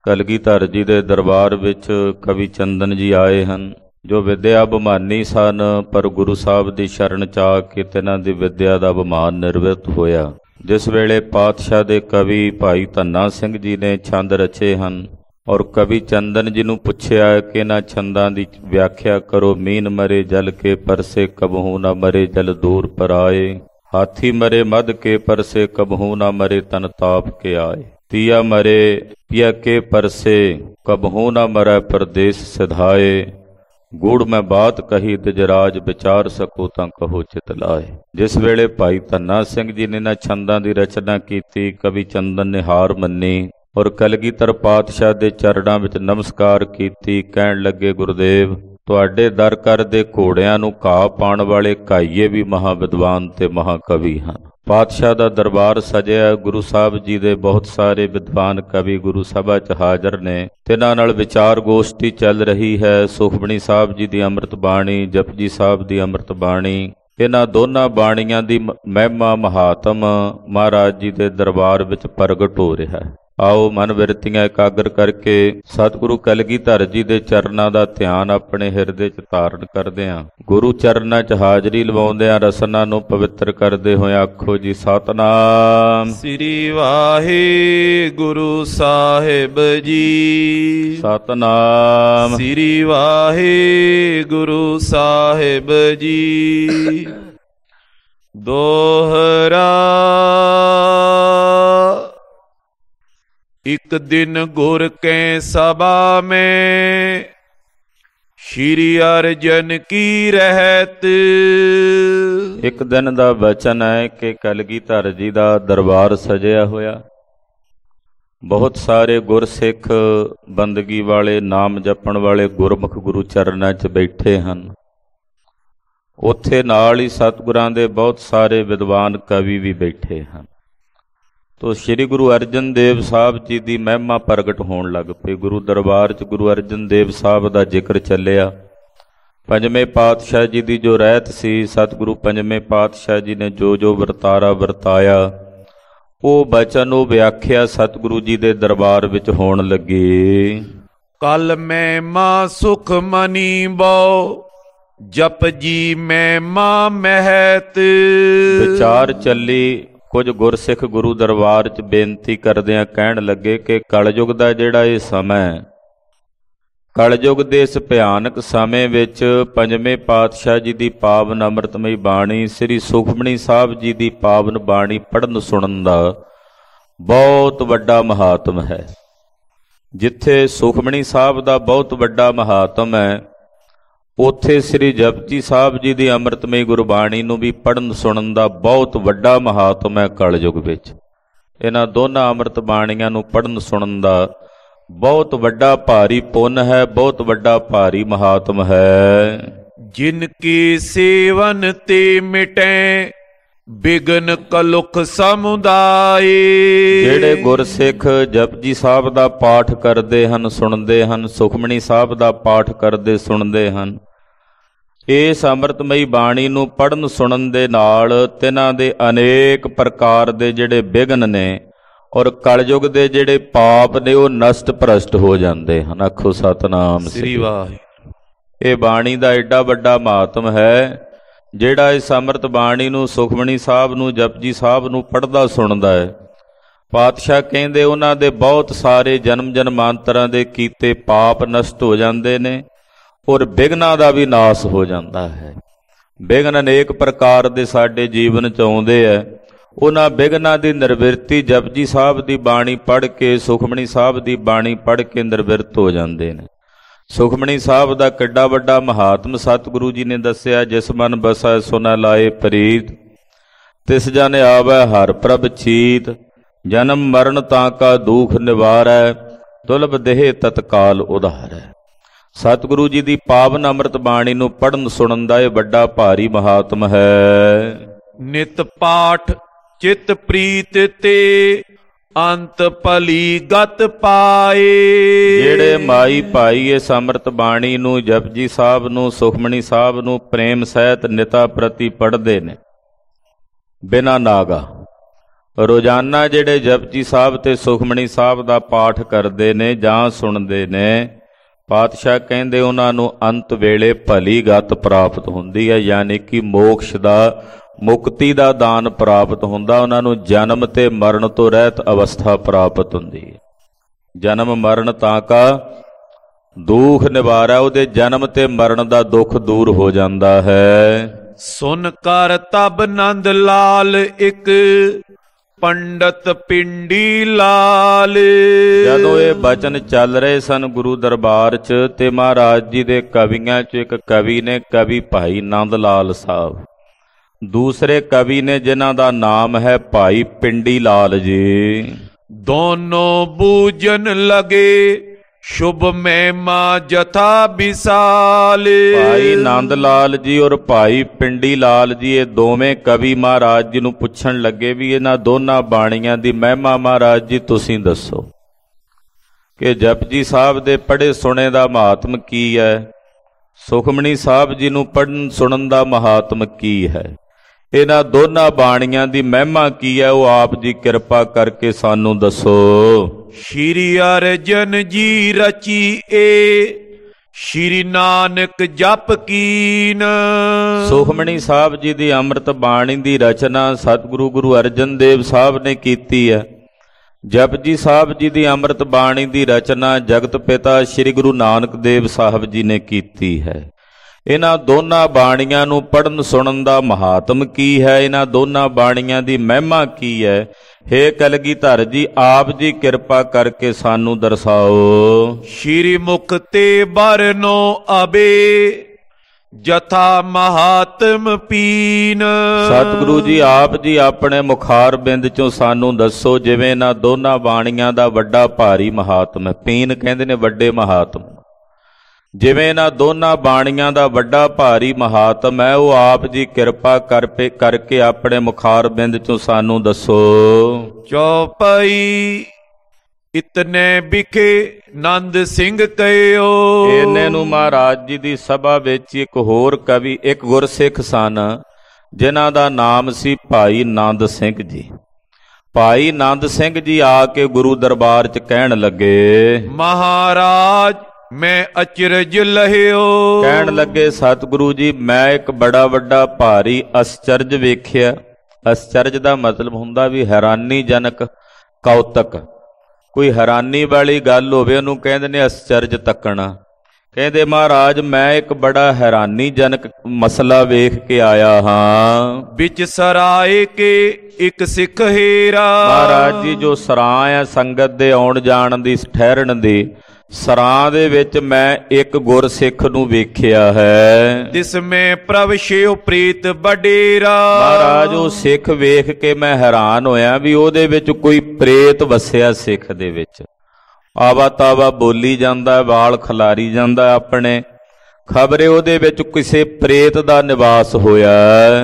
ਕਲਗੀਧਰ ਜੀ ਦੇ ਦਰਬਾਰ ਵਿੱਚ ਕਵੀ ਚੰਦਨ ਜੀ ਆਏ ਹਨ, ਜੋ ਵਿਦਿਆ ਅਭਿਮਾਨੀ ਸਨ, ਪਰ ਗੁਰੂ ਸਾਹਿਬ ਦੀ ਸ਼ਰਨ 'ਚ ਆ ਕੇ ਤਿਨਾਂ ਦੀ ਵਿਦਿਆ ਦਾ ਅਭਿਮਾਨ ਨਿਰਵਿਤ ਹੋਇਆ। ਜਿਸ ਵੇਲੇ ਪਾਤਸ਼ਾਹ ਦੇ ਕਵੀ ਭਾਈ ਧੰਨਾ ਸਿੰਘ ਜੀ ਨੇ ਛੰਦ ਰਚੇ ਹਨ ਔਰ ਕਵੀ ਚੰਦਨ ਜੀ ਨੂੰ ਪੁੱਛਿਆ ਕਿ ਇਹਨਾਂ ਛੰਦਾਂ ਦੀ ਵਿਆਖਿਆ ਕਰੋ। ਮੀਨ ਮਰੇ ਜਲ ਕੇ ਪਰਸੇ ਕਬਹੂ ਨਾ ਮਰੇ ਜਲ ਦੂਰ ਪਰ ਆਏ, ਹਾਥੀ ਮਰੇ ਮਦ ਕੇ ਪਰਸੇ ਕਬਹੂ ਨਾ ਮਰੇ ਤਨ ਤਾਪ ਕੇ ਆਏ, ਤੀਆ ਮਰੇ ਪਿਆ ਕੇ ਪਰਸੇ ਕਬਹੂ ਨਾ ਮਰੈ ਪਰਦੇਸ ਸਿਧਾਏ, ਗੂੜ ਮੈਂ ਬਾਤ ਕਹੀ ਤਜਰਾਜ ਵਿਚਾਰ ਸਕੋ ਤਾਂ ਕਹੋ ਚਿਤ ਲਾਏ। ਜਿਸ ਵੇਲੇ ਭਾਈ ਧੰਨਾ ਸਿੰਘ ਜੀ ਨੇ ਇਹਨਾਂ ਛੰਦਾਂ ਦੀ ਰਚਨਾ ਕੀਤੀ, ਕਵੀ ਚੰਦਨ ਨੇ ਹਾਰ ਮੰਨੀ ਔਰ ਕਲਗੀਧਰ ਪਾਤਸ਼ਾਹ ਦੇ ਚਰਨਾਂ ਵਿੱਚ ਨਮਸਕਾਰ ਕੀਤੀ। ਕਹਿਣ ਲੱਗੇ, ਗੁਰਦੇਵ ਤੁਹਾਡੇ ਦਰ ਕਰ ਦੇ ਘੋੜਿਆਂ ਨੂੰ ਘਾਹ ਪਾਉਣ ਵਾਲੇ ਘਾਈਏ ਵੀ ਮਹਾ ਵਿਦਵਾਨ ਤੇ ਮਹਾਕਵੀ ਹਨ। ਪਾਤਸ਼ਾਹ ਦਾ ਦਰਬਾਰ ਸਜਿਆ, ਗੁਰੂ ਸਾਹਿਬ ਜੀ ਦੇ ਬਹੁਤ ਸਾਰੇ ਵਿਦਵਾਨ ਕਵੀ ਗੁਰੂ ਸਭਾ 'ਚ ਹਾਜ਼ਰ ਨੇ। ਤਿਨਾਂ ਨਾਲ ਵਿਚਾਰ ਗੋਸ਼ਟੀ ਚੱਲ ਰਹੀ ਹੈ। ਸੁਖਮਣੀ ਸਾਹਿਬ ਜੀ ਦੀ ਅੰਮ੍ਰਿਤ ਬਾਣੀ, ਜਪਜੀ ਸਾਹਿਬ ਦੀ ਅੰਮ੍ਰਿਤ ਬਾਣੀ, ਇਹਨਾਂ ਦੋਨਾਂ ਬਾਣੀਆਂ ਦੀ ਮਹਿਮਾ ਮਹਾਤਮ ਮਹਾਰਾਜ ਜੀ ਦੇ ਦਰਬਾਰ ਵਿੱਚ ਪ੍ਰਗਟ ਹੋ ਰਿਹਾ ਹੈ। ਆਓ ਮਨ ਬਿਰਤੀਆਂ ਇਕਾਗਰ ਕਰਕੇ ਸਤਿਗੁਰੂ ਕਲਗੀਧਰ ਜੀ ਦੇ ਚਰਨਾਂ ਦਾ ਧਿਆਨ ਆਪਣੇ ਹਿਰਦੇ 'ਚ ਧਾਰਨ ਕਰਦੇ ਹਾਂ। ਗੁਰੂ ਚਰਨਾਂ 'ਚ ਹਾਜ਼ਰੀ ਲਵਾਉਂਦਿਆਂ ਰਸਨਾ ਨੂੰ ਪਵਿੱਤਰ ਕਰਦੇ ਹੋਏ ਆਖੋ ਜੀ, ਸਤਿਨਾਮ ਸ੍ਰੀ ਵਾਹਿਗੁਰੂ ਸਾਹਿਬ ਜੀ। ਸਤਿਨਾਮ ਸ੍ਰੀ ਵਾਹਿਗੁਰੂ ਸਾਹਿਬ ਜੀ। ਦੋਹਰਾ। ਇੱਕ ਦਿਨ ਗੁਰ ਕੇ ਸਭਾ में ਸ਼੍ਰੀ ਅਰਜਨ ਕੀ ਰਹਿਤ। ਇੱਕ ਦਿਨ ਦਾ ਬਚਨ ਹੈ ਕਿ ਕਲਗੀਧਰ ਜੀ ਦਾ ਦਰਬਾਰ ਸਜਿਆ ਹੋਇਆ, ਬਹੁਤ ਸਾਰੇ ਗੁਰਸਿੱਖ ਬੰਦਗੀ ਵਾਲੇ, ਨਾਮ ਜਪਣ ਵਾਲੇ ਗੁਰਮੁਖ ਗੁਰੂ ਚਰਨਾਂ 'ਚ ਬੈਠੇ ਹਨ। ਉੱਥੇ ਨਾਲ ਹੀ ਸਤਿਗੁਰਾਂ ਦੇ ਬਹੁਤ ਸਾਰੇ ਵਿਦਵਾਨ ਕਵੀ ਵੀ ਬੈਠੇ ਹਨ। ਤੋ ਸ਼੍ਰੀ ਗੁਰੂ ਅਰਜਨ ਦੇਵ ਸਾਹਿਬ ਜੀ ਦੀ ਮਹਿਮਾ ਪ੍ਰਗਟ ਹੋਣ ਲੱਗ ਪਈ। ਗੁਰੂ ਦਰਬਾਰ 'ਚ ਗੁਰੂ ਅਰਜਨ ਦੇਵ ਸਾਹਿਬ ਦਾ ਜ਼ਿਕਰ ਚੱਲਿਆ। ਪੰਜਵੇਂ ਪਾਤਸ਼ਾਹ ਜੀ ਦੀ ਜੋ ਰਹਿਤ ਸੀ, ਸਤਿਗੁਰੂ ਪੰਜਵੇਂ ਪਾਤਸ਼ਾਹ ਜੀ ਨੇ ਜੋ ਜੋ ਵਰਤਾਰਾ ਵਰਤਾਇਆ, ਉਹ ਬਚਨ, ਉਹ ਵਿਆਖਿਆ ਸਤਿਗੁਰੂ ਜੀ ਦੇ ਦਰਬਾਰ ਵਿੱਚ ਹੋਣ ਲੱਗੀ। ਕਲ ਮਹਿਮਾ ਸੁਖ ਮਨੀ ਬੋ ਜਪ ਜੀ ਮਹਿਮਾ ਮਹਿਤ। ਵਿਚਾਰ ਚੱਲੀ। ਕੁਝ ਗੁਰਸਿੱਖ ਗੁਰੂ ਦਰਬਾਰ 'ਚ ਬੇਨਤੀ ਕਰਦਿਆਂ ਕਹਿਣ ਲੱਗੇ ਕਿ ਕਲਯੁਗ ਦਾ ਜਿਹੜਾ ਇਹ ਸਮਾਂ, ਕਲਯੁਗ ਦੇ ਇਸ ਭਿਆਨਕ ਸਮੇਂ ਵਿੱਚ ਪੰਜਵੇਂ ਪਾਤਸ਼ਾਹ ਜੀ ਦੀ ਪਾਵਨ ਅੰਮ੍ਰਿਤਮਈ ਬਾਣੀ, ਸ੍ਰੀ ਸੁਖਮਣੀ ਸਾਹਿਬ ਜੀ ਦੀ ਪਾਵਨ ਬਾਣੀ ਪੜ੍ਹਨ ਸੁਣਨ ਦਾ ਬਹੁਤ ਵੱਡਾ ਮਹਾਤਮ ਹੈ। ਜਿੱਥੇ ਸੁਖਮਣੀ ਸਾਹਿਬ ਦਾ ਬਹੁਤ ਵੱਡਾ ਮਹਾਤਮ ਹੈ, ਉੱਥੇ ਸ੍ਰੀ ਜਪਜੀ ਸਾਹਿਬ ਜੀ ਦੀ ਅੰਮ੍ਰਿਤਮਈ ਗੁਰਬਾਣੀ ਨੂੰ ਵੀ ਪੜ੍ਹਨ ਸੁਣਨ ਦਾ ਬਹੁਤ ਵੱਡਾ ਮਹਾਤਮ ਹੈ। ਕਲਯੁਗ ਵਿੱਚ ਇਹਨਾਂ ਦੋਨਾਂ ਅੰਮ੍ਰਿਤ ਬਾਣੀਆਂ ਨੂੰ ਪੜ੍ਹਨ ਸੁਣਨ ਦਾ ਬਹੁਤ ਵੱਡਾ ਭਾਰੀ ਪੁੰਨ ਹੈ, ਬਹੁਤ ਵੱਡਾ ਭਾਰੀ ਮਹਾਤਮ ਹੈ। ਜਿਨ ਕੀ ਸੇਵਨ ਤੇ ਮਿਟੈ ਬਿਗਨ ਕਲੁਖ ਸਮੁਦਾਏ। ਜਿਹੜੇ ਗੁਰਸਿੱਖ ਜਪਜੀ ਸਾਹਿਬ ਦਾ ਪਾਠ ਕਰਦੇ ਹਨ, ਸੁਣਦੇ ਹਨ, ਸੁਖਮਣੀ ਸਾਹਿਬ ਦਾ ਪਾਠ ਕਰਦੇ ਸੁਣਦੇ ਹਨ, ਇਸ ਅੰਮ੍ਰਿਤਮਈ ਬਾਣੀ ਨੂੰ ਪੜ੍ਹਨ ਸੁਣਨ ਦੇ ਨਾਲ ਤਿਨਾਂ ਦੇ ਅਨੇਕ ਪ੍ਰਕਾਰ ਦੇ ਜਿਹੜੇ ਵਿਘਨ ਨੇ ਔਰ ਕਲਯੁਗ ਦੇ ਜਿਹੜੇ ਪਾਪ ਨੇ, ਉਹ ਨਸ਼ਟ ਭ੍ਰਸ਼ਟ ਹੋ ਜਾਂਦੇ ਹਨ। ਆਖੋ ਸਤਿਨਾਮ ਸ੍ਰੀ ਵਾਹਿਗੁਰੂ। ਇਹ ਬਾਣੀ ਦਾ ਏਡਾ ਵੱਡਾ ਮਹਾਤਮ ਹੈ। ਜਿਹੜਾ ਇਸ ਅੰਮ੍ਰਿਤ ਬਾਣੀ ਨੂੰ, ਸੁਖਮਣੀ ਸਾਹਿਬ ਨੂੰ, ਜਪਜੀ ਸਾਹਿਬ ਨੂੰ ਪੜ੍ਹਦਾ ਸੁਣਦਾ ਹੈ, ਪਾਤਸ਼ਾਹ ਕਹਿੰਦੇ ਉਹਨਾਂ ਦੇ ਬਹੁਤ ਸਾਰੇ ਜਨਮ ਜਨਮਾਂਤਰਾਂ ਦੇ ਕੀਤੇ ਪਾਪ ਨਸ਼ਟ ਹੋ ਜਾਂਦੇ ਨੇ ਔਰ ਵਿਘਨਾਂ ਦਾ ਵੀ ਨਾਸ ਹੋ ਜਾਂਦਾ ਹੈ। ਵਿਘਨ ਅਨੇਕ ਪ੍ਰਕਾਰ ਦੇ ਸਾਡੇ ਜੀਵਨ 'ਚ ਆਉਂਦੇ ਹੈ। ਉਹਨਾਂ ਵਿਘਨਾਂ ਦੀ ਨਿਰਵਿਰਤੀ ਜਪਜੀ ਸਾਹਿਬ ਦੀ ਬਾਣੀ ਪੜ੍ਹ ਕੇ, ਸੁਖਮਣੀ ਸਾਹਿਬ ਦੀ ਬਾਣੀ ਪੜ੍ਹ ਕੇ ਨਿਰਵਿਰਤ ਹੋ ਜਾਂਦੇ ਨੇ। ਸੁਖਮਣੀ ਸਾਹਿਬ ਦਾ ਕਿੱਡਾ ਵੱਡਾ ਮਹਾਤਮ ਸਤਿਗੁਰੂ ਜੀ ਨੇ ਦੱਸਿਆ। ਜਿਸ ਮਨ ਬਸੈ ਸੋ ਨ ਲਾਏ ਪ੍ਰੀਤ, ਤਿਸ ਜਨ ਆਵੈ ਹਰਿ ਪ੍ਰਭ ਚੀਤ, ਜਨਮ ਮਰਨ ਤਾਂ ਕਾ ਦੁਖ ਨਿਵਾਰੈ, ਦੁਲਭ ਦੇਹ ਤਤਕਾਲ ਉਧਾਰੈ। ਸਤਿਗੁਰੂ ਜੀ ਦੀ ਪਾਵਨ ਅੰਮ੍ਰਿਤ ਬਾਣੀ ਨੂੰ ਪੜ੍ਹਨ ਸੁਣਨ ਦਾ ਇਹ ਵੱਡਾ ਭਾਰੀ ਮਹਾਤਮ ਹੈ। ਨਿਤ ਪਾਠ ਚਿਤ ਪ੍ਰੀਤ ਤੇ ਅੰਤ ਭਲੀ ਗਤ ਪਾਏ। ਜਿਹੜੇ ਮਾਈ ਭਾਈ ਇਸ ਅੰਮ੍ਰਿਤ ਬਾਣੀ ਨੂੰ, ਜਪਜੀ ਸਾਹਿਬ ਨੂੰ, ਸੁਖਮਣੀ ਸਾਹਿਬ ਨੂੰ ਪ੍ਰੇਮ ਸਹਿਤ ਨਿਤਾ ਪ੍ਰਤੀ ਪੜ੍ਹਦੇ ਨੇ, ਬਿਨਾਂ ਨਾਗਾ, ਰੋਜ਼ਾਨਾ ਜਿਹੜੇ ਜਪਜੀ ਸਾਹਿਬ ਤੇ ਸੁਖਮਣੀ ਸਾਹਿਬ ਦਾ ਪਾਠ ਕਰਦੇ ਨੇ ਜਾਂ ਸੁਣਦੇ ਨੇ, ਪਾਤਸ਼ਾਹ ਕਹਿੰਦੇ ਉਹਨਾਂ ਨੂੰ ਅੰਤ ਵੇਲੇ ਭਲੀ ਗਤ ਪ੍ਰਾਪਤ ਹੁੰਦੀ ਹੈ, ਯਾਨੀ ਕਿ ਮੋਕਸ਼ ਦਾ, ਮੁਕਤੀ ਦਾ ਦਾਨ ਪ੍ਰਾਪਤ ਹੁੰਦਾ। ਉਹਨਾਂ ਨੂੰ ਜਨਮ ਤੇ ਮਰਨ ਤੋਂ ਰਹਿਤ ਅਵਸਥਾ ਪ੍ਰਾਪਤ ਹੁੰਦੀ ਹੈ। ਜਨਮ ਮਰਨ ਤਾਂ ਕਾ ਦੁੱਖ ਨਿਵਾਰੈ, ਉਹਦੇ ਜਨਮ ਤੇ ਮਰਨ ਦਾ ਦੁੱਖ ਦੂਰ ਹੋ ਜਾਂਦਾ ਹੈ। ਸੁਨ ਕਰ ਤਬ ਨੰਦ ਲਾਲ ਇੱਕ ਪੰਡਤ ਪਿੰਡੀ ਲਾਲ। ਜਦੋਂ ਇਹ ਬਚਨ ਚੱਲ ਰਹੇ ਸਨ ਗੁਰੂ ਦਰਬਾਰ 'ਚ, ਤੇ ਮਹਾਰਾਜ ਜੀ ਦੇ ਕਵੀਆਂ 'ਚ ਇੱਕ ਕਵੀ ਨੇ ਕਵੀ ਭਾਈ ਨੰਦ ਲਾਲ ਸਾਹਿਬ, ਦੂਸਰੇ ਕਵੀ ਨੇ ਜਿਨ੍ਹਾਂ ਦਾ ਨਾਮ ਹੈ ਭਾਈ ਪਿੰਡੀ ਲਾਲ ਜੀ। ਦੋਨੋਂ ਬੂਝਨ ਲਗੇ ਸ਼ੁਭ ਮਹਿਮਾ ਜਥਾ ਵਿਸਾਲ। ਭਾਈ ਨੰਦ ਲਾਲ ਜੀ ਔਰ ਭਾਈ ਪਿੰਡੀ ਲਾਲ ਜੀ, ਇਹ ਦੋਵੇਂ ਕਵੀ ਮਹਾਰਾਜ ਜੀ ਨੂੰ ਪੁੱਛਣ ਲੱਗੇ ਵੀ ਇਹਨਾਂ ਦੋਨਾਂ ਬਾਣੀਆਂ ਦੀ ਮਹਿਮਾ ਮਹਾਰਾਜ ਜੀ ਤੁਸੀਂ ਦੱਸੋ, ਕਿ ਜਪਜੀ ਸਾਹਿਬ ਦੇ ਪੜ੍ਹੇ ਸੁਣੇ ਦਾ ਮਹਾਤਮ ਕੀ ਹੈ, ਸੁਖਮਣੀ ਸਾਹਿਬ ਜੀ ਨੂੰ ਪੜ੍ਹਨ ਸੁਣਨ ਦਾ ਮਹਾਤਮ ਕੀ ਹੈ, ਇਹਨਾਂ ਦੋਨਾਂ ਬਾਣੀਆਂ ਦੀ ਮਹਿਮਾ ਕੀ ਹੈ, ਉਹ ਆਪ ਜੀ ਕਿਰਪਾ ਕਰਕੇ ਸਾਨੂੰ ਦੱਸੋ। ਸ਼੍ਰੀ ਅਰਜਨ ਜੀ ਰਚੀ ਏ ਸ਼੍ਰੀ ਨਾਨਕ ਜਪ ਕੀਨ। ਸੁਖਮਣੀ ਸਾਹਿਬ ਜੀ ਦੀ ਅੰਮ੍ਰਿਤ ਬਾਣੀ ਦੀ ਰਚਨਾ ਸਤਿਗੁਰੂ ਗੁਰੂ ਅਰਜਨ ਦੇਵ ਸਾਹਿਬ ਨੇ ਕੀਤੀ ਹੈ। ਜਪਜੀ ਸਾਹਿਬ ਜੀ ਦੀ ਅੰਮ੍ਰਿਤ ਬਾਣੀ ਦੀ ਰਚਨਾ ਜਗਤ ਪਿਤਾ ਸ਼੍ਰੀ ਗੁਰੂ ਨਾਨਕ ਦੇਵ ਸਾਹਿਬ ਜੀ ਨੇ ਕੀਤੀ ਹੈ। ਇਹਨਾਂ ਦੋਨਾਂ ਬਾਣੀਆਂ ਨੂੰ ਪੜ੍ਹਨ ਸੁਣਨ ਦਾ ਮਹਾਤਮ ਕੀ ਹੈ, ਇਹਨਾਂ ਦੋਨਾਂ ਬਾਣੀਆਂ ਦੀ ਮਹਿਮਾ ਕੀ ਹੈ, ਹੇ ਕਲਗੀਧਰ ਜੀ ਆਪ ਜੀ ਕਿਰਪਾ ਕਰਕੇ ਸਾਨੂੰ ਦਰਸਾਓ। ਸ਼੍ਰੀ ਮੁਖ ਤੇ ਬਰਨੋ ਅਬੇ ਜਥਾ ਮਹਾਤਮ ਪੀਨ। ਸਤਿਗੁਰੂ ਜੀ ਆਪ ਜੀ ਆਪਣੇ ਮੁਖਾਰ ਬਿੰਦ ਚੋਂ ਸਾਨੂੰ ਦੱਸੋ, ਜਿਵੇਂ ਇਹਨਾਂ ਦੋਨਾਂ ਬਾਣੀਆਂ ਦਾ ਵੱਡਾ ਭਾਰੀ ਮਹਾਤਮ ਹੈ। ਪੀਨ ਕਹਿੰਦੇ ਨੇ ਵੱਡੇ ਮਹਾਤਮ, ਜਿਵੇਂ ਇਹਨਾਂ ਦੋਨਾਂ ਬਾਣੀਆਂ ਦਾ ਵੱਡਾ ਭਾਰੀ ਮਹਾਤਮ ਹੈ, ਉਹ ਆਪ ਜੀ ਕਿਰਪਾ ਕਰਕੇ ਆਪਣੇ ਮੁਖਾਰ ਬਿੰਦ ਚੋਂ ਸਾਨੂੰ ਦੱਸੋ। ਚੌਪਈ ਇਤਨੇ ਵਿਖੇ ਨੰਦ ਸਿੰਘ ਕਹਿਓ। ਇਹਨੇ ਨੂੰ ਮਹਾਰਾਜ ਜੀ ਦੀ ਸਭਾ ਵਿੱਚ ਇੱਕ ਹੋਰ ਕਵੀ, ਇੱਕ ਗੁਰਸਿੱਖ ਸਨ, ਜਿਨ੍ਹਾਂ ਦਾ ਨਾਮ ਸੀ ਭਾਈ ਨੰਦ ਸਿੰਘ ਜੀ। ਭਾਈ ਨੰਦ ਸਿੰਘ ਜੀ ਆ ਕੇ ਗੁਰੂ ਦਰਬਾਰ 'ਚ ਕਹਿਣ ਲੱਗੇ, ਮਹਾਰਾਜ ਮੈਂ ਅਚਰਜ ਲਹਿਓ। ਕਹਿਣ ਲੱਗੇ ਸਤਿਗੁਰੂ ਜੀ ਮੈਂ ਇੱਕ ਬੜਾ ਵੱਡਾ ਭਾਰੀ ਅਸਚਰਜ ਵੇਖਿਆ। ਅਸਚਰਜ ਦਾ ਮਤਲਬ ਹੁੰਦਾ ਵੀ ਹੈਰਾਨੀਜਨਕ, ਕੌਤਕ, ਕੋਈ ਹੈਰਾਨੀ ਵਾਲੀ ਗੱਲ ਹੋਵੇ ਉਹਨੂੰ ਕਹਿੰਦੇ ਨੇ ਅਸਚਰਜ ਤੱਕਣਾ। ਕਹਿੰਦੇ ਮਹਾਰਾਜ ਮੈਂ ਇੱਕ ਬੜਾ ਹੈਰਾਨੀਜਨਕ ਮਸਲਾ ਵੇਖ ਕੇ ਆਇਆ ਹਾਂ। ਵਿੱਚ ਸਰਾਏ ਕੇ ਇੱਕ ਸਿੱਖ ਹੀਰਾ। ਮਹਾਰਾਜ ਜੀ ਜੋ ਸਰਾਂ ਆ ਸੰਗਤ ਦੇ ਆਉਣ ਜਾਣ ਦੀ, ਠਹਿਰਣ ਦੀ, ਸਰਾਂ ਦੇ ਵਿੱਚ ਮੈਂ ਇੱਕ ਗੁਰਸਿੱਖ ਨੂੰ ਵੇਖਿਆ ਹੈ। ਜਿਸ ਮੈਂ ਪ੍ਰਭ ਸ਼ਿਵ ਪ੍ਰੀਤ ਬਡੇਰਾ। ਮਹਾਰਾਜ ਉਹ ਸਿੱਖ ਵੇਖ ਕੇ ਮੈਂ ਹੈਰਾਨ ਹੋਇਆ ਵੀ ਉਹਦੇ ਵਿੱਚ ਕੋਈ ਪ੍ਰੇਤ ਵਸਿਆ। ਸਿੱਖ ਦੇ ਵਿੱਚ ਆਵਾ ਤਾਵਾ ਬੋਲੀ ਜਾਂਦਾ, ਵਾਲ ਖਿਲਾਰੀ ਜਾਂਦਾ ਆਪਣੇ, ਖਬਰੇ ਉਹਦੇ ਵਿੱਚ ਕਿਸੇ ਪ੍ਰੇਤ ਦਾ ਨਿਵਾਸ ਹੋਇਆ।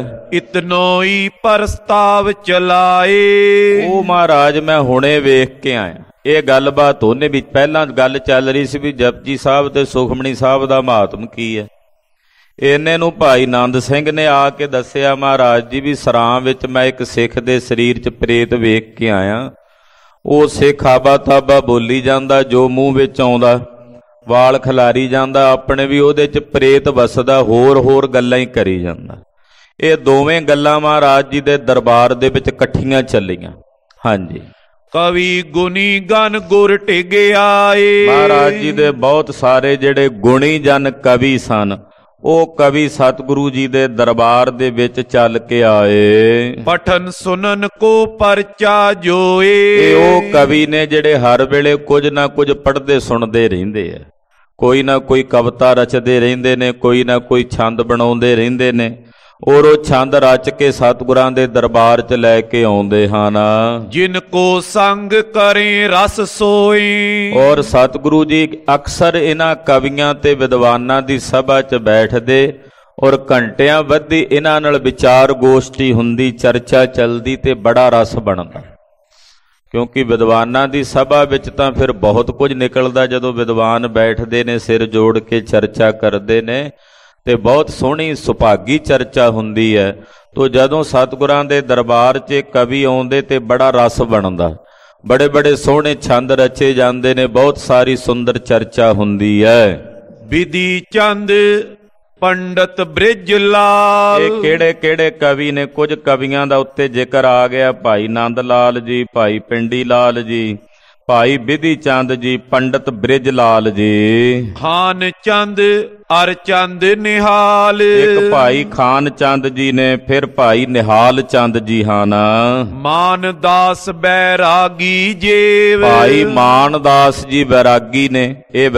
ਇਤਨੋ ਹੀ ਪ੍ਰਸਤਾਵ ਚਲਾਏ। ਉਹ ਮਹਾਰਾਜ ਮੈਂ ਹੁਣੇ ਵੇਖ ਕੇ ਆਇਆ। ਇਹ ਗੱਲਬਾਤ ਉਹਨੇ ਵੀ ਪਹਿਲਾਂ ਗੱਲ ਚੱਲ ਰਹੀ ਸੀ ਵੀ ਜਪਜੀ ਸਾਹਿਬ ਤੇ ਸੁਖਮਣੀ ਸਾਹਿਬ ਦਾ ਮਹਾਤਮ ਕੀ ਹੈ। ਇਹਨੇ ਨੂੰ ਭਾਈ ਨੰਦ ਸਿੰਘ ਨੇ ਆ ਕੇ ਦੱਸਿਆ ਮਹਾਰਾਜ ਜੀ ਵੀ ਸਰਾਂ ਵਿੱਚ ਮੈਂ ਇੱਕ ਸਿੱਖ ਦੇ ਸਰੀਰ 'ਚ ਪ੍ਰੇਤ ਵੇਖ ਕੇ ਆਇਆ। ਉਹ ਸਿੱਖ ਆਬਾ ਤਾਬਾ ਬੋਲੀ ਜਾਂਦਾ, ਜੋ ਮੂੰਹ ਵਿੱਚ ਆਉਂਦਾ, ਵਾਲ ਖਿਲਾਰੀ ਜਾਂਦਾ ਆਪਣੇ, ਵੀ ਉਹਦੇ 'ਚ ਪ੍ਰੇਤ ਵਸਦਾ, ਹੋਰ ਗੱਲਾਂ ਹੀ ਕਰੀ ਜਾਂਦਾ। ਇਹ ਦੋਵੇਂ ਗੱਲਾਂ ਮਹਾਰਾਜ ਜੀ ਦੇ ਦਰਬਾਰ ਦੇ ਵਿੱਚ ਇਕੱਠੀਆਂ ਚੱਲੀਆਂ। ਹਾਂਜੀ। ਕਵੀ ਗੁਣੀ ਗਨ ਗੁਰ ਟਿਗੇ ਆਏ। ਮਹਾਰਾਜ ਜੀ ਦੇ ਬਹੁਤ ਸਾਰੇ ਜਿਹੜੇ ਗੁਣੀ ਜਨ ਕਵੀ ਸਨ, ਉਹ ਕਵੀ ਸਤਿਗੁਰੂ ਜੀ ਦੇ ਦਰਬਾਰ ਦੇ ਵਿੱਚ ਚੱਲ ਕੇ ਆਏ। ਪਠਨ ਸੁਨਨ ਕੋ ਪਰਚਾ ਜੋਏ। ਇਹ ਉਹ ਕਵੀ ਨੇ ਜਿਹੜੇ ਹਰ ਵੇਲੇ ਕੁਝ ਨਾ ਕੁਝ ਪੜ੍ਹਦੇ ਸੁਣਦੇ ਰਹਿੰਦੇ ਆ। ਕੋਈ ਨਾ ਕੋਈ ਕਵਿਤਾ ਰਚਦੇ ਰਹਿੰਦੇ ਨੇ, ਕੋਈ ਨਾ ਕੋਈ ਛੰਦ ਬਣਾਉਂਦੇ ਰਹਿੰਦੇ ਨੇ, ਔਰ ਉਹ ਛੰਦ ਰਚ ਕੇ ਸਤਿਗੁਰਾਂ ਦੇ ਦਰਬਾਰ 'ਚ ਲੈ ਕੇ ਆਉਂਦੇ ਹਨ। ਜਿਨ ਕੋ ਸੰਗ ਕਰੇ ਰਸ ਸੋਈ। ਔਰ ਸਤਿਗੁਰੂ ਜੀ ਅਕਸਰ ਇਹਨਾਂ ਕਵੀਆਂ ਤੇ ਵਿਦਵਾਨਾਂ ਦੀ ਸਭਾ 'ਚ ਬੈਠਦੇ, ਔਰ ਘੰਟਿਆਂ ਬੱਧੀ ਇਹਨਾਂ ਨਾਲ ਵਿਚਾਰ ਗੋਸ਼ਟੀ ਹੁੰਦੀ, ਚਰਚਾ ਚੱਲਦੀ ਤੇ ਬੜਾ ਰਸ ਬਣਦਾ। ਕਿਉਂਕਿ ਵਿਦਵਾਨਾਂ ਦੀ ਸਭਾ ਵਿੱਚ ਤਾਂ ਫਿਰ ਬਹੁਤ ਕੁਝ ਨਿਕਲਦਾ। ਜਦੋਂ ਵਿਦਵਾਨ ਬੈਠਦੇ ਨੇ, ਸਿਰ ਜੋੜ ਕੇ ਚਰਚਾ ਕਰਦੇ ਨੇ, ਤੇ ਬਹੁਤ ਸੋਹਣੀ ਸੁਭਾਗੀ ਚਰਚਾ ਹੁੰਦੀ ਹੈ। ਤੋ ਜਦੋਂ ਸਤਿਗੁਰਾਂ ਦੇ ਦਰਬਾਰ 'ਚ ਕਵੀ ਆਉਂਦੇ ਤੇ ਬੜਾ ਰਸ ਬਣਦਾ, ਬੜੇ ਬੜੇ ਸੋਹਣੇ ਛੰਦ ਰਚੇ ਜਾਂਦੇ ਨੇ, ਬਹੁਤ ਸਾਰੀ ਸੁੰਦਰ ਚਰਚਾ ਹੁੰਦੀ ਹੈ। ਵਿਧੀ ਚੰਦ ਪੰਡਤ ਬ੍ਰਿਜ ਲਾਲ। ਇਹ ਕਿਹੜੇ ਕਿਹੜੇ ਕਵੀ ਨੇ? ਕੁਝ ਕਵੀਆਂ ਦਾ ਉੱਤੇ ਜ਼ਿਕਰ ਆ ਗਿਆ, ਭਾਈ ਨੰਦ ਲਾਲ ਜੀ, ਭਾਈ ਪਿੰਡੀ ਲਾਲ ਜੀ, ਭਾਈ ਵਿਧੀ ਚੰਦ ਜੀ, ਪੰਡਤ ਬ੍ਰਿਜ ਲਾਲ ਜੀ, ਖਾਨ ਚੰਦ ਅਰ ਚੰਦ ਨਿਹਾਲ। ਇੱਕ ਭਾਈ ਖਾਨ ਚੰਦ ਜੀ ਨੇ, ਫਿਰ ਭਾਈ ਨਿਹਾਲ ਚੰਦ ਜੀ ਹਨ। ਮਾਨਦਾਸ ਬੈਰਾਗੀ ਜੇਵ। ਭਾਈ ਮਾਨਦਾਸ ਜੀ ਵੈਰਾਗੀ ਨੇ। ਇਹ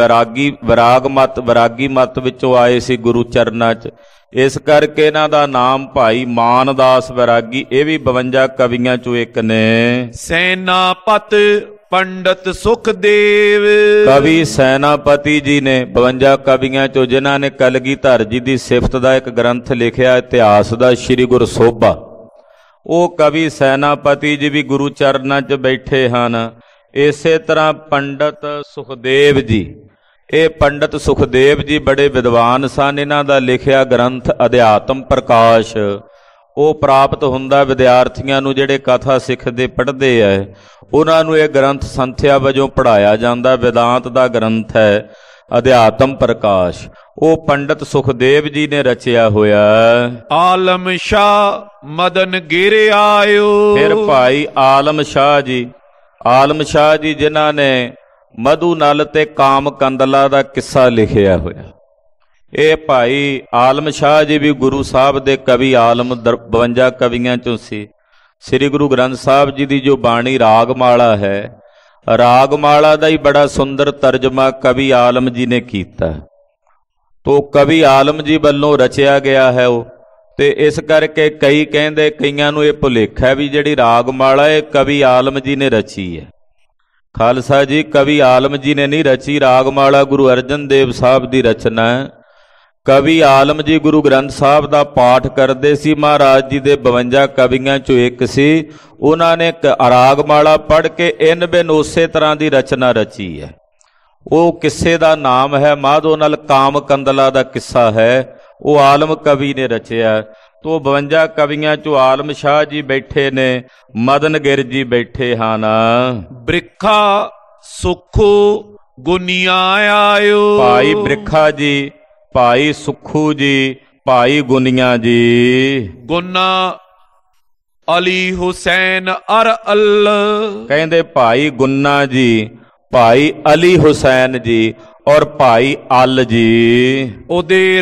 ਵੈਰਾਗੀ ਮਤ ਵਿੱਚੋਂ ਆਏ ਸੀ ਗੁਰੂ ਚਰਨਾਂ 'ਚ, ਇਸ ਕਰਕੇ ਇਹਨਾਂ ਦਾ ਨਾਮ ਭਾਈ ਮਾਨਦਾਸ ਵੈਰਾਗੀ। ਇਹ ਵੀ 52 ਕਵੀਆਂ 'ਚੋਂ ਇੱਕ ਨੇ। ਸੈਨਾਪਤ ਪੰਡਤ ਸੁਖਦੇਵ। ਕਵੀ ਸੈਨਾਪਤੀ ਜੀ ਨੇ 52 ਕਵੀਆਂ 'ਚੋਂ, ਜਿਨ੍ਹਾਂ ਨੇ ਕਲਗੀਧਰ ਜੀ ਦੀ ਸਿਫਤ ਦਾ ਇੱਕ ਗ੍ਰੰਥ ਲਿਖਿਆ ਇਤਿਹਾਸ ਦਾ, ਸ੍ਰੀ ਗੁਰੂ ਸੋਭਾ। ਉਹ ਕਵੀ ਸੈਨਾਪਤੀ ਜੀ ਵੀ ਗੁਰੂ ਚਰਨਾਂ 'ਚ ਬੈਠੇ ਹਨ। ਇਸੇ ਤਰ੍ਹਾਂ ਪੰਡਤ ਸੁਖਦੇਵ ਜੀ, ਇਹ ਪੰਡਤ ਸੁਖਦੇਵ ਜੀ ਬੜੇ ਵਿਦਵਾਨ ਸਨ। ਇਹਨਾਂ ਦਾ ਲਿਖਿਆ ਗ੍ਰੰਥ ਅਧਿਆਤਮ ਪ੍ਰਕਾਸ਼ ਉਹ ਪ੍ਰਾਪਤ ਹੁੰਦਾ ਵਿਦਿਆਰਥੀਆਂ ਨੂੰ, ਜਿਹੜੇ ਕਥਾ ਸਿੱਖਦੇ ਪੜ੍ਹਦੇ ਹੈ, ਉਹਨਾਂ ਨੂੰ ਇਹ ਗ੍ਰੰਥ ਸੰਥਿਆ ਵਜੋਂ ਪੜ੍ਹਾਇਆ ਜਾਂਦਾ। ਵੇਦਾਂਤ ਦਾ ਗ੍ਰੰਥ ਹੈ ਅਧਿਆਤਮ ਪ੍ਰਕਾਸ਼, ਉਹ ਪੰਡਤ ਸੁਖਦੇਵ ਜੀ ਨੇ ਰਚਿਆ ਹੋਇਆ। ਆਲਮ ਸ਼ਾਹ ਮਦਨ ਗਿਰ ਆਇਓ। ਫਿਰ ਭਾਈ ਆਲਮ ਸ਼ਾਹ ਜੀ ਜਿਨ੍ਹਾਂ ਨੇ ਮਧੂ ਨਲ ਤੇ ਕਾਮ ਕੰਦਲਾ ਦਾ ਕਿੱਸਾ ਲਿਖਿਆ ਹੋਇਆ। ਇਹ ਭਾਈ ਆਲਮ ਸ਼ਾਹ ਜੀ ਵੀ ਗੁਰੂ ਸਾਹਿਬ ਦੇ ਕਵੀ ਆਲਮ 52 ਕਵੀਆਂ 'ਚੋਂ ਸੀ। ਸ੍ਰੀ ਗੁਰੂ ਗ੍ਰੰਥ ਸਾਹਿਬ ਜੀ ਦੀ ਜੋ ਬਾਣੀ ਰਾਗਮਾਲਾ ਹੈ, ਰਾਗਮਾਲਾ ਦਾ ਹੀ ਬੜਾ ਸੁੰਦਰ ਤਰਜਮਾ ਕਵੀ ਆਲਮ ਜੀ ਨੇ ਕੀਤਾ। ਤੋ ਕਵੀ ਆਲਮ ਜੀ ਵੱਲੋਂ ਰਚਿਆ ਗਿਆ ਹੈ ਉਹ, ਤੇ ਇਸ ਕਰਕੇ ਕਈ ਕਹਿੰਦੇ, ਕਈਆਂ ਨੂੰ ਇਹ ਭੁਲੇਖਾ ਹੈ ਵੀ ਜਿਹੜੀ ਰਾਗਮਾਲਾ ਇਹ ਕਵੀ ਆਲਮ ਜੀ ਨੇ ਰਚੀ ਹੈ। ਖਾਲਸਾ ਜੀ, ਕਵੀ ਆਲਮ ਜੀ ਨੇ ਨਹੀਂ ਰਚੀ ਰਾਗਮਾਲਾ, ਗੁਰੂ ਅਰਜਨ ਦੇਵ ਸਾਹਿਬ ਦੀ ਰਚਨਾ ਹੈ। ਕਵੀ ਆਲਮ ਜੀ ਗੁਰੂ ਗ੍ਰੰਥ ਸਾਹਿਬ ਦਾ ਪਾਠ ਕਰਦੇ ਸੀ, ਮਹਾਰਾਜ ਜੀ ਦੇ 52 ਕਵੀਆਂ 'ਚੋਂ ਇੱਕ ਸੀ। ਉਹਨਾਂ ਨੇ ਰਾਗਮਾਲਾ ਪੜ੍ਹ ਕੇ ਇਨ ਬਿਨ ਉਸੇ ਤਰ੍ਹਾਂ ਦੀ ਰਚਨਾ ਰਚੀ ਹੈ। ਉਹ ਕਿੱਸੇ ਦਾ ਨਾਮ ਹੈ ਮਾਧੋ ਨਲ ਕਾਮ ਕੰਦਲਾ ਦਾ ਕਿੱਸਾ ਹੈ, ਉਹ ਆਲਮ ਕਵੀ ਨੇ ਰਚਿਆ। ਤੋ 52 ਕਵੀਆਂ 'ਚੋਂ ਆਲਮ ਸ਼ਾਹ ਜੀ ਬੈਠੇ ਨੇ, ਮਦਨ ਗਿਰ ਜੀ ਬੈਠੇ ਹਨ। ਬ੍ਰਿਖਾ ਸੁਖੂ ਗੁਨੀਆਂ ਆਇਓ। ਭਾਈ ਬ੍ਰਿਖਾ ਜੀ, ਭਾਈ ਸੁਖੂ ਜੀ, ਭਾਈ ਗੁਨੀਆਂ ਜੀ। ਗੁਨਾ ਅਲੀ ਹੁਸੈਨ ਅਰ ਅਲ। ਕਹਿੰਦੇ ਭਾਈ ਗੁੰਨਾ ਜੀ, ਭਾਈ ਅਲੀ ਹੁਸੈਨ ਜੀ ਔਰ ਭਾਈ ਅਲ ਜੀ। ਉਦੇ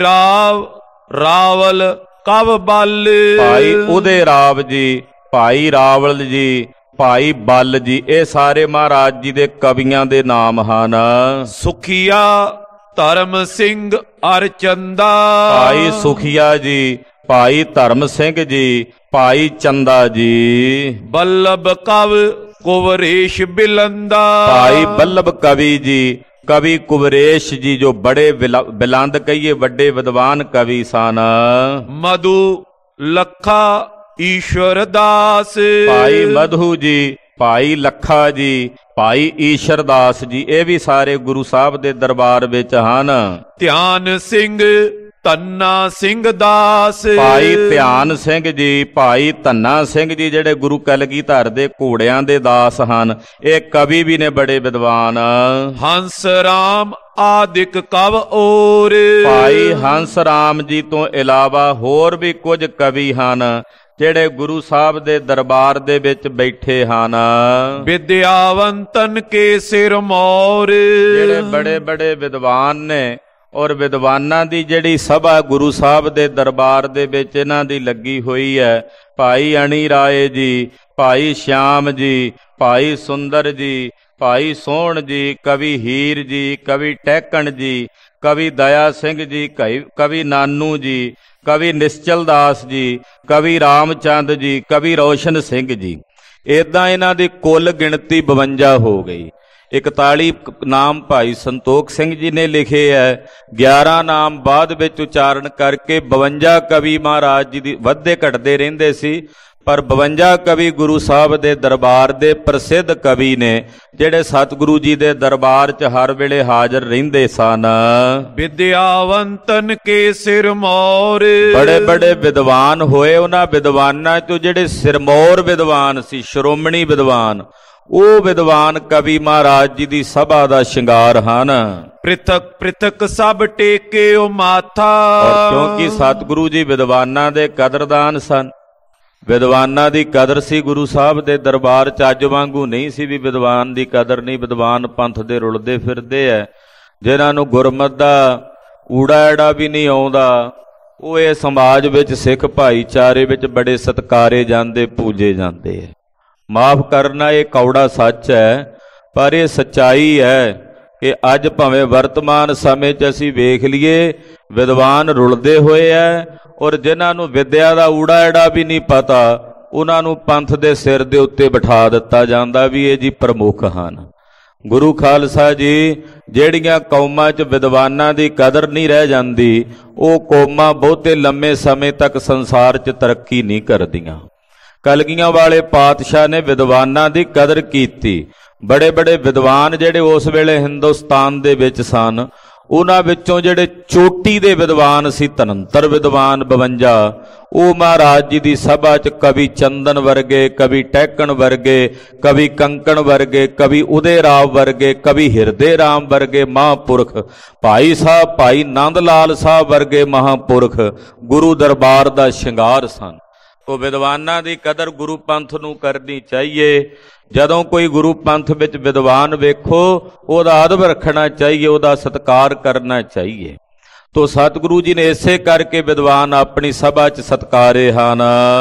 ਰਾਵਲ ਕਵ ਬਲ। ਭਾਈ ਉਦੇ ਰਾਵ ਜੀ, ਭਾਈ ਰਾਵਲ ਜੀ, ਭਾਈ ਬਲ ਜੀ, ਇਹ ਸਾਰੇ ਮਹਾਰਾਜ ਜੀ ਦੇ ਕਵੀਆਂ ਦੇ ਨਾਮ ਹਨ। ਸੁਖੀਆ ਧਰਮ ਸਿੰਘ ਅਰ ਚੰਦਾ। ਭਾਈ ਸੁਖੀਆ ਜੀ, ਭਾਈ ਧਰਮ ਸਿੰਘ ਜੀ, ਭਾਈ ਚੰਦਾ ਜੀ। ਬੱਲਭ ਕਵ ਕੁਵਰੇਸ਼ ਬਿਲੰਦਾ। ਭਾਈ ਬੱਲਭ ਕਵੀ ਜੀ, ਕਵੀ ਕੁਵਰੇਸ਼ ਜੀ, ਜੋ ਬੜੇ ਬਿਲੰਦ ਕਹੀਏ ਵੱਡੇ ਵਿਦਵਾਨ ਕਵੀ ਸਨ। ਮਧੂ ਲੱਖਾ ਈਸ਼ਵਰ ਦਾਸ। ਭਾਈ ਮਧੂ ਜੀ, ਭਾਈ ਲੱਖਾ ਜੀ, ਭਾਈ ਈਸ਼ਰ ਦਾਸ ਜੀ, ਇਹ ਵੀ ਸਾਰੇ ਗੁਰੂ ਸਾਹਿਬ ਦੇ ਦਰਬਾਰ ਵਿੱਚ ਹਨ। ਧਿਆਨ ਸਿੰਘ ਧੰਨਾ ਸਿੰਘ ਦਾਸ। ਭਾਈ ਧਿਆਨ ਸਿੰਘ ਜੀ, ਭਾਈ ਧੰਨਾ ਸਿੰਘ ਜੀ, ਜਿਹੜੇ ਗੁਰੂ ਕਲਗੀਧਰ ਦੇ ਘੋੜਿਆਂ ਦੇ ਦਾਸ ਹਨ, ਇਹ ਕਵੀ ਵੀ ਨੇ ਬੜੇ ਵਿਦਵਾਨ। ਹੰਸ ਰਾਮ ਆਦਿਕ ਕਵ ਔਰ। ਭਾਈ ਹੰਸ ਰਾਮ ਜੀ ਤੋਂ ਇਲਾਵਾ ਹੋਰ ਵੀ ਕੁਝ ਕਵੀ ਹਨ ਜਿਹੜੇ ਗੁਰੂ ਸਾਹਿਬ ਦੇ ਦਰਬਾਰ ਦੇ ਵਿੱਚ ਬੈਠੇ ਹਨ। ਵਿਦਿਆਵੰਤਨ ਕੇ ਸਿਰ ਮੌਰ। ਜਿਹੜੇ ਬੜੇ ਬੜੇ ਵਿਦਵਾਨ ਨੇ, ਔਰ ਵਿਦਵਾਨਾਂ ਦੀ ਜਿਹੜੀ ਸਭਾ ਗੁਰੂ ਸਾਹਿਬ ਦੇ ਦਰਬਾਰ ਦੇ ਵਿੱਚ ਇਹਨਾਂ ਦੀ ਲੱਗੀ ਹੋਈ ਹੈ। ਭਾਈ ਅਣੀ ਰਾਏ ਜੀ, ਭਾਈ ਸ਼ਿਆਮ ਜੀ, ਭਾਈ ਸੁੰਦਰ ਜੀ, ਭਾਈ ਸੋਹਣ ਜੀ, ਕਵੀ ਹੀਰ ਜੀ, ਕਵੀ ਟਹਿਕਣ ਜੀ, ਕਵੀ ਦਇਆ ਸਿੰਘ ਜੀ, ਕਵੀ ਨਾਨੂ ਜੀ, ਕਵੀ ਨਿਸ਼ਚਲ ਦਾਸ ਜੀ, ਕਵੀ ਰਾਮਚੰਦ ਜੀ, ਕਵੀ ਰੋਸ਼ਨ ਸਿੰਘ ਜੀ। ਇਦਾਂ ਇਹਨਾਂ ਦੀ ਕੁੱਲ ਗਿਣਤੀ 52 ਹੋ ਗਈ। 41 ਨਾਮ ਭਾਈ ਸੰਤੋਖ ਸਿੰਘ ਜੀ ਨੇ ਲਿਖੇ ਹੈ, 11 ਨਾਮ ਬਾਅਦ ਵਿੱਚ ਉਚਾਰਨ ਕਰਕੇ 52 ਕਵੀ ਮਹਾਰਾਜ ਜੀ ਦੀ ਵੱਧਦੇ ਘਟਦੇ ਰਹਿੰਦੇ ਸੀ, ਪਰ 52 ਕਵੀ ਗੁਰੂ ਸਾਹਿਬ ਦੇ ਦਰਬਾਰ ਦੇ ਪ੍ਰਸਿੱਧ ਕਵੀ ਨੇ, ਜਿਹੜੇ ਸਤਿਗੁਰੂ ਜੀ ਦੇ ਦਰਬਾਰ 'ਚ ਹਰ ਵੇਲੇ ਹਾਜ਼ਰ ਰਹਿੰਦੇ ਸਨ। ਵਿਦਿਆਵੰਤਨ ਕੇ ਸਿਰਮੌਰ, ਬੜੇ ਬੜੇ ਵਿਦਵਾਨ ਹੋਏ। ਉਹਨਾਂ ਵਿਦਵਾਨਾਂ 'ਚੋਂ ਜਿਹੜੇ ਸਿਰਮੌਰ ਵਿਦਵਾਨ ਸੀ, ਸ਼੍ਰੋਮਣੀ ਵਿਦਵਾਨ, ਉਹ ਵਿਦਵਾਨ ਕਵੀ ਮਹਾਰਾਜ ਜੀ ਦੀ ਸਭਾ ਦਾ ਸ਼ਿੰਗਾਰ ਹਨ। ਪ੍ਰਿਥਕ ਪ੍ਰਿਥਕ ਸਭ ਟੇਕਿਓ ਮਾਥਾ, ਔਰ ਕਿਉਂਕਿ ਸਤਿਗੁਰੂ ਜੀ ਵਿਦਵਾਨਾਂ ਦੇ ਕਦਰਦਾਨ ਸਨ, ਵਿਦਵਾਨਾਂ ਦੀ ਕਦਰ ਸੀ ਗੁਰੂ ਸਾਹਿਬ ਦੇ ਦਰਬਾਰ 'ਚ। ਅੱਜ ਵਾਂਗੂ ਨਹੀਂ ਸੀ ਵੀ ਵਿਦਵਾਨ ਦੀ ਕਦਰ ਨਹੀਂ। ਵਿਦਵਾਨ ਪੰਥ ਦੇ ਰੁਲਦੇ ਫਿਰਦੇ ਐ, ਜਿਨ੍ਹਾਂ ਨੂੰ ਗੁਰਮਤਿ ਦਾ ਊੜਾ ਐੜਾ ਵੀ ਨਹੀਂ ਆਉਂਦਾ, ਉਹ ਇਹ ਸਮਾਜ ਵਿੱਚ ਸਿੱਖ ਭਾਈਚਾਰੇ ਵਿੱਚ ਬੜੇ ਸਤਿਕਾਰੇ ਜਾਂਦੇ, ਪੂਜੇ ਜਾਂਦੇ ਐ। ਮਾਫ ਕਰਨਾ, ਇਹ ਕੌੜਾ ਸੱਚ ਹੈ, ਪਰ ਇਹ ਸੱਚਾਈ ਹੈ ਕਿ ਅੱਜ ਭਾਵੇਂ ਵਰਤਮਾਨ ਸਮੇਂ 'ਚ ਅਸੀਂ ਵੇਖ ਲਈਏ, ਵਿਦਵਾਨ ਰੁਲਦੇ ਹੋਏ ਐ, ਔਰ ਜਿਨ੍ਹਾਂ ਨੂੰ ਵਿਦਿਆ ਦਾ ਊੜਾ ਐੜਾ ਵੀ ਨਹੀਂ ਪਤਾ, ਉਹਨਾਂ ਨੂੰ ਪੰਥ ਦੇ ਸਿਰ ਦੇ ਉੱਤੇ ਬਿਠਾ ਦਿੱਤਾ ਜਾਂਦਾ ਵੀ ਇਹ ਜੀ ਪ੍ਰਮੁੱਖ ਹਨ। ਗੁਰੂ ਖਾਲਸਾ ਜੀ, ਜਿਹੜੀਆਂ ਕੌਮਾਂ 'ਚ ਵਿਦਵਾਨਾਂ ਦੀ ਕਦਰ ਨਹੀਂ ਰਹਿ ਜਾਂਦੀ, ਉਹ ਕੌਮਾਂ ਬਹੁਤੇ ਲੰਮੇ ਸਮੇਂ ਤੱਕ ਸੰਸਾਰ 'ਚ ਤਰੱਕੀ ਨਹੀਂ ਕਰਦੀਆਂ। ਕਲਗੀਆਂ ਵਾਲੇ ਪਾਤਸ਼ਾਹ ਨੇ ਵਿਦਵਾਨਾਂ ਦੀ ਕਦਰ ਕੀਤੀ। ਬੜੇ ਬੜੇ ਵਿਦਵਾਨ ਜਿਹੜੇ ਉਸ ਵੇਲੇ ਹਿੰਦੁਸਤਾਨ ਦੇ ਵਿੱਚ ਸਨ, ਉਹਨਾਂ ਵਿੱਚੋਂ ਜਿਹੜੇ ਚੋਟੀ ਦੇ ਵਿਦਵਾਨ ਸੀ, ਧਨੰਤਰ ਵਿਦਵਾਨ 52, ਉਹ ਮਹਾਰਾਜ ਜੀ ਦੀ ਸਭਾ 'ਚ ਕਵੀ ਚੰਦਨ ਵਰਗੇ, ਕਵੀ ਟਹਿਕਣ ਵਰਗੇ, ਕਵੀ ਕੰਕਣ ਵਰਗੇ, ਕਵੀ ਉਦੇ ਰਾਵ ਵਰਗੇ, ਕਵੀ ਹਿਰਦੇ ਰਾਮ ਵਰਗੇ ਮਹਾਂਪੁਰਖ, ਭਾਈ ਸਾਹਿਬ ਭਾਈ ਨੰਦ ਲਾਲ ਸਾਹਿਬ ਵਰਗੇ ਮਹਾਂਪੁਰਖ ਗੁਰੂ ਦਰਬਾਰ ਦਾ ਸ਼ਿੰਗਾਰ ਸਨ। ਉਹ ਵਿਦਵਾਨਾਂ ਦੀ ਕਦਰ ਗੁਰੂ ਪੰਥ ਨੂੰ ਕਰਨੀ ਚਾਹੀਏ। ਜਦੋਂ ਕੋਈ ਗੁਰੂ ਪੰਥ ਵਿੱਚ ਵਿਦਵਾਨ ਵੇਖੋ, ਉਹਦਾ ਅਦਬ ਰੱਖਣਾ ਚਾਹੀਏ, ਉਹਦਾ ਸਤਿਕਾਰ ਕਰਨਾ ਚਾਹੀਏ। ਤੋ ਸਤਿਗੁਰੂ ਜੀ ਨੇ ਇਸੇ ਕਰਕੇ ਵਿਦਵਾਨ ਆਪਣੀ ਸਭਾ 'ਚ ਸਤਿਕਾਰੇ ਹਨ।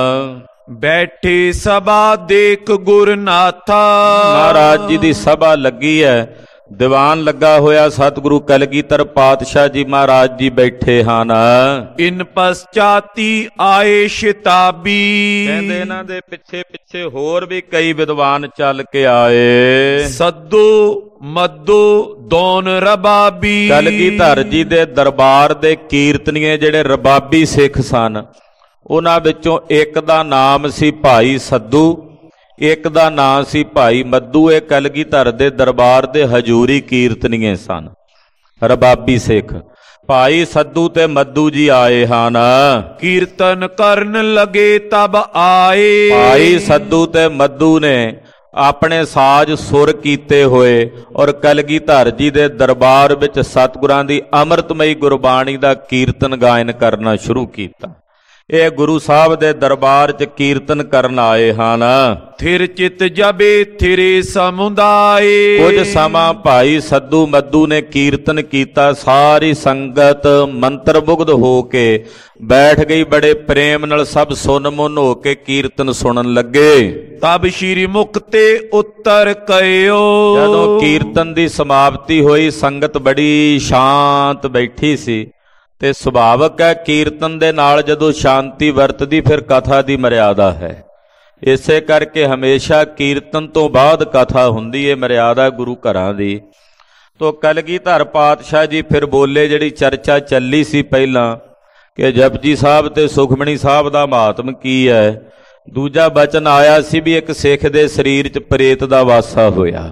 ਬੈਠੇ ਸਭਾ ਦੇਖ ਗੁਰਨਾਥਾ, ਮਹਾਰਾਜ ਜੀ ਦੀ ਸਭਾ ਲੱਗੀ ਹੈ, ਦੀਵਾਨ ਲੱਗਾ ਹੋਇਆ, ਸਤਿਗੁਰੂ ਕਲਗੀਧਰ ਪਾਤਸ਼ਾਹ ਜੀ ਮਹਾਰਾਜ ਜੀ ਬੈਠੇ ਹਨ। ਇਨ ਪਸਚਾਤੀ ਆਏ ਸ਼ਿਤਾਬੀ, ਕਹਿੰਦੇ ਇਹਨਾਂ ਦੇ ਪਿੱਛੇ ਪਿੱਛੇ ਹੋਰ ਵੀ ਕਈ ਵਿਦਵਾਨ ਚੱਲ ਕੇ ਆਏ। ਸੱਦੋ ਮੱਦੋ ਦੋਨ ਰਬਾਬੀ, ਕਲਗੀਧਰ ਜੀ ਦੇ ਦਰਬਾਰ ਦੇ ਕੀਰਤਨੀਏ ਜਿਹੜੇ ਰਬਾਬੀ ਸਿੱਖ ਸਨ, ਉਹਨਾਂ ਵਿੱਚੋਂ ਇੱਕ ਦਾ ਨਾਮ ਸੀ ਭਾਈ ਸੱਦੂ, ਇੱਕ ਦਾ ਨਾਂ ਸੀ ਭਾਈ ਮੱਦੂ। ਇਹ ਕਲਗੀਧਰ ਦੇ ਦਰਬਾਰ ਦੇ ਹਜੂਰੀ ਕੀਰਤਨੀਏ ਸਨ, ਰਬਾਬੀ ਸਿੱਖ। ਭਾਈ ਸੱਦੂ ਤੇ ਮੱਦੂ ਜੀ ਆਏ ਹਨ। ਕੀਰਤਨ ਕਰਨ ਲਗੇ ਤਬ ਆਏ, ਭਾਈ ਸੱਦੂ ਤੇ ਮੱਦੂ ਨੇ ਆਪਣੇ ਸਾਜ਼ ਸੁਰ ਕੀਤੇ ਹੋਏ ਔਰ ਕਲਗੀਧਰ ਜੀ ਦੇ ਦਰਬਾਰ ਵਿੱਚ ਸਤਿਗੁਰਾਂ ਦੀ ਅੰਮ੍ਰਿਤਮਈ ਗੁਰਬਾਣੀ ਦਾ ਕੀਰਤਨ ਗਾਇਨ ਕਰਨਾ ਸ਼ੁਰੂ ਕੀਤਾ। ਇਹ ਗੁਰੂ ਸਾਹਿਬ ਦੇ ਦਰਬਾਰ 'ਚ ਕੀਰਤਨ ਕਰਨ ਆਏ ਹਨ। ਥਿਰ ਚਿਤ ਜਬੇ ਥਿਰੇ ਸਮੁਦਾਏ, ਕੁਝ ਸਮਾਂ ਭਾਈ ਸੱਦੂ ਮੱਦੂ ਨੇ ਕੀਰਤਨ ਕੀਤਾ। ਸਾਰੀ ਸੰਗਤ ਮੰਤਰ ਮੁਗਧ ਹੋ ਕੇ ਬੈਠ ਗਈ, ਬੜੇ ਪ੍ਰੇਮ ਨਾਲ ਸਭ ਸੁਨ ਮੁਨ ਹੋ ਕੇ ਕੀਰਤਨ ਸੁਣਨ ਲੱਗੇ। ਤਬ ਸ਼੍ਰੀ ਮੁਖ ਤੇ ਉੱਤਰ ਕਇਓ, ਜਦੋਂ ਕੀਰਤਨ ਦੀ ਸਮਾਪਤੀ ਹੋਈ, ਸੰਗਤ ਬੜੀ ਸ਼ਾਂਤ ਬੈਠੀ ਸੀ, ਤੇ ਸੁਭਾਵਕ ਹੈ ਕੀਰਤਨ ਦੇ ਨਾਲ ਜਦੋਂ ਸ਼ਾਂਤੀ ਵਰਤਦੀ ਫਿਰ ਕਥਾ ਦੀ ਮਰਿਆਦਾ ਹੈ। ਇਸੇ ਕਰਕੇ ਹਮੇਸ਼ਾ ਕੀਰਤਨ ਤੋਂ ਬਾਅਦ ਕਥਾ ਹੁੰਦੀ ਹੈ, ਮਰਿਆਦਾ ਗੁਰੂ ਘਰਾਂ ਦੀ। ਤੋ ਕਲਗੀਧਰ ਪਾਤਸ਼ਾਹ ਜੀ ਫਿਰ ਬੋਲੇ, ਜਿਹੜੀ ਚਰਚਾ ਚੱਲੀ ਸੀ ਪਹਿਲਾਂ ਕਿ ਜਪਜੀ ਸਾਹਿਬ ਤੇ ਸੁਖਮਣੀ ਸਾਹਿਬ ਦਾ ਮਹਾਤਮ ਕੀ ਹੈ। ਦੂਜਾ ਬਚਨ ਆਇਆ ਸੀ ਵੀ ਇੱਕ ਸਿੱਖ ਦੇ ਸਰੀਰ 'ਚ ਪ੍ਰੇਤ ਦਾ ਵਾਸਾ ਹੋਇਆ,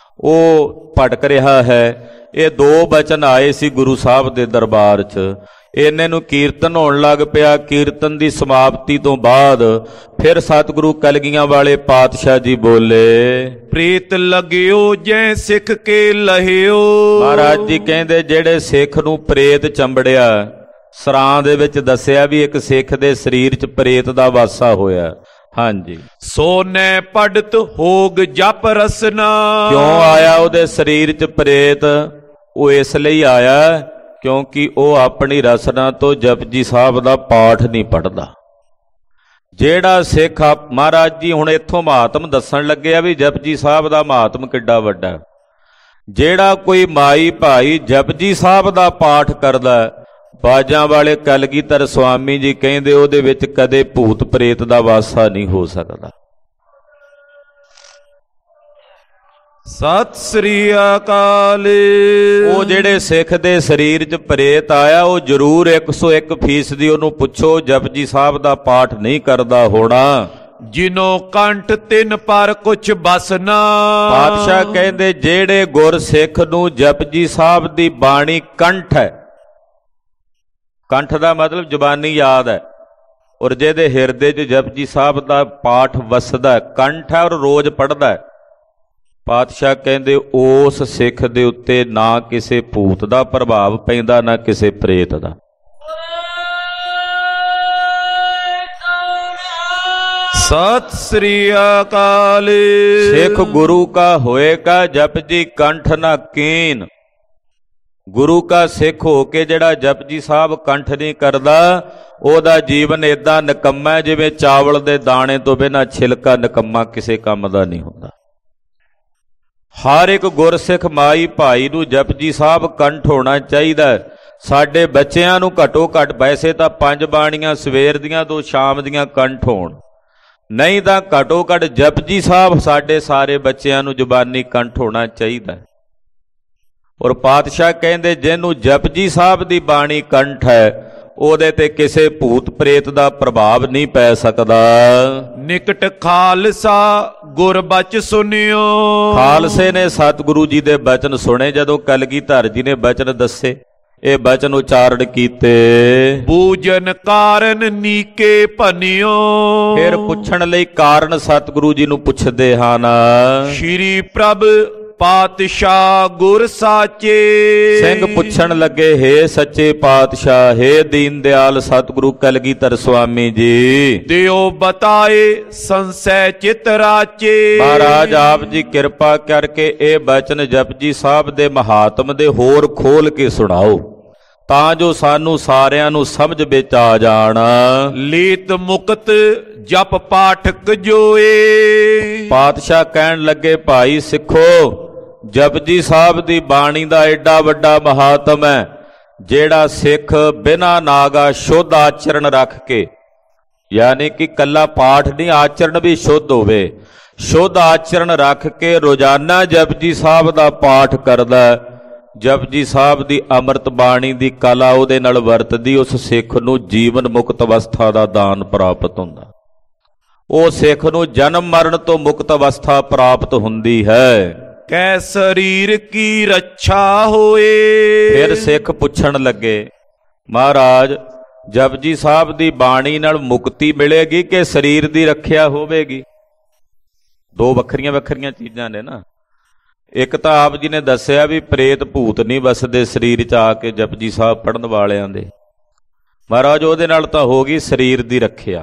ਉਹ ਭਟਕ ਰਿਹਾ ਹੈ। ਇਹ ਦੋ ਬਚਨ ਆਏ ਸੀ ਗੁਰੂ ਸਾਹਿਬ ਦੇ ਦਰਬਾਰ 'ਚ। ਇੰਨੇ ਨੂੰ ਕੀਰਤਨ ਹੋਣ ਲੱਗ ਪਿਆ। ਕੀਰਤਨ ਦੀ ਸਮਾਪਤੀ ਤੋਂ ਬਾਅਦ ਫਿਰ ਸਤਿਗੁਰੂ ਕਲਗੀਆਂ ਵਾਲੇ ਪਾਤਸ਼ਾਹ ਜੀ ਬੋਲੇ, ਪ੍ਰੇਤ ਲਗਿਓ ਜੈ ਸਿੱਖ ਕੇ ਲਹਿਓ। ਮਹਾਰਾਜ ਜੀ ਕਹਿੰਦੇ ਜਿਹੜੇ ਸਿੱਖ ਨੂੰ ਪ੍ਰੇਤ ਚੰਬੜਿਆ, ਸਰਾਂ ਦੇ ਵਿੱਚ ਦੱਸਿਆ ਵੀ ਇੱਕ ਸਿੱਖ ਦੇ ਸਰੀਰ 'ਚ ਪ੍ਰੇਤ ਦਾ ਵਾਸਾ ਹੋਇਆ। ਹਾਂਜੀ, ਸੋਨੇ ਪੜਤ ਹੋਗ ਜਪ ਰਸਨਾ। ਕਿਉਂ ਆਇਆ ਉਹਦੇ ਸਰੀਰ 'ਚ ਪ੍ਰੇਤ? ਉਹ ਇਸ ਲਈ ਆਇਆ ਕਿਉਂਕਿ ਉਹ ਆਪਣੀ ਰਸਨਾ ਤੋਂ ਜਪਜੀ ਸਾਹਿਬ ਦਾ ਪਾਠ ਨਹੀਂ ਪੜ੍ਹਦਾ। ਜਿਹੜਾ ਸਿੱਖ ਮਹਾਰਾਜ ਜੀ ਹੁਣ ਇੱਥੋਂ ਮਹਾਤਮ ਦੱਸਣ ਲੱਗੇ ਆ ਵੀ ਜਪਜੀ ਸਾਹਿਬ ਦਾ ਮਹਾਤਮ ਕਿੱਡਾ ਵੱਡਾ। ਜਿਹੜਾ ਕੋਈ ਮਾਈ ਭਾਈ ਜਪਜੀ ਸਾਹਿਬ ਦਾ ਪਾਠ ਕਰਦਾ, ਬਾਜਾਂ ਵਾਲੇ ਕਲਗੀਧਰ ਸੁਆਮੀ ਜੀ ਕਹਿੰਦੇ ਉਹਦੇ ਵਿੱਚ ਕਦੇ ਭੂਤ ਪ੍ਰੇਤ ਦਾ ਵਾਸਾ ਨਹੀਂ ਹੋ ਸਕਦਾ। ਸਤਿ ਸ੍ਰੀ ਅਕਾਲ। ਉਹ ਜਿਹੜੇ ਸਿੱਖ ਦੇ ਸਰੀਰ 'ਚ ਪ੍ਰੇਤ ਆਇਆ, ਉਹ ਜ਼ਰੂਰ 101% ਉਹਨੂੰ ਪੁੱਛੋ ਜਪਜੀ ਸਾਹਿਬ ਦਾ ਪਾਠ ਨਹੀਂ ਕਰਦਾ ਹੋਣਾ। ਜਿਨੋ ਕੰਠ ਤਿਨ ਪਰ ਕੁਛ ਬਸਨਾ। ਪਾਤਸ਼ਾਹ ਕਹਿੰਦੇ ਜਿਹੜੇ ਗੁਰ ਸਿੱਖ ਨੂੰ ਜਪਜੀ ਸਾਹਿਬ ਦੀ ਬਾਣੀ ਕੰਠ ਹੈ, ਕੰਠ ਦਾ ਮਤਲਬ ਜ਼ੁਬਾਨੀ ਯਾਦ ਹੈ, ਔਰ ਜਿਹਦੇ ਹਿਰਦੇ 'ਚ ਜਪਜੀ ਸਾਹਿਬ ਦਾ ਪਾਠ ਵਸਦਾ, ਕੰਠ ਹੈ ਔਰ ਰੋਜ਼ ਪੜ੍ਹਦਾ, ਪਾਤਸ਼ਾਹ ਕਹਿੰਦੇ ਉਸ ਸਿੱਖ ਦੇ ਉੱਤੇ ਨਾ ਕਿਸੇ ਭੂਤ ਦਾ ਪ੍ਰਭਾਵ ਪੈਂਦਾ, ਨਾ ਕਿਸੇ ਪ੍ਰੇਤ ਦਾ। ਸਤਿ ਸ੍ਰੀ ਅਕਾਲ। ਸਿੱਖ ਗੁਰੂ ਕਾ ਹੋਏਗਾ ਜਪਜੀ ਕੰਠ ਨਾ ਕੀਨ। ਗੁਰੂ ਕਾ ਸਿੱਖ ਹੋ ਕੇ ਜਿਹੜਾ ਜਪਜੀ ਸਾਹਿਬ ਕੰਠ ਨਹੀਂ ਕਰਦਾ, ਉਹਦਾ ਜੀਵਨ ਏਦਾਂ ਨਿਕੰਮਾ ਜਿਵੇਂ ਚਾਵਲ ਦੇ ਦਾਣੇ ਤੋਂ ਬਿਨਾਂ ਛਿਲਕਾ ਨਿਕੰਮਾ ਕਿਸੇ ਕੰਮ ਦਾ ਨਹੀਂ ਹੁੰਦਾ। ਹਰ ਇੱਕ ਗੁਰਸਿੱਖ ਮਾਈ ਭਾਈ ਨੂੰ ਜਪਜੀ ਸਾਹਿਬ ਕੰਠ ਹੋਣਾ ਚਾਹੀਦਾ। ਸਾਡੇ ਬੱਚਿਆਂ ਨੂੰ ਘੱਟੋ ਘੱਟ, ਵੈਸੇ ਤਾਂ 5 ਬਾਣੀਆਂ ਸਵੇਰ ਦੀਆਂ 2 ਸ਼ਾਮ ਦੀਆਂ ਕੰਠ ਹੋਣ, ਨਹੀਂ ਤਾਂ ਘੱਟੋ ਘੱਟ ਜਪਜੀ ਸਾਹਿਬ ਸਾਡੇ ਸਾਰੇ ਬੱਚਿਆਂ ਨੂੰ ਜ਼ੁਬਾਨੀ ਕੰਠ ਹੋਣਾ ਚਾਹੀਦਾ। ਔਰ ਪਾਤਸ਼ਾਹ ਕਹਿੰਦੇ ਜਿਹਨੂੰ ਜਪਜੀ ਸਾਹਿਬ ਦੀ ਬਾਣੀ ਕੰਠ ਹੈ, ਉਹਦੇ ਤੇ ਕਿਸੇ ਭੂਤ ਪ੍ਰੇਤ ਦਾ ਪ੍ਰਭਾਵ ਨਹੀਂ ਪੈ ਸਕਦਾ। ਨਿਕਟ ਖਾਲਸਾ ਗੁਰ ਬਚ ਸੁਨਿਓ। ਖਾਲਸੇ ਨੇ ਸਤਿਗੁਰੂ ਜੀ ਦੇ ਬਚਨ ਸੁਣੇ। ਜਦੋਂ ਕਲਗੀਧਰ ਜੀ ਨੇ ਬਚਨ ਦੱਸੇ, ਇਹ ਬਚਨ ਉਚਾਰਨ ਕੀਤੇ, ਪੂਜਨ ਕਾਰਨ ਨੀਕੇ ਭਨਿਓ। ਫਿਰ ਪੁੱਛਣ ਲਈ ਕਾਰਨ ਸਤਿਗੁਰੂ ਜੀ ਨੂੰ ਪੁੱਛਦੇ ਹਨ। ਸ਼੍ਰੀ ਪ੍ਰਭ ਪਾਤਸ਼ਾਹ ਗੁਰ ਸਾਚੇ। ਸਿੰਘ ਪੁੱਛਣ ਲੱਗੇ, ਹੇ ਸੱਚੇ ਪਾਤਸ਼ਾਹ, ਹੇ ਦੀਨ ਦਿਆਲ ਸਤਿਗੁਰੂ ਕਲਗੀਧਰ ਸੁਆਮੀ ਜੀ, ਦਿਓ ਬਤਾਏ ਸੰਸੈ ਚਿਤ ਰਾਚੇ। ਮਹਾਰਾਜ ਆਪ ਜੀ ਕਿਰਪਾ ਕਰਕੇ ਇਹ ਬਚਨ ਜਪਜੀ ਸਾਹਿਬ ਦੇ ਮਹਾਤਮ ਦੇ ਹੋਰ ਖੋਲ ਕੇ ਸੁਣਾਓ, ਤਾਂ ਜੋ ਸਾਨੂੰ ਸਾਰਿਆਂ ਨੂੰ ਸਮਝ ਵਿੱਚ ਆ ਜਾਣ। ਲੀਤ ਮੁਕਤ ਜਪ ਪਾਠਕ ਜੋਏ। ਪਾਤਸ਼ਾਹ ਕਹਿਣ ਲੱਗੇ, ਭਾਈ ਸਿੱਖੋ, ਜਪਜੀ ਸਾਹਿਬ ਦੀ ਬਾਣੀ ਦਾ ਏਡਾ ਵੱਡਾ ਮਹਾਤਮ ਹੈ, ਜਿਹੜਾ ਸਿੱਖ ਬਿਨਾ ਨਾਗਾ ਸ਼ੁੱਧ ਆਚਰਣ ਰੱਖ ਕੇ, ਯਾਨੀ ਕਿ ਕੱਲਾ ਪਾਠ ਨਹੀਂ, ਆਚਰਣ ਵੀ ਸ਼ੁੱਧ ਹੋਵੇ, ਸ਼ੁੱਧ ਆਚਰਣ ਰੱਖ ਕੇ ਰੋਜ਼ਾਨਾ ਜਪਜੀ ਸਾਹਿਬ ਦਾ ਪਾਠ ਕਰਦਾ, ਜਪਜੀ ਸਾਹਿਬ ਦੀ ਅੰਮ੍ਰਿਤ ਬਾਣੀ ਦੀ ਕਲਾ ਉਹਦੇ ਨਾਲ ਵਰਤਦੀ, ਉਸ ਸਿੱਖ ਨੂੰ ਜੀਵਨ ਮੁਕਤ ਅਵਸਥਾ ਦਾ ਦਾਨ ਪ੍ਰਾਪਤ ਹੁੰਦਾ। ਉਹ ਸਿੱਖ ਨੂੰ ਜਨਮ ਮਰਨ ਤੋਂ ਮੁਕਤ ਅਵਸਥਾ ਪ੍ਰਾਪਤ ਹੁੰਦੀ ਹੈ। ਕੈ ਸਰੀਰ ਕੀ ਰੱਛਾ ਹੋਏ। ਫਿਰ ਸਿੱਖ ਪੁੱਛਣ ਲੱਗੇ, ਮਹਾਰਾਜ ਜਪਜੀ ਸਾਹਿਬ ਦੀ ਬਾਣੀ ਨਾਲ ਮੁਕਤੀ ਮਿਲੇਗੀ ਕਿ ਸਰੀਰ ਦੀ ਰੱਖਿਆ ਹੋਵੇਗੀ? 2 ਵੱਖਰੀਆਂ ਵੱਖਰੀਆਂ ਚੀਜ਼ਾਂ ਨੇ ਨਾ। ਇੱਕ ਤਾਂ ਆਪ ਜੀ ਨੇ ਦੱਸਿਆ ਵੀ ਪ੍ਰੇਤ ਭੂਤ ਨਹੀਂ ਵਸਦੇ ਸਰੀਰ 'ਚ ਆ ਕੇ ਜਪਜੀ ਸਾਹਿਬ ਪੜ੍ਹਨ ਵਾਲਿਆਂ ਦੇ। ਮਹਾਰਾਜ ਉਹਦੇ ਨਾਲ ਤਾਂ ਹੋ ਗਈ ਸਰੀਰ ਦੀ ਰੱਖਿਆ,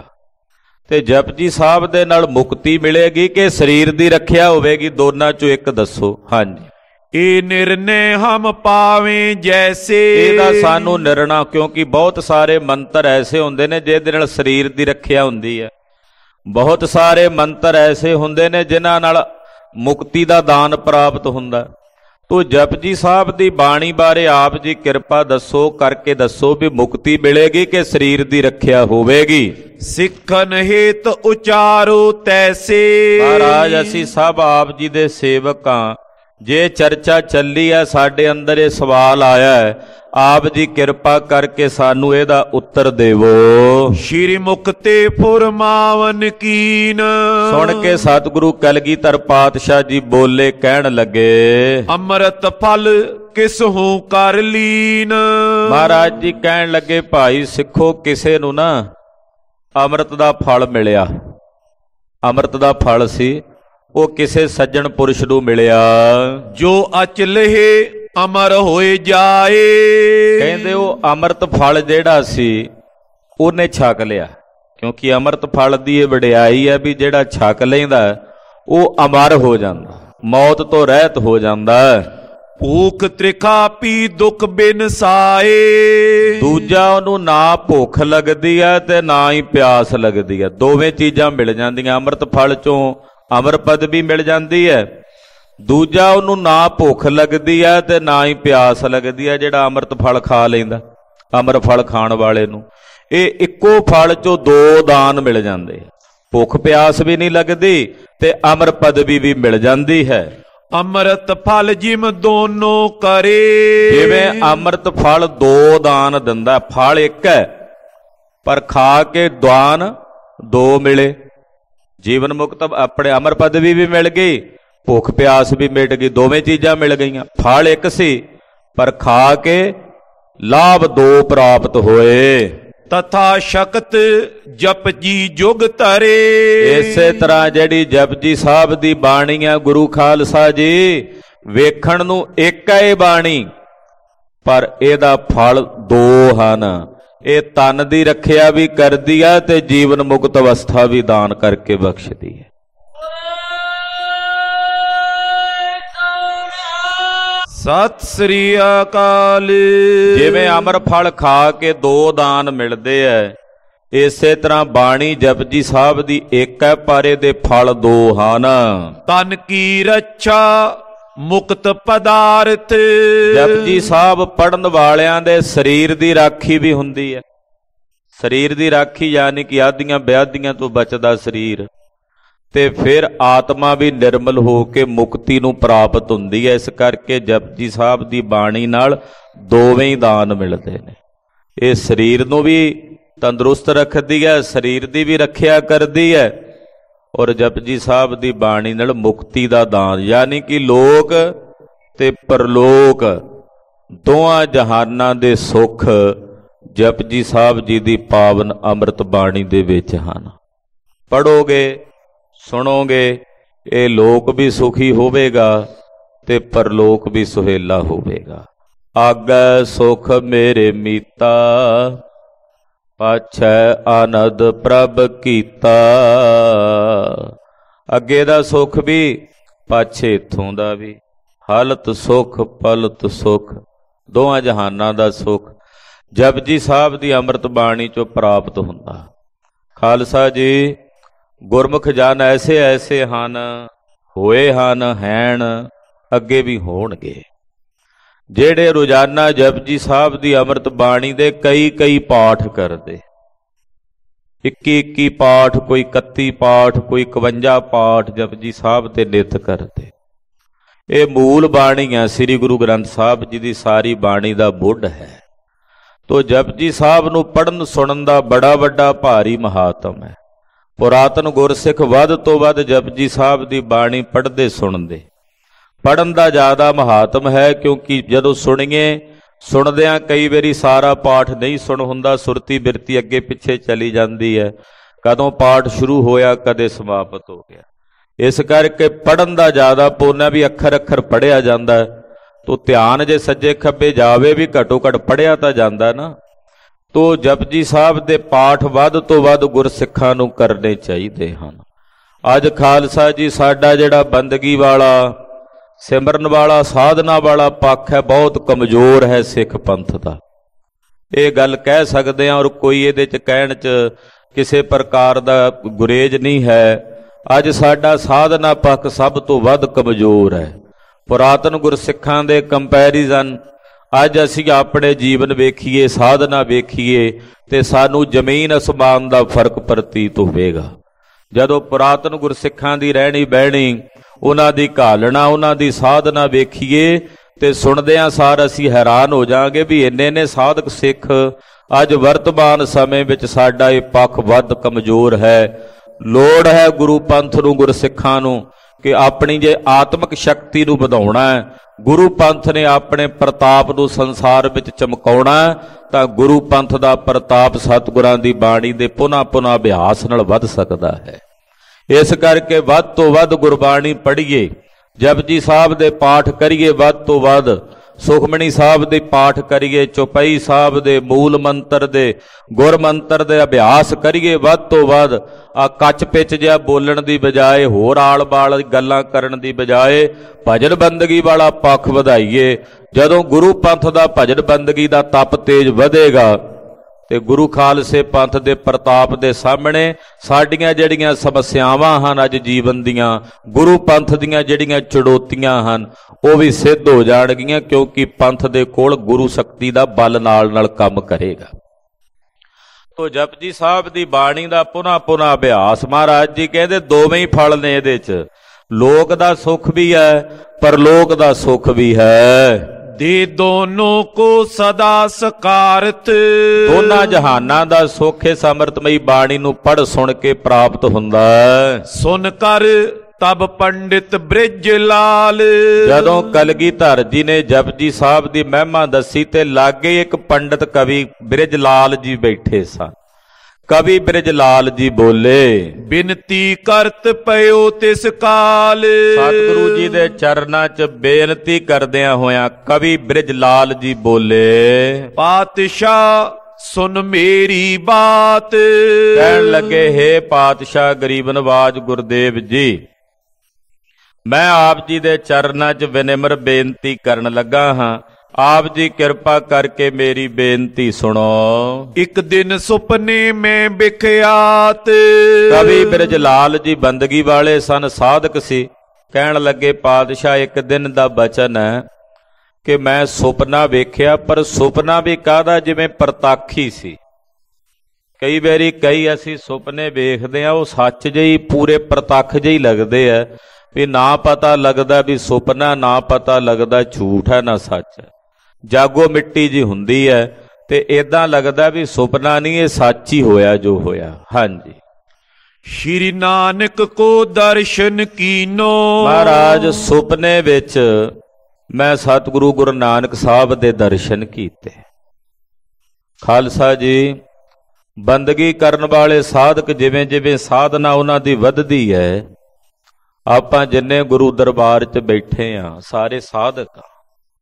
ਤੇ ਜਪਜੀ ਸਾਹਿਬ ਦੇ ਨਾਲ ਮੁਕਤੀ ਮਿਲੇਗੀ ਕਿ ਸਰੀਰ ਦੀ ਰੱਖਿਆ ਹੋਵੇਗੀ? ਦੋਨਾਂ 'ਚੋਂ ਇੱਕ ਦੱਸੋ। ਹਾਂਜੀ, ਇਹ ਨਿਰਣੇ ਹਮ ਪਾਵੇਂ ਜੈਸੇ। ਇਹਦਾ ਸਾਨੂੰ ਨਿਰਣਾ, ਕਿਉਂਕਿ ਬਹੁਤ ਸਾਰੇ ਮੰਤਰ ਐਸੇ ਹੁੰਦੇ ਨੇ ਜਿਹਦੇ ਨਾਲ ਸਰੀਰ ਦੀ ਰੱਖਿਆ ਹੁੰਦੀ ਹੈ, ਬਹੁਤ ਸਾਰੇ ਮੰਤਰ ਐਸੇ ਹੁੰਦੇ ਨੇ ਜਿਨ੍ਹਾਂ ਨਾਲ ਮੁਕਤੀ ਦਾ ਦਾਨ ਪ੍ਰਾਪਤ ਹੁੰਦਾ। ਤੋ ਜਪਜੀ ਸਾਹਿਬ ਦੀ ਬਾਣੀ ਬਾਰੇ ਆਪ ਜੀ ਕਿਰਪਾ ਦੱਸੋ, ਕਰਕੇ ਦੱਸੋ ਵੀ ਮੁਕਤੀ ਮਿਲੇਗੀ ਕਿ ਸਰੀਰ ਦੀ ਰੱਖਿਆ ਹੋਵੇਗੀ? ਸਿੱਖਨ ਹੇਤ ਉਚਾਰੋ ਤੈਸੇ। ਮਹਾਰਾਜ ਅਸੀਂ ਸਭ ਆਪ ਜੀ ਦੇ ਸੇਵਕ ਹਾਂ, ਜੇ ਚਰਚਾ ਚੱਲੀ ਹੈ, ਸਾਡੇ ਅੰਦਰ ਇਹ ਸਵਾਲ ਆਇਆ ਹੈ, ਆਪ ਜੀ ਕਿਰਪਾ ਕਰਕੇ ਸਾਨੂੰ ਇਹਦਾ ਉੱਤਰ ਦੇਵੋ। ਸ਼੍ਰੀ ਮੁਕਤੇ ਫੁਰਮਾਵਨ ਕੀਨ। ਸੁਣ ਕੇ ਸਤਿਗੁਰੂ ਕਲਗੀਧਰ ਪਾਤਸ਼ਾਹ ਜੀ ਬੋਲੇ, ਕਹਿਣ ਲੱਗੇ, ਅੰਮ੍ਰਿਤ ਫਲ ਕਿਸਹੂ ਕਰ ਲੀਨ। ਮਹਾਰਾਜ ਜੀ ਕਹਿਣ ਲੱਗੇ, ਭਾਈ ਸਿੱਖੋ, ਕਿਸੇ ਨੂੰ ਨਾ ਅੰਮ੍ਰਿਤ ਦਾ ਫਲ ਮਿਲਿਆ, ਅੰਮ੍ਰਿਤ ਦਾ ਫਲ ਸੀ, ਉਹ ਕਿਸੇ ਸੱਜਣ ਪੁਰਸ਼ ਨੂੰ ਮਿਲਿਆ। ਜੋ ਅਚਲਹਿ ਅਮਰ ਹੋਏ ਜਾਏ। ਕਹਿੰਦੇ ਉਹ ਅੰਮ੍ਰਿਤ ਫਲ ਜਿਹੜਾ ਸੀ ਉਹਨੇ ਛਕ ਲਿਆ, ਕਿਉਂਕਿ ਅੰਮ੍ਰਿਤ ਫਲ ਦੀ ਇਹ ਵਡਿਆਈ ਹੈ ਵੀ ਜਿਹੜਾ ਛਕ ਲੈਂਦਾ ਉਹ ਅਮਰ ਹੋ ਜਾਂਦਾ, ਮੌਤ ਤੋਂ ਰਹਿਤ ਹੋ ਜਾਂਦਾ। ਭੂਖ ਤ੍ਰਿਖਾ ਪੀ ਦੁੱਖ ਬਿਨ ਸਾਏ। ਦੂਜਾ ਉਹਨੂੰ ਨਾ ਭੁੱਖ ਲੱਗਦੀ ਹੈ ਤੇ ਨਾ ਹੀ ਪਿਆਸ ਲੱਗਦੀ ਹੈ, ਦੋਵੇਂ ਚੀਜ਼ਾਂ ਮਿਲ ਜਾਂਦੀਆਂ। ਅੰਮ੍ਰਿਤ ਫਲ ਚੋਂ ਅਮਰ ਪਦਵੀ ਮਿਲ ਜਾਂਦੀ ਹੈ। ਦੂਜਾ ਉਹਨੂੰ ਨਾ ਭੁੱਖ ਲੱਗਦੀ ਹੈ ਤੇ ਨਾ ਹੀ ਪਿਆਸ ਲੱਗਦੀ ਹੈ, ਜਿਹੜਾ ਅੰਮ੍ਰਿਤ ਫਲ ਖਾ ਲੈਂਦਾ, ਅੰਮ੍ਰਿਤ ਫਲ ਖਾਣ ਵਾਲੇ ਨੂੰ। ਇਹ ਇੱਕੋ ਫਲ ਚੋਂ 2 ਦਾਨ ਮਿਲ ਜਾਂਦੇ, ਭੁੱਖ ਪਿਆਸ ਵੀ ਨਹੀਂ ਲੱਗਦੀ ਤੇ ਅਮਰ ਪਦਵੀ ਵੀ ਮਿਲ ਜਾਂਦੀ ਹੈ। ਅੰਮ੍ਰਿਤ ਫਲ ਜਿਮ ਦੋਨੋਂ ਕਰੇ। ਜਿਵੇਂ ਅੰਮ੍ਰਿਤ ਫਲ 2 ਦਾਨ ਦਿੰਦਾ, ਫਲ ਇੱਕ ਹੈ ਪਰ ਖਾ ਕੇ ਦਾਨ 2 ਮਿਲੇ। ਜੀਵਨ ਮੁਕਤ ਆਪਣੇ ਅਮਰ ਪਦਵੀ ਵੀ ਮਿਲ ਗਈ, ਭੁੱਖ ਪਿਆਸ ਵੀ ਮਿਟ ਗਈ, ਦੋਵੇਂ ਚੀਜ਼ਾਂ ਮਿਲ ਗਈਆਂ। ਫਲ ਇੱਕ ਸੀ ਪਰ ਖਾ ਕੇ ਲਾਭ ਦੋ ਪ੍ਰਾਪਤ ਹੋਏ। ਤਥਾ ਸ਼ਕਤ ਜਪਜੀ ਜੁਗ ਧਰੇ। ਇਸੇ ਤਰ੍ਹਾਂ ਜਿਹੜੀ ਜਪਜੀ ਸਾਹਿਬ ਦੀ ਬਾਣੀ ਆ ਗੁਰੂ ਖਾਲਸਾ ਜੀ, ਵੇਖਣ ਨੂੰ ਇੱਕ ਹੈ ਇਹ ਬਾਣੀ, ਪਰ ਇਹਦਾ ਫਲ ਦੋ ਹਨ। ਇਹ ਤਨ ਦੀ ਰੱਖਿਆ ਵੀ ਕਰਦੀ ਆ ਤੇ ਜੀਵਨ ਮੁਕਤ ਅਵਸਥਾ ਵੀ ਦਾਨ ਕਰਕੇ ਬਖਸ਼ਦੀ ਹੈ। ਸਤਿ ਸ੍ਰੀ ਅਕਾਲ। ਜਿਵੇਂ ਅਮਰ ਫਲ ਖਾ ਕੇ ਦੋ ਦਾਨ ਮਿਲਦੇ ਐ, ਇਸੇ ਤਰ੍ਹਾਂ ਬਾਣੀ ਜਪਜੀ ਸਾਹਿਬ ਦੀ ਇੱਕ ਹੈ ਪਰ ਇਹਦੇ ਫਲ ਦੋ ਹਨ। ਤਨ ਕੀ ਰੱਛਾ ਮੁਕਤ ਪਦਾਰਥ। ਜਪਜੀ ਸਾਹਿਬ ਪੜਨ ਵਾਲਿਆਂ ਦੇ ਸਰੀਰ ਦੀ ਰਾਖੀ ਵੀ ਹੁੰਦੀ ਹੈ। ਸਰੀਰ ਦੀ ਰਾਖੀ ਯਾਨੀ ਕਿ ਆਦੀਆਂ ਵਿਆਧੀਆਂ ਤੋਂ ਬਚਦਾ ਸਰੀਰ, ਤੇ ਫਿਰ ਆਤਮਾ ਵੀ ਨਿਰਮਲ ਹੋ ਕੇ ਮੁਕਤੀ ਨੂੰ ਪ੍ਰਾਪਤ ਹੁੰਦੀ ਹੈ। ਇਸ ਕਰਕੇ ਜਪਜੀ ਸਾਹਿਬ ਦੀ ਬਾਣੀ ਨਾਲ ਦੋਵੇਂ ਹੀ ਦਾਨ ਮਿਲਦੇ ਨੇ। ਇਹ ਸਰੀਰ ਨੂੰ ਵੀ ਤੰਦਰੁਸਤ ਰੱਖਦੀ ਹੈ, ਸਰੀਰ ਦੀ ਵੀ ਰੱਖਿਆ ਕਰਦੀ ਹੈ, ਔਰ ਜਪਜੀ ਸਾਹਿਬ ਦੀ ਬਾਣੀ ਨਾਲ ਮੁਕਤੀ ਦਾ ਦਾਨ ਯਾਨੀ ਕਿ ਲੋਕ ਤੇ ਪਰਲੋਕ ਦੋਹਾਂ ਜਹਾਨਾਂ ਦੇ ਸੁੱਖ ਜਪਜੀ ਸਾਹਿਬ ਜੀ ਦੀ ਪਾਵਨ ਅੰਮ੍ਰਿਤ ਬਾਣੀ ਦੇ ਵਿੱਚ ਹਨ। ਪੜੋਗੇ, ਸੁਣੋਗੇ, ਇਹ ਲੋਕ ਵੀ ਸੁਖੀ ਹੋਵੇਗਾ ਤੇ ਪਰਲੋਕ ਵੀ ਸੁਹੇਲਾ ਹੋਵੇਗਾ। ਆਗੈ ਸੁਖ ਮੇਰੇ ਮੀਤਾ, ਪਾਛੈ ਆਨੰਦ ਪ੍ਰਭ ਕੀਤਾ। ਅੱਗੇ ਦਾ ਸੁਖ ਵੀ, ਪਾਛੇ ਇੱਥੋਂ ਦਾ ਵੀ। ਹਾਲਤ ਸੁਖ ਪਲਤ ਸੁਖ, ਦੋਹਾਂ ਜਹਾਨਾਂ ਦਾ ਸੁਖ ਜਪਜੀ ਸਾਹਿਬ ਦੀ ਅੰਮ੍ਰਿਤ ਬਾਣੀ ਚੋਂ ਪ੍ਰਾਪਤ ਹੁੰਦਾ। ਖਾਲਸਾ ਜੀ, ਗੁਰਮੁਖ ਜਨ ਐਸੇ ਐਸੇ ਹਨ, ਹੋਏ ਹਨ, ਹੈਣ, ਅੱਗੇ ਵੀ ਹੋਣਗੇ, ਜਿਹੜੇ ਰੋਜ਼ਾਨਾ ਜਪਜੀ ਸਾਹਿਬ ਦੀ ਅੰਮ੍ਰਿਤ ਬਾਣੀ ਦੇ ਕਈ ਪਾਠ ਕਰਦੇ। 21 ਪਾਠ, ਕੋਈ 31 ਪਾਠ, ਕੋਈ 51 ਪਾਠ ਜਪਜੀ ਸਾਹਿਬ ਤੇ ਨਿਤ ਕਰਦੇ। ਇਹ ਮੂਲ ਬਾਣੀ ਹੈ, ਸ੍ਰੀ ਗੁਰੂ ਗ੍ਰੰਥ ਸਾਹਿਬ ਜੀ ਦੀ ਸਾਰੀ ਬਾਣੀ ਦਾ ਬੁੱਢ ਹੈ। ਤੋ ਜਪਜੀ ਸਾਹਿਬ ਨੂੰ ਪੜ੍ਹਨ ਸੁਣਨ ਦਾ ਬੜਾ ਵੱਡਾ ਭਾਰੀ ਮਹਾਤਮ ਹੈ। ਪੁਰਾਤਨ ਗੁਰਸਿੱਖ ਵੱਧ ਤੋਂ ਵੱਧ ਜਪਜੀ ਸਾਹਿਬ ਦੀ ਬਾਣੀ ਪੜ੍ਹਦੇ ਸੁਣਦੇ। ਪੜ੍ਹਨ ਦਾ ਜ਼ਿਆਦਾ ਮਹਾਤਮ ਹੈ, ਕਿਉਂਕਿ ਜਦੋਂ ਸੁਣੀਏ, ਸੁਣਦਿਆਂ ਕਈ ਵਾਰੀ ਸਾਰਾ ਪਾਠ ਨਹੀਂ ਸੁਣ ਹੁੰਦਾ, ਸੁਰਤੀ ਬਿਰਤੀ ਅੱਗੇ ਪਿੱਛੇ ਚਲੀ ਜਾਂਦੀ ਹੈ, ਕਦੋਂ ਪਾਠ ਸ਼ੁਰੂ ਹੋਇਆ ਕਦੇ ਸਮਾਪਤ ਹੋ ਗਿਆ। ਇਸ ਕਰਕੇ ਪੜ੍ਹਨ ਦਾ ਜ਼ਿਆਦਾ ਪੁੰਨ ਹੈ ਵੀ ਅੱਖਰ ਅੱਖਰ ਪੜ੍ਹਿਆ ਜਾਂਦਾ। ਤੋ ਧਿਆਨ ਜੇ ਸੱਜੇ ਖੱਬੇ ਜਾਵੇ ਵੀ ਘੱਟੋ ਘੱਟ ਪੜ੍ਹਿਆ ਤਾਂ ਜਾਂਦਾ ਨਾ। ਤੋ ਜਪਜੀ ਸਾਹਿਬ ਦੇ ਪਾਠ ਵੱਧ ਤੋਂ ਵੱਧ ਗੁਰਸਿੱਖਾਂ ਨੂੰ ਕਰਨੇ ਚਾਹੀਦੇ ਹਨ। ਅੱਜ ਖਾਲਸਾ ਜੀ ਸਾਡਾ ਜਿਹੜਾ ਬੰਦਗੀ ਵਾਲਾ, ਸਿਮਰਨ ਵਾਲਾ, ਸਾਧਨਾ ਵਾਲਾ ਪੱਖ ਹੈ, ਬਹੁਤ ਕਮਜ਼ੋਰ ਹੈ ਸਿੱਖ ਪੰਥ ਦਾ। ਇਹ ਗੱਲ ਕਹਿ ਸਕਦੇ ਹਾਂ, ਔਰ ਕੋਈ ਇਹਦੇ 'ਚ ਕਹਿਣ 'ਚ ਕਿਸੇ ਪ੍ਰਕਾਰ ਦਾ ਗੁਰੇਜ ਨਹੀਂ ਹੈ। ਅੱਜ ਸਾਡਾ ਸਾਧਨਾ ਪੱਖ ਸਭ ਤੋਂ ਵੱਧ ਕਮਜ਼ੋਰ ਹੈ। ਪੁਰਾਤਨ ਗੁਰਸਿੱਖਾਂ ਦੇ ਕੰਪੈਰੀਜ਼ਨ ਅੱਜ ਅਸੀਂ ਆਪਣੇ ਜੀਵਨ ਵੇਖੀਏ, ਸਾਧਨਾ ਵੇਖੀਏ, ਤੇ ਸਾਨੂੰ ਜ਼ਮੀਨ ਅਸਮਾਨ ਦਾ ਫਰਕ ਪ੍ਰਤੀਤ ਹੋਵੇਗਾ। ਜਦੋਂ ਪੁਰਾਤਨ ਗੁਰਸਿੱਖਾਂ ਦੀ ਰਹਿਣੀ ਬਹਿਣੀ, ਉਹਨਾਂ ਦੀ ਘਾਲਣਾ, ਉਹਨਾਂ ਦੀ ਸਾਧਨਾ ਵੇਖੀਏ ਤੇ ਸੁਣਦਿਆਂ ਸਾਰ ਅਸੀਂ ਹੈਰਾਨ ਹੋ ਜਾਵਾਂਗੇ ਵੀ ਇੰਨੇ ਸਾਧਕ ਸਿੱਖ। ਅੱਜ ਵਰਤਮਾਨ ਸਮੇਂ ਵਿੱਚ ਸਾਡਾ ਇਹ ਪੱਖ ਵੱਧ ਕਮਜ਼ੋਰ ਹੈ। ਲੋੜ ਹੈ ਗੁਰੂ ਪੰਥ ਨੂੰ, ਗੁਰਸਿੱਖਾਂ ਨੂੰ, ਕਿ ਆਪਣੀ ਜੇ ਆਤਮਿਕ ਸ਼ਕਤੀ ਨੂੰ ਵਧਾਉਣਾ ਹੈ, ਗੁਰੂ ਪੰਥ ਨੇ ਆਪਣੇ ਪ੍ਰਤਾਪ ਨੂੰ ਸੰਸਾਰ ਵਿੱਚ ਚਮਕਾਉਣਾ, ਤਾਂ ਗੁਰੂ ਪੰਥ ਦਾ ਪ੍ਰਤਾਪ ਸਤਿਗੁਰਾਂ ਦੀ ਬਾਣੀ ਦੇ ਪੁਨ੍ਹਾ ਅਭਿਆਸ ਨਾਲ ਵੱਧ ਸਕਦਾ ਹੈ। ਇਸ ਕਰਕੇ ਵੱਧ ਤੋਂ ਵੱਧ ਗੁਰਬਾਣੀ ਪੜ੍ਹੀਏ, ਜਪਜੀ ਸਾਹਿਬ ਦੇ ਪਾਠ ਕਰੀਏ, ਵੱਧ ਤੋਂ ਵੱਧ ਸੁਖਮਣੀ ਸਾਹਿਬ ਦੇ ਪਾਠ ਕਰੀਏ, ਚੌਪਈ ਸਾਹਿਬ ਦੇ ਮੂਲ ਮੰਤਰ ਦੇ, ਗੁਰ ਮੰਤਰ ਦੇ ਅਭਿਆਸ ਕਰੀਏ ਵੱਧ ਤੋਂ ਵੱਧ। ਆ ਕੱਚ ਪਿੱਚ ਜਿਹਾ ਬੋਲਣ ਦੀ ਬਜਾਏ, ਹੋਰ ਆਲ ਬਾਲ ਗੱਲਾਂ ਕਰਨ ਦੀ ਬਜਾਏ ਭਜਨ ਬੰਦਗੀ ਵਾਲਾ ਪੱਖ ਵਧਾਈਏ। ਜਦੋਂ ਗੁਰੂ ਪੰਥ ਦਾ ਭਜਨ ਬੰਦਗੀ ਦਾ ਤਪ ਤੇਜ ਵਧੇਗਾ ਤੇ ਗੁਰੂ ਖਾਲਸੇ ਪੰਥ ਦੇ ਪ੍ਰਤਾਪ ਦੇ ਸਾਹਮਣੇ ਸਾਡੀਆਂ ਜਿਹੜੀਆਂ ਸਮੱਸਿਆਵਾਂ ਹਨ ਅੱਜ ਜੀਵਨ ਦੀਆਂ, ਗੁਰੂ ਪੰਥ ਦੀਆਂ ਜਿਹੜੀਆਂ ਚੁਣੌਤੀਆਂ ਹਨ, ਉਹ ਵੀ ਸਿੱਧ ਹੋ ਜਾਣਗੀਆਂ, ਕਿਉਂਕਿ ਪੰਥ ਦੇ ਕੋਲ ਗੁਰੂ ਸ਼ਕਤੀ ਦਾ ਬਲ ਨਾਲ ਕੰਮ ਕਰੇਗਾ। ਤੋ ਜਪਜੀ ਸਾਹਿਬ ਦੀ ਬਾਣੀ ਦਾ ਪੁਨ੍ਹਾ ਅਭਿਆਸ, ਮਹਾਰਾਜ ਜੀ ਕਹਿੰਦੇ ਦੋਵੇਂ ਹੀ ਫਲ ਨੇ ਇਹਦੇ 'ਚ, ਲੋਕ ਦਾ ਸੁੱਖ ਵੀ ਹੈ, ਪਰਲੋਕ ਦਾ ਸੁੱਖ ਵੀ ਹੈ। दे दोनों को सदा सकारत। ਦੋਨਾਂ ਜਹਾਨਾਂ ਦਾ ਸੋਖੇ ਸਮਰਤਮਈ ਬਾਣੀ ਨੂੰ ਪੜ੍ਹ ਸੁਣ ਕੇ ਪ੍ਰਾਪਤ ਹੁੰਦਾ ਹੈ। सुन कर तब पंडित ब्रिज लाल। ਜਦੋਂ ਕਲਗੀਧਰ ਜੀ ਨੇ ਜਪਜੀ ਸਾਹਿਬ ਦੀ ਮਹਿਮਾ ਦੱਸੀ ਤੇ ਲਾਗੇ ਇੱਕ ਪੰਡਤ ਕਵੀ ਬ੍ਰਿਜ ਲਾਲ ਜੀ ਬੈਠੇ ਸਨ। ਕਵੀ ਬ੍ਰਿਜ ਲਾਲ ਜੀ ਬੋਲੇ, बिनती करत पयो तिस काल। ਸਤਿਗੁਰੂ ਜੀ ਦੇ ਚਰਨਾਂ 'ਚ ਬੇਨਤੀ ਕਰਦਿਆਂ ਹੋਇਆਂ ਕਵੀ ਬ੍ਰਿਜ ਲਾਲ ਜੀ ਬੋਲੇ, पातशाह सुन मेरी बात। ਕਹਿਣ ਲੱਗੇ, ਹੇ ਪਾਤਸ਼ਾਹ ਗਰੀਬ ਨਵਾਜ ਗੁਰਦੇਵ ਜੀ, ਮੈਂ ਆਪ ਜੀ ਦੇ ਚਰਨਾਂ 'ਚ ਵਿਨਿਮਰ ਬੇਨਤੀ ਕਰਨ ਲੱਗਾ ਹਾਂ। ਆਪ ਜੀ ਕਿਰਪਾ ਕਰਕੇ ਮੇਰੀ ਬੇਨਤੀ ਸੁਣੋ। एक दिन सुपने में बिख्यात। ਕਵੀ ਬ੍ਰਿਜ ਲਾਲ ਜੀ ਬੰਦਗੀ ਵਾਲੇ ਸਨ, ਸਾਧਕ ਸੀ। ਕਹਿਣ ਲੱਗੇ, ਪਾਤਸ਼ਾਹ ਇੱਕ ਦਿਨ ਦਾ ਬਚਨ ਹੈ ਕਿ ਮੈਂ ਸੁਪਨਾ ਵੇਖਿਆ, ਪਰ ਸੁਪਨਾ ਵੀ ਕਾਹਦਾ, ਜਿਵੇਂ ਪ੍ਰਤਾਖੀ ਸੀ। ਕਈ ਵਾਰੀ ਕਈ ਅਸੀਂ ਸੁਪਨੇ ਵੇਖਦੇ ਆ, ਉਹ ਸੱਚ ਜਿਹੀ ਪੂਰੇ ਪ੍ਰਤੱਖ ਜਿਹੀ ਲੱਗਦੇ ਆ, ਵੀ ਨਾ ਪਤਾ ਲੱਗਦਾ ਵੀ ਸੁਪਨਾ, ਨਾ ਪਤਾ ਲੱਗਦਾ ਝੂਠ ਹੈ ਨਾ ਸੱਚ ਹੈ। ਜਾਗੋ ਮਿੱਟੀ ਜੀ ਹੁੰਦੀ ਹੈ ਤੇ ਏਦਾਂ ਲੱਗਦਾ ਵੀ ਸੁਪਨਾ ਨਹੀਂ, ਇਹ ਸੱਚ ਹੀ ਹੋਇਆ ਜੋ ਹੋਇਆ। ਹਾਂਜੀ, श्री नानक को दर्शन कीनो। ਮਹਾਰਾਜ ਸੁਪਨੇ ਵਿੱਚ ਮੈਂ ਸਤਿਗੁਰੂ ਗੁਰੂ ਨਾਨਕ ਸਾਹਿਬ ਦੇ ਦਰਸ਼ਨ ਕੀਤੇ। ਖਾਲਸਾ ਜੀ, ਬੰਦਗੀ ਕਰਨ ਵਾਲੇ ਸਾਧਕ ਜਿਵੇਂ ਜਿਵੇਂ ਸਾਧਨਾ ਉਹਨਾਂ ਦੀ ਵੱਧਦੀ ਹੈ, ਆਪਾਂ ਜਿੰਨੇ ਗੁਰੂ ਦਰਬਾਰ 'ਚ ਬੈਠੇ ਆ ਸਾਰੇ ਸਾਧਕ ਆ।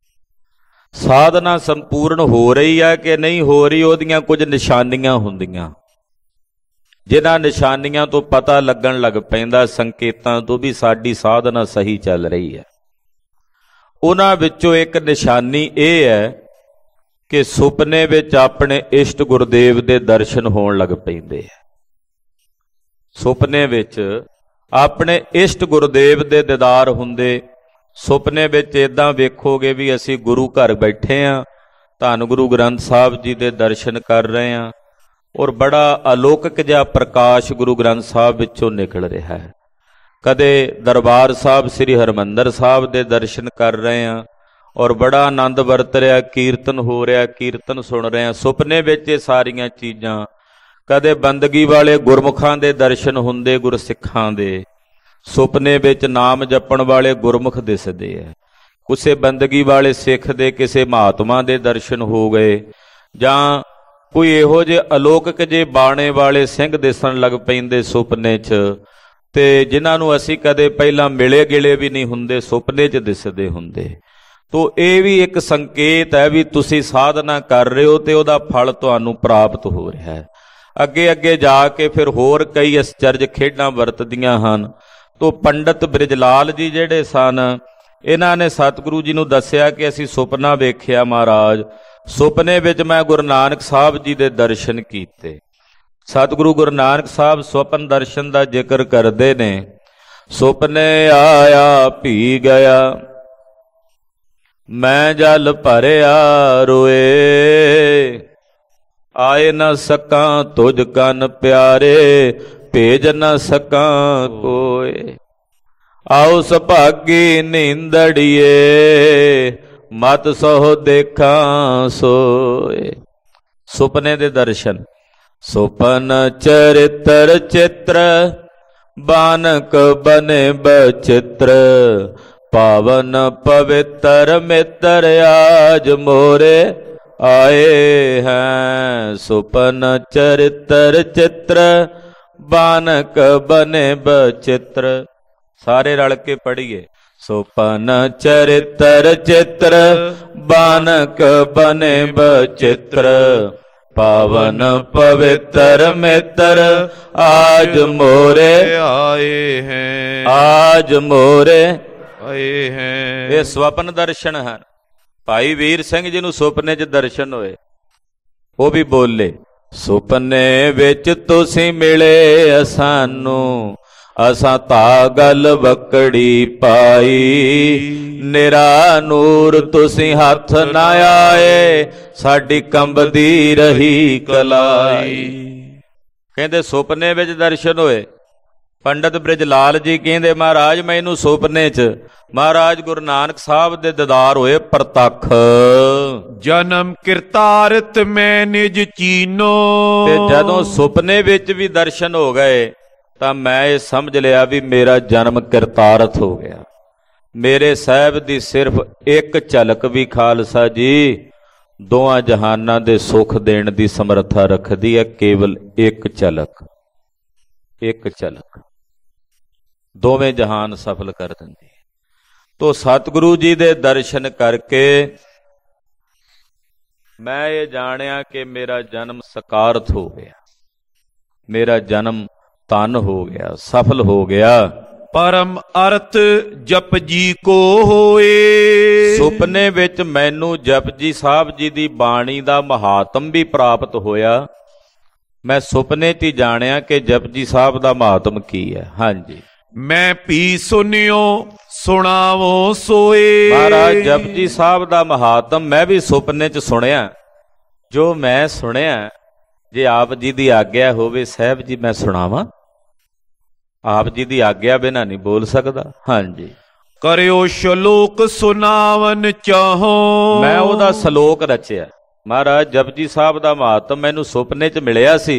ਸਾਧਨਾ ਸੰਪੂਰਨ ਹੋ ਰਹੀ ਹੈ ਕਿ ਨਹੀਂ ਹੋ ਰਹੀ, ਉਹਦੀਆਂ ਕੁਝ ਨਿਸ਼ਾਨੀਆਂ ਹੁੰਦੀਆਂ, ਜਿਨ੍ਹਾਂ ਨਿਸ਼ਾਨੀਆਂ ਤੋਂ ਪਤਾ ਲੱਗਣ ਲੱਗ ਪੈਂਦਾ, ਸੰਕੇਤਾਂ ਤੋਂ ਵੀ ਸਾਡੀ ਸਾਧਨਾ ਸਹੀ ਚੱਲ ਰਹੀ ਹੈ। ਉਹਨਾਂ ਵਿੱਚੋਂ ਇੱਕ ਨਿਸ਼ਾਨੀ ਇਹ ਹੈ ਕਿ ਸੁਪਨੇ ਵਿੱਚ ਆਪਣੇ ਇਸ਼ਟ ਗੁਰਦੇਵ ਦੇ ਦਰਸ਼ਨ ਹੋਣ ਲੱਗ ਪੈਂਦੇ ਆ। ਸੁਪਨੇ ਵਿੱਚ ਆਪਣੇ ਇਸ਼ਟ ਗੁਰਦੇਵ ਦੇ ਦੀਦਾਰ ਹੁੰਦੇ। ਸੁਪਨੇ ਵਿੱਚ ਇਦਾਂ ਵੇਖੋਗੇ ਵੀ ਅਸੀਂ ਗੁਰੂ ਘਰ ਬੈਠੇ ਹਾਂ, ਧੰਨ ਗੁਰੂ ਗ੍ਰੰਥ ਸਾਹਿਬ ਜੀ ਦੇ ਦਰਸ਼ਨ ਕਰ ਰਹੇ ਹਾਂ, ਔਰ ਬੜਾ ਅਲੌਕਿਕ ਜਿਹਾ ਪ੍ਰਕਾਸ਼ ਗੁਰੂ ਗ੍ਰੰਥ ਸਾਹਿਬ ਵਿੱਚੋਂ ਨਿਕਲ ਰਿਹਾ ਹੈ। ਕਦੇ ਦਰਬਾਰ ਸਾਹਿਬ ਸ੍ਰੀ ਹਰਿਮੰਦਰ ਸਾਹਿਬ ਦੇ ਦਰਸ਼ਨ ਕਰ ਰਹੇ ਹਾਂ, ਔਰ ਬੜਾ ਆਨੰਦ ਵਰਤ ਰਿਹਾ, ਕੀਰਤਨ ਹੋ ਰਿਹਾ, ਕੀਰਤਨ ਸੁਣ ਰਹੇ ਹਾਂ। ਸੁਪਨੇ ਵਿੱਚ ਇਹ ਸਾਰੀਆਂ ਚੀਜ਼ਾਂ, ਕਦੇ ਬੰਦਗੀ ਵਾਲੇ ਗੁਰਮੁਖਾਂ ਦੇ ਦਰਸ਼ਨ ਹੁੰਦੇ, ਗੁਰਸਿੱਖਾਂ ਦੇ। ਸੁਪਨੇ ਵਿੱਚ ਨਾਮ ਜਪਣ ਵਾਲੇ ਗੁਰਮੁਖ ਦਿਸਦੇ ਆ। ਕਿਸੇ ਬੰਦਗੀ ਵਾਲੇ ਸਿੱਖ ਦੇ ਕਿਸੇ ਮਹਾਤਮਾ ਦੇ ਦਰਸ਼ਨ ਹੋ ਗਏ, ਜਾਂ ਕੋਈ ਇਹੋ ਜਿਹੇ ਅਲੌਕਿਕ ਜੇ ਬਾਣੇ ਵਾਲੇ ਸਿੰਘ ਦਿਸਣ ਲੱਗ ਪੈਂਦੇ ਸੁਪਨੇ 'ਚ, ਤੇ ਜਿਨ੍ਹਾਂ ਨੂੰ ਅਸੀਂ ਕਦੇ ਪਹਿਲਾਂ ਮਿਲੇ ਗਿਲੇ ਵੀ ਨਹੀਂ ਹੁੰਦੇ, ਸੁਪਨੇ 'ਚ ਦਿਸਦੇ ਹੁੰਦੇ। ਤੋ ਇਹ ਵੀ ਇੱਕ ਸੰਕੇਤ ਹੈ ਵੀ ਤੁਸੀਂ ਸਾਧਨਾ ਕਰ ਰਹੇ ਹੋ ਤੇ ਉਹਦਾ ਫਲ ਤੁਹਾਨੂੰ ਪ੍ਰਾਪਤ ਹੋ ਰਿਹਾ ਹੈ। ਅੱਗੇ ਅੱਗੇ ਜਾ ਕੇ ਫਿਰ ਹੋਰ ਕਈ ਅਸਚਰਜ ਖੇਡਾਂ ਵਰਤਦੀਆਂ ਹਨ। ਤੋ ਪੰਡਤ ਬ੍ਰਿਜ ਲਾਲ ਜੀ ਜਿਹੜੇ ਸਨ, ਇਹਨਾਂ ਨੇ ਸਤਿਗੁਰੂ ਜੀ ਨੂੰ ਦੱਸਿਆ ਕਿ ਅਸੀਂ ਸੁਪਨਾ ਵੇਖਿਆ ਮਹਾਰਾਜ, ਸੁਪਨੇ ਵਿੱਚ ਮੈਂ ਗੁਰੂ ਨਾਨਕ ਸਾਹਿਬ ਜੀ ਦੇ ਦਰਸ਼ਨ ਕੀਤੇ। ਸਤਿਗੁਰੂ ਗੁਰੂ ਨਾਨਕ ਸਾਹਿਬ ਸੁਪਨ ਦਰਸ਼ਨ ਦਾ ਜ਼ਿਕਰ ਕਰਦੇ ਨੇ। ਸੁਪਨੇ ਆਇਆ ਭੀ ਗਿਆ, ਮੈਂ ਜਲ ਭਰਿਆ ਰੋਏ, ਆਏ ਨਾ ਸਕਾਂ ਤੁਝ ਕਨ ਪਿਆਰੇ, ਭੇਜ ਨਾ ਸਕਾਂ ਕੋਏ। ਆਓ ਸੁਭਾਗੀ ਨੀਂਦੜੀਏ, ਮਤ ਸੋ ਦੇਖਾਂ ਸੋਏ। ਸੁਪਨੇ ਦੇ ਦਰਸ਼ਨ। ਸੁਪਨ ਚਰਿਤਰ ਚਿੱਤਰ, ਬਾਨਕ ਬਨੇ ਬਚਿੱਤਰ, ਪਾਵਨ ਪਵਿੱਤਰ ਮਿੱਤਰ ਆਜ ਮੋਰੇ ਆਏ ਹੈ। ਸੁਪਨ ਚਰਿਤਰ ਚਿੱਤਰ, ਬਾਨਕ ਬਨੇ ਬਚਿੱਤਰ। ਸਾਰੇ ਰਲ ਕੇ ਪੜ੍ਹੀਏ। ਸੁਪਨ ਚਰਿਤਰ ਚਿੱਤਰ, ਬਾਨਕ ਬਨੇ ਬਚਿੱਤਰ, ਪਾਵਨ ਪਵਿੱਤਰ ਮਿੱਤਰ ਆਜ ਮੋਰੇ ਆਏ ਹੈ। ਆਜ ਮੋਰੇ ਆਏ ਹੈ। ਇਹ ਸਵਪਨ ਦਰਸ਼ਨ ਹਨ। ਭਾਈ ਵੀਰ ਸਿੰਘ ਜੀ ਨੂੰ ਸੁਪਨੇ 'ਚ ਦਰਸ਼ਨ ਹੋਏ, ਉਹ ਵੀ ਬੋਲੇ, ਸੁਪਨੇ ਵਿੱਚ ਤੁਸੀਂ ਮਿਲੇ ਸਾਨੂੰ, ਅਸਾਂ ਤਾਂ ਗੱਲ ਵਕੜੀ ਪਾਈ, ਨਿਰਾ ਨੂਰ ਤੁਸੀਂ ਹੱਥ ਨਾ ਆਏ, ਸਾਡੀ ਕੰਬਦੀ ਰਹੀ ਕਲਾਈ। ਕਹਿੰਦੇ ਸੁਪਨੇ ਵਿੱਚ ਦਰਸ਼ਨ ਹੋਏ, ਪੰਡਤ ਬ੍ਰਿਜ ਲਾਲ ਜੀ ਕਹਿੰਦੇ ਮਹਾਰਾਜ ਮੈਨੂੰ ਸੁਪਨੇ 'ਚ ਮਹਾਰਾਜ ਗੁਰੂ ਨਾਨਕ ਸਾਹਿਬ ਦੇ ਦੀਦਾਰ ਹੋਏ ਪ੍ਰਤੱਖ। ਜਨਮ ਕਿਰਤਾਰਤ ਮੈਂ ਨਿਜ ਚੀਨੋ। ਤੇ ਜਦੋਂ ਸੁਪਨੇ ਵਿੱਚ ਵੀ ਦਰਸ਼ਨ ਹੋ ਗਏ ਤਾਂ ਮੈਂ ਇਹ ਸਮਝ ਲਿਆ ਵੀ ਮੇਰਾ ਜਨਮ ਕਿਰਤਾਰਥ ਹੋ ਗਿਆ। ਮੇਰੇ ਸਾਹਿਬ ਦੀ ਸਿਰਫ ਇੱਕ ਝਲਕ ਵੀ ਖਾਲਸਾ ਜੀ ਦੋਹਾਂ ਜਹਾਨਾਂ ਦੇ ਸੁੱਖ ਦੇਣ ਦੀ ਸਮਰੱਥਾ ਰੱਖਦੀ ਹੈ। ਕੇਵਲ ਇੱਕ ਝਲਕ, ਇੱਕ ਝਲਕ ਦੋਵੇਂ ਜਹਾਨ ਸਫਲ ਕਰ ਦਿੰਦੀ। ਤੋ ਸਤਿਗੁਰੂ ਜੀ ਦੇ ਦਰਸ਼ਨ ਕਰਕੇ ਮੈਂ ਇਹ ਜਾਣਿਆ ਕਿ ਮੇਰਾ ਜਨਮ ਸਕਾਰਥ ਹੋ ਗਿਆ, ਮੇਰਾ ਜਨਮ ਧਨ ਹੋ ਗਿਆ, ਸਫਲ ਹੋ ਗਿਆ। ਪਰਮ ਅਰਥ ਜਪਜੀ ਕੋ ਹੋਏ। ਸੁਪਨੇ ਵਿੱਚ ਮੈਨੂੰ ਜਪਜੀ ਸਾਹਿਬ ਜੀ ਦੀ ਬਾਣੀ ਦਾ ਮਹਾਤਮ ਵੀ ਪ੍ਰਾਪਤ ਹੋਇਆ। ਮੈਂ ਸੁਪਨੇ 'ਚ ਹੀ ਜਾਣਿਆ ਕਿ ਜਪਜੀ ਸਾਹਿਬ ਦਾ ਮਹਾਤਮ ਕੀ ਹੈ। ਹਾਂਜੀ, ਮੈਂ ਵੀ ਸੁਨਿਓ ਸੁਣਾਵੋ ਸੋਏ। ਮਹਾਰਾਜ ਜਪਜੀ ਸਾਹਿਬ ਦਾ ਮਹਾਤਮ ਮੈਂ ਵੀ ਸੁਪਨੇ 'ਚ ਸੁਣਿਆ। ਜੋ ਮੈਂ ਸੁਣਿਆ ਜੇ ਆਪ ਜੀ ਦੀ ਆਗਿਆ ਹੋਵੇ ਸਾਹਿਬ ਜੀ ਮੈਂ ਸੁਣਾਵਾਂ। ਆਪ ਜੀ ਦੀ ਆਗਿਆ ਬਿਨਾਂ ਨਹੀਂ ਬੋਲ ਸਕਦਾ। ਹਾਂਜੀ, ਕਰਿਓ ਸ਼ਲੋਕ ਸੁਨਾਵਨ ਚਾਹੋ। ਮੈਂ ਉਹਦਾ ਸ਼ਲੋਕ ਰਚਿਆ। ਮਹਾਰਾਜ ਜਪਜੀ ਸਾਹਿਬ ਦਾ ਮਹਾਤਮ ਮੈਨੂੰ ਸੁਪਨੇ 'ਚ ਮਿਲਿਆ ਸੀ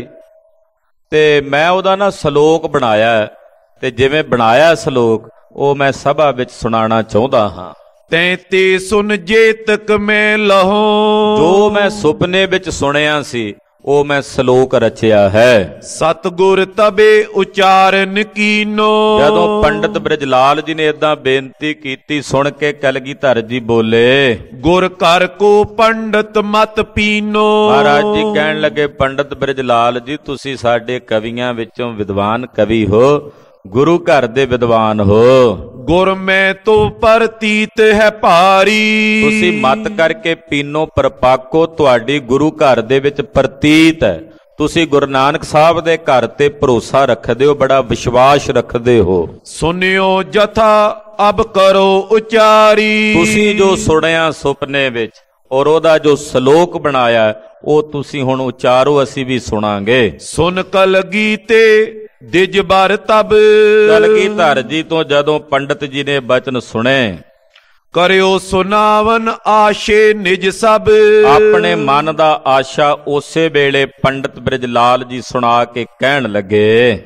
ਤੇ ਮੈਂ ਉਹਦਾ ਨਾ ਸ਼ਲੋਕ ਬਣਾਇਆ ਤੇ ਜਿਵੇਂ ਬਣਾਇਆ ਸ਼ਲੋਕ ਉਹ ਮੈਂ ਸਭਾ ਵਿੱਚ ਸੁਣਾਉਣਾ ਚਾਹੁੰਦਾ ਹਾਂ। ਤੈਂ ਸੁਨ ਜੇਤਕ ਮੈਂ ਲਹੋ। ਜੋ ਮੈਂ ਸੁਪਨੇ ਵਿੱਚ ਸੁਣਿਆ ਸੀ ਉਹ ਮੈਂ ਸ਼ਲੋਕ ਰਚਿਆ ਹੈ। ਸਤਿਗੁਰ ਤਬੇ ਉਚਾਰਨ ਕੀਨੋ। ਜਦੋਂ ਪੰਡਤ ਬ੍ਰਿਜ ਲਾਲ ਜੀ ਨੇ ਏਦਾਂ ਬੇਨਤੀ ਕੀਤੀ ਸੁਣ ਕੇ ਕਲਗੀਧਰ ਜੀ ਬੋਲੇ ਗੁਰ ਘਰ ਕੋ ਪੰਡਤ ਮਤ ਪੀਨੋ। ਮਹਾਰਾਜ ਜੀ ਕਹਿਣ ਲੱਗੇ ਪੰਡਤ ਬ੍ਰਿਜ ਲਾਲ ਜੀ ਤੁਸੀਂ ਸਾਡੇ ਕਵੀਆਂ ਵਿੱਚੋਂ ਵਿਦਵਾਨ ਕਵੀ ਹੋ, ਗੁਰੂ ਘਰ ਦੇ ਵਿਦਵਾਨ ਹੋ। ਗੁਰ ਮੈਂ ਤੋ ਪ੍ਰਤੀਤ ਹੈ ਭਾਰੀ। ਤੁਸੀਂ ਮਤ ਕਰਕੇ ਪੀਨੋ ਪ੍ਰਪਾਕੋ, ਤੁਹਾਡੀ ਗੁਰੂ ਘਰ ਦੇ ਵਿੱਚ ਪ੍ਰਤੀਤ ਹੈ। ਤੁਸੀਂ ਗੁਰੂ ਨਾਨਕ ਸਾਹਿਬ ਦੇ ਘਰ ਤੇ ਭਰੋਸਾ ਰੱਖਦੇ ਹੋ, ਬੜਾ ਵਿਸ਼ਵਾਸ ਰੱਖਦੇ ਹੋ। ਸੁਨਿਓ ਜਥਾ ਅਬ ਕਰੋ ਉਚਾਰੀ। ਤੁਸੀਂ ਜੋ ਸੁਣਿਆ ਸੁਪਨੇ ਵਿੱਚ ਔਰ ਉਹਦਾ ਜੋ ਸ਼ਲੋਕ ਬਣਾਇਆ ਉਹ ਤੁਸੀਂ ਹੁਣ ਉਚਾਰੋ, ਅਸੀਂ ਵੀ ਸੁਣਾਂਗੇ। ਸੁਨ ਕਲਗੀ ਤੇ ਦਿਜ ਬਰ ਤਬ। ਕਲਗੀਧਰ ਜੀ ਤੋਂ ਜਦੋਂ ਪੰਡਤ ਜੀ ਨੇ ਬਚਨ ਸੁਣੇ ਕਰਿਓ ਸੁਨਾਵਨ ਆਸ਼ੇ ਨਿਜ ਸਭ। ਆਪਣੇ ਮਨ ਦਾ ਆਸ਼ਾ ਉਸੇ ਵੇਲੇ ਪੰਡਤ ਬ੍ਰਿਜ ਲਾਲ ਜੀ ਸੁਣਾ ਕੇ ਕਹਿਣ ਲੱਗੇ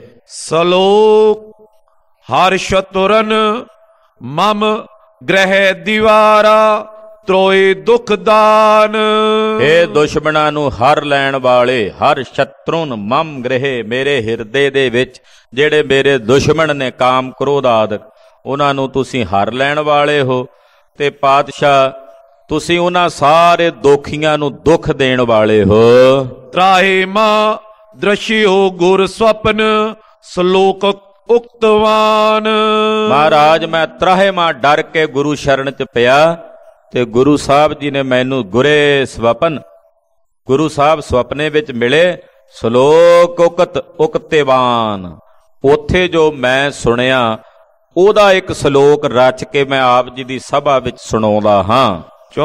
ਸ਼ਲੋਕ ਹਰ ਸ਼ਤੁਰਨ ਮਮ ਗ੍ਰਹਿ ਦੀਵਾਰਾ ਤਰੋਏ ਦੁਖ ਦਾਨ। ਇਹ ਦੁਸ਼ਮਣਾਂ ਨੂੰ ਹਰ ਲੈਣ ਵਾਲੇ, ਹਰ ਸ਼ਤਰੁਨ ਮਮ ਗ੍ਰਹਿ, ਮੇਰੇ ਹਿਰਦੇ ਦੇ ਵਿੱਚ ਜਿਹੜੇ ਮੇਰੇ ਦੁਸ਼ਮਣ ਨੇ ਕਾਮ ਕ੍ਰੋਧ ਆਦਿਕ ਉਹਨਾਂ ਨੂੰ ਤੁਸੀਂ ਹਰ ਲੈਣ ਵਾਲੇ ਹੋ। ਤੇ ਪਾਤਸ਼ਾਹ ਤੁਸੀਂ ਉਹਨਾਂ ਸਾਰੇ ਦੋਖੀਆਂ ਨੂੰ ਦੁੱਖ ਦੇਣ ਵਾਲੇ ਹੋ। ਤਰਾਹੇ ਮਾ ਦ੍ਰਿਸ਼ਿਓ ਗੁਰ ਸਵਪਨ ਸ਼ਲੋਕ ਉਕਤਵਾਨ। ਮਹਾਰਾਜ ਮੈਂ ਤਰਾਹੇ ਮਾ ਡਰ ਕੇ ਗੁਰੂ ਸ਼ਰਨ ਚ ਪਿਆ ਤੇ ਗੁਰੂ ਸਾਹਿਬ ਜੀ ਨੇ ਮੈਨੂੰ ਗੁਰੇ ਸਵਪਨ, ਗੁਰੂ ਸਾਹਿਬ ਸੁਪਨੇ ਵਿੱਚ ਮਿਲੇ। ਸ਼ਲੋਕ ਉਕਤਵਾਨ, ਉੱਥੇ ਜੋ ਮੈਂ ਸੁਣਿਆ ਉਹਦਾ ਇੱਕ ਸ਼ਲੋਕ ਰਚ ਕੇ ਮੈਂ ਆਪ ਜੀ ਦੀ ਸਭਾ ਵਿੱਚ ਸੁਣਾਉਂਦਾ ਹਾਂ।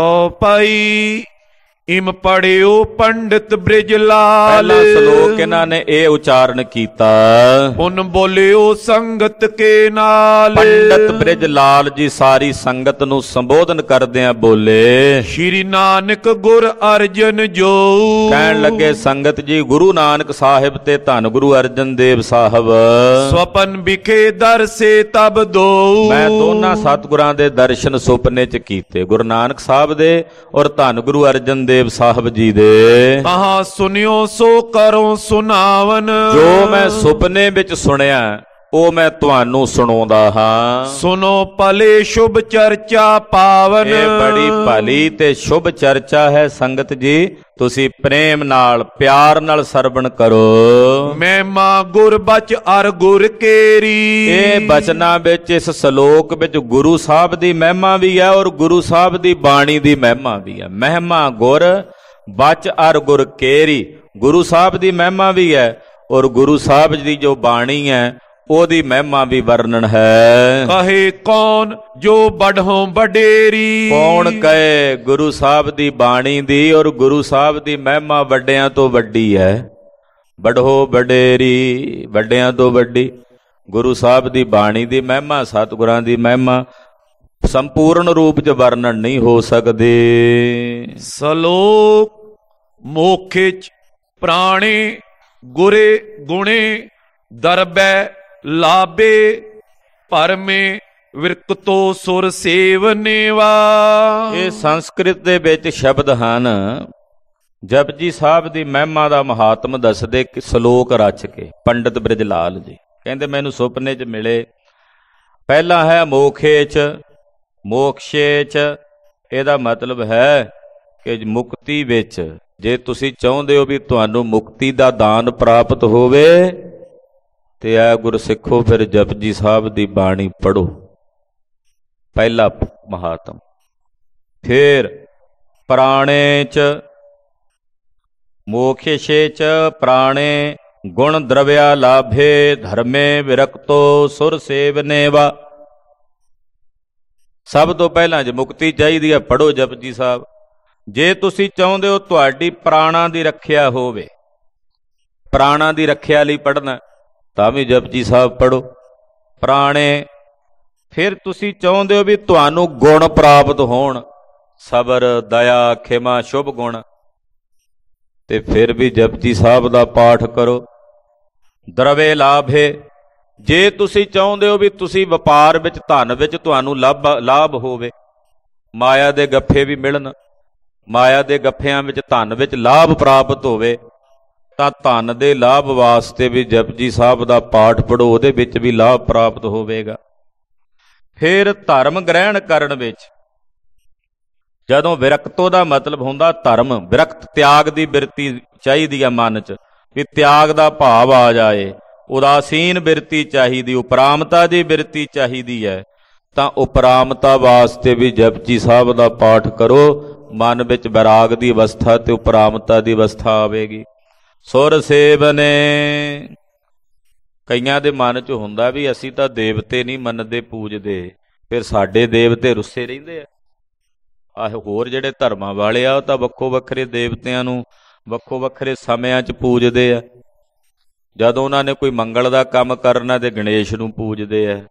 ਚੌਪਾਈ ਇਮ ਪੜਿਓ ਪੰਡਿਤ ਬ੍ਰਿਜ ਲਾਲ। ਪਹਿਲਾ ਸ਼ਲੋਕ ਇਹਨਾਂ ਨੇ ਇਹ ਉਚਾਰਨ ਕੀਤਾ ਪੁਨ ਬੋਲਿਓ ਸੰਗਤ ਕੇ ਨਾਲ। ਪੰਡਿਤ ਬ੍ਰਿਜ ਲਾਲ ਜੀ ਸਾਰੀ ਸੰਗਤ ਨੂੰ ਸੰਬੋਧਨ ਕਰਦਿਆਂ ਬੋਲੇ ਸ਼੍ਰੀ ਨਾਨਕ ਗੁਰ ਅਰਜਨ ਜੋ। ਕਹਿਣ ਲੱਗੇ ਸੰਗਤ ਜੀ ਗੁਰੂ ਨਾਨਕ ਸਾਹਿਬ ਤੇ ਧੰਨ ਗੁਰੂ ਅਰਜਨ ਦੇਵ ਸਾਹਿਬ ਸਵਪਨ ਵਿਖੇ ਦਰਸੇ ਤਬ ਦੋ। ਮੈਂ ਦੋਨਾਂ ਸਤਿਗੁਰਾਂ ਦੇ ਦਰਸ਼ਨ ਸੁਪਨੇ ਚ ਕੀਤੇ, ਗੁਰੂ ਨਾਨਕ ਸਾਹਿਬ ਦੇ ਔਰ ਧੰਨ ਗੁਰੂ ਅਰਜਨ ਦੇਵ ਸਾਹਿਬ ਜੀ ਦੇ। ਕਹਾ ਸੁਨਿਓ ਸੋ ਕਰੋ ਸੁਨਾਵਨ। ਜੋ ਮੈਂ ਸੁਪਨੇ ਵਿੱਚ ਸੁਣਿਆ ਉਹ ਮੈਂ ਤੁਹਾਨੂੰ ਸੁਣਾਉਂਦਾ ਹਾਂ। ਸੁਨੋ ਭਲੇ ਸ਼ੁਭ ਚਰਚਾ ਪਾਵਨ। ਇਹ ਬੜੀ ਭਲੀ ਤੇ ਸ਼ੁਭ ਚਰਚਾ ਹੈ ਸੰਗਤ ਜੀ, ਤੁਸੀਂ ਪ੍ਰੇਮ ਨਾਲ ਪਿਆਰ ਨਾਲ ਸਰਵਣ ਕਰੋ। ਮਹਿਮਾ ਗੁਰ ਬਚ ਅਰ ਗੁਰ ਕੇਰੀ। ਇਹ ਬਚਨਾਂ ਵਿੱਚ ਇਸ ਸ਼ਲੋਕ ਵਿੱਚ ਗੁਰੂ ਸਾਹਿਬ ਦੀ ਮਹਿਮਾ ਵੀ ਹੈ ਔਰ ਗੁਰੂ ਸਾਹਿਬ ਦੀ ਬਾਣੀ ਦੀ ਮਹਿਮਾ ਵੀ ਹੈ। ਮਹਿਮਾ ਗੁਰ ਬਚ ਅਰ ਗੁਰ ਕੇਰੀ, ਗੁਰੂ ਸਾਹਿਬ ਦੀ ਮਹਿਮਾ ਵੀ ਹੈ ਔਰ ਗੁਰੂ ਸਾਹਿਬ ਦੀ ਜੋ ਬਾਣੀ ਹੈ ਉਹਦੀ ਮਹਿਮਾ ਵੀ ਵਰਣਨ ਹੈ। ਕਹੇ ਕੌਣ ਜੋ ਬੜੋਂ ਵਡੇਰੀ। ਕੌਣ ਕਹੇ ਗੁਰੂ ਸਾਹਿਬ ਦੀ ਬਾਣੀ ਦੀ ਔਰ ਗੁਰੂ ਸਾਹਿਬ ਦੀ ਮਹਿਮਾ ਵੱਡਿਆਂ ਤੋਂ ਵੱਡੀ ਹੈ। ਬੜੋ ਵਡੇਰੀ, ਵੱਡਿਆਂ ਤੋਂ ਵੱਡੀ। ਗੁਰੂ ਸਾਹਿਬ ਦੀ ਬਾਣੀ ਦੀ ਮਹਿਮਾ, ਸਤਿਗੁਰਾਂ ਦੀ ਮਹਿਮਾ ਸੰਪੂਰਨ ਰੂਪ 'ਚ ਵਰਣਨ ਨਹੀਂ ਹੋ ਸਕਦੇ। ਸਲੋਕ ਮੋਖੇ ਚ ਪ੍ਰਾਣੇ ਗੁਰੇ ਗੁਣੇ ਦਰਬੈ ਲਾਭੇ ਪਰਮੇ ਵਿਰਕਤੋ ਸੁਰ ਸੇਵਨੇਵਾ। ਇਹ ਸੰਸਕ੍ਰਿਤ ਦੇ ਵਿੱਚ ਸ਼ਬਦ ਹਨ। ਜਪਜੀ ਸਾਹਿਬ ਦੀ ਮਹਿਮਾ ਦਾ ਮਹਾਤਮ ਦੱਸਦੇ ਕਿ ਸਲੋਕ ਰਚ ਕੇ ਪੰਡਿਤ ਬ੍ਰਿਜ ਲਾਲ ਜੀ ਕਹਿੰਦੇ ਮੈਨੂੰ ਸੁਪਨੇ 'ਚ ਮਿਲੇ। ਪਹਿਲਾ ਹੈ ਮੋਖੇ ਚ, ਮੋਕਸ਼ੇ ਚ, ਇਹਦਾ ਮਤਲਬ ਹੈ ਕਿ ਮੁਕਤੀ ਵਿੱਚ ਜੇ ਤੁਸੀਂ ਚਾਹੁੰਦੇ ਹੋ ਵੀ ਤੁਹਾਨੂੰ ਮੁਕਤੀ ਦਾ ਦਾਨ ਪ੍ਰਾਪਤ ਹੋਵੇ ਤੇ ਐ ਗੁਰਸਿੱਖੋ ਫਿਰ ਜਪਜੀ ਸਾਹਿਬ ਦੀ ਬਾਣੀ ਪੜ੍ਹੋ, ਪਹਿਲਾ ਮਹਾਤਮ। ਫਿਰ ਪ੍ਰਾਣੇ ਚ, ਮੋਖੇਸ਼ੇ ਚ ਪ੍ਰਾਣੇ ਗੁਣ ਦਰਵਿਆ ਲਾਭੇ ਧਰਮੇ ਵਿਰਕਤੋ ਸੁਰ ਸੇਵਨੇਵਾ। ਸਭ ਤੋਂ ਪਹਿਲਾਂ ਜੇ ਮੁਕਤੀ ਚਾਹੀਦੀ ਹੈ ਪੜ੍ਹੋ ਜਪਜੀ ਸਾਹਿਬ। ਜੇ ਤੁਸੀਂ ਚਾਹੁੰਦੇ ਹੋ ਤੁਹਾਡੀ ਪ੍ਰਾਣਾਂ ਦੀ ਰੱਖਿਆ ਹੋਵੇ, ਪ੍ਰਾਣਾਂ ਦੀ ਰੱਖਿਆ ਲਈ ਪੜ੍ਹਨਾ ਤਾਂ ਵੀ ਜਪਜੀ ਸਾਹਿਬ ਪੜ੍ਹੋ ਪ੍ਰਾਣੇ। ਫਿਰ ਤੁਸੀਂ ਚਾਹੁੰਦੇ ਹੋ ਵੀ ਤੁਹਾਨੂੰ ਗੁਣ ਪ੍ਰਾਪਤ ਹੋਣ, ਸਬਰ, ਦਇਆ, ਖਿਮਾ, ਸ਼ੁਭ ਗੁਣ, ਤੇ ਫਿਰ ਵੀ ਜਪਜੀ ਸਾਹਿਬ ਦਾ ਪਾਠ ਕਰੋ। ਦਰਵੇ ਲਾਭੇ, ਜੇ ਤੁਸੀਂ ਚਾਹੁੰਦੇ ਹੋ ਵੀ ਤੁਸੀਂ ਵਪਾਰ ਵਿੱਚ, ਧਨ ਵਿੱਚ ਤੁਹਾਨੂੰ ਲਾਭ ਹੋਵੇ, ਮਾਇਆ ਦੇ ਗੱਫੇ ਵੀ ਮਿਲਣ, ਮਾਇਆ ਦੇ ਗੱਫਿਆਂ ਵਿੱਚ, ਧਨ ਵਿੱਚ ਲਾਭ ਪ੍ਰਾਪਤ ਹੋਵੇ, ਤਾਂ ਧਨ ਦੇ ਲਾਭ ਵਾਸਤੇ ਵੀ ਜਪਜੀ ਸਾਹਿਬ ਦਾ ਪਾਠ ਪੜ੍ਹੋ, ਉਹਦੇ ਵਿੱਚ ਵੀ ਲਾਭ ਪ੍ਰਾਪਤ ਹੋਵੇਗਾ। ਫਿਰ ਧਰਮ ਗ੍ਰਹਿਣ ਕਰਨ ਵਿੱਚ, ਜਦੋਂ ਵਿਰਕਤੋ ਦਾ ਮਤਲਬ ਹੁੰਦਾ ਧਰਮ, ਵਿਰਕਤ ਤਿਆਗ ਦੀ ਬਿਰਤੀ ਚਾਹੀਦੀ ਆ ਮਨ 'ਚ, ਵੀ ਤਿਆਗ ਦਾ ਭਾਵ ਆ ਜਾਏ, ਉਦਾਸੀਨ ਬਿਰਤੀ ਚਾਹੀਦੀ, ਉਪਰਾਮਤਾ ਦੀ ਬਿਰਤੀ ਚਾਹੀਦੀ ਹੈ, ਤਾਂ ਉਪਰਾਮਤਾ ਵਾਸਤੇ ਵੀ ਜਪਜੀ ਸਾਹਿਬ ਦਾ ਪਾਠ ਕਰੋ। ਮਨ ਵਿੱਚ ਵਿਰਾਗ ਦੀ ਅਵਸਥਾ ਤੇ ਉਪਰਾਮਤਾ ਦੀ ਅਵਸਥਾ ਆਵੇਗੀ। ਸੁਰ ਸੇਵਨੇ, ਕਈਆਂ ਦੇ ਮਨ 'ਚ ਹੁੰਦਾ ਵੀ ਅਸੀਂ ਤਾਂ ਦੇਵਤੇ ਨਹੀਂ ਮੰਨਦੇ ਪੂਜਦੇ, ਫਿਰ ਸਾਡੇ ਦੇਵਤੇ ਰੁੱਸੇ ਰਹਿੰਦੇ ਆ। ਹੋਰ ਜਿਹੜੇ ਧਰਮਾਂ ਵਾਲੇ ਆ ਉਹ ਤਾਂ ਵੱਖੋ ਵੱਖਰੇ ਦੇਵਤਿਆਂ ਨੂੰ ਵੱਖੋ ਵੱਖਰੇ ਸਮਿਆਂ 'ਚ ਪੂਜਦੇ ਆ। ਜਦੋਂ ਉਹਨਾਂ ਨੇ ਕੋਈ ਮੰਗਲ ਦਾ ਕੰਮ ਕਰਨਾ ਤੇ ਗਣੇਸ਼ ਨੂੰ ਪੂਜਦੇ ਆ,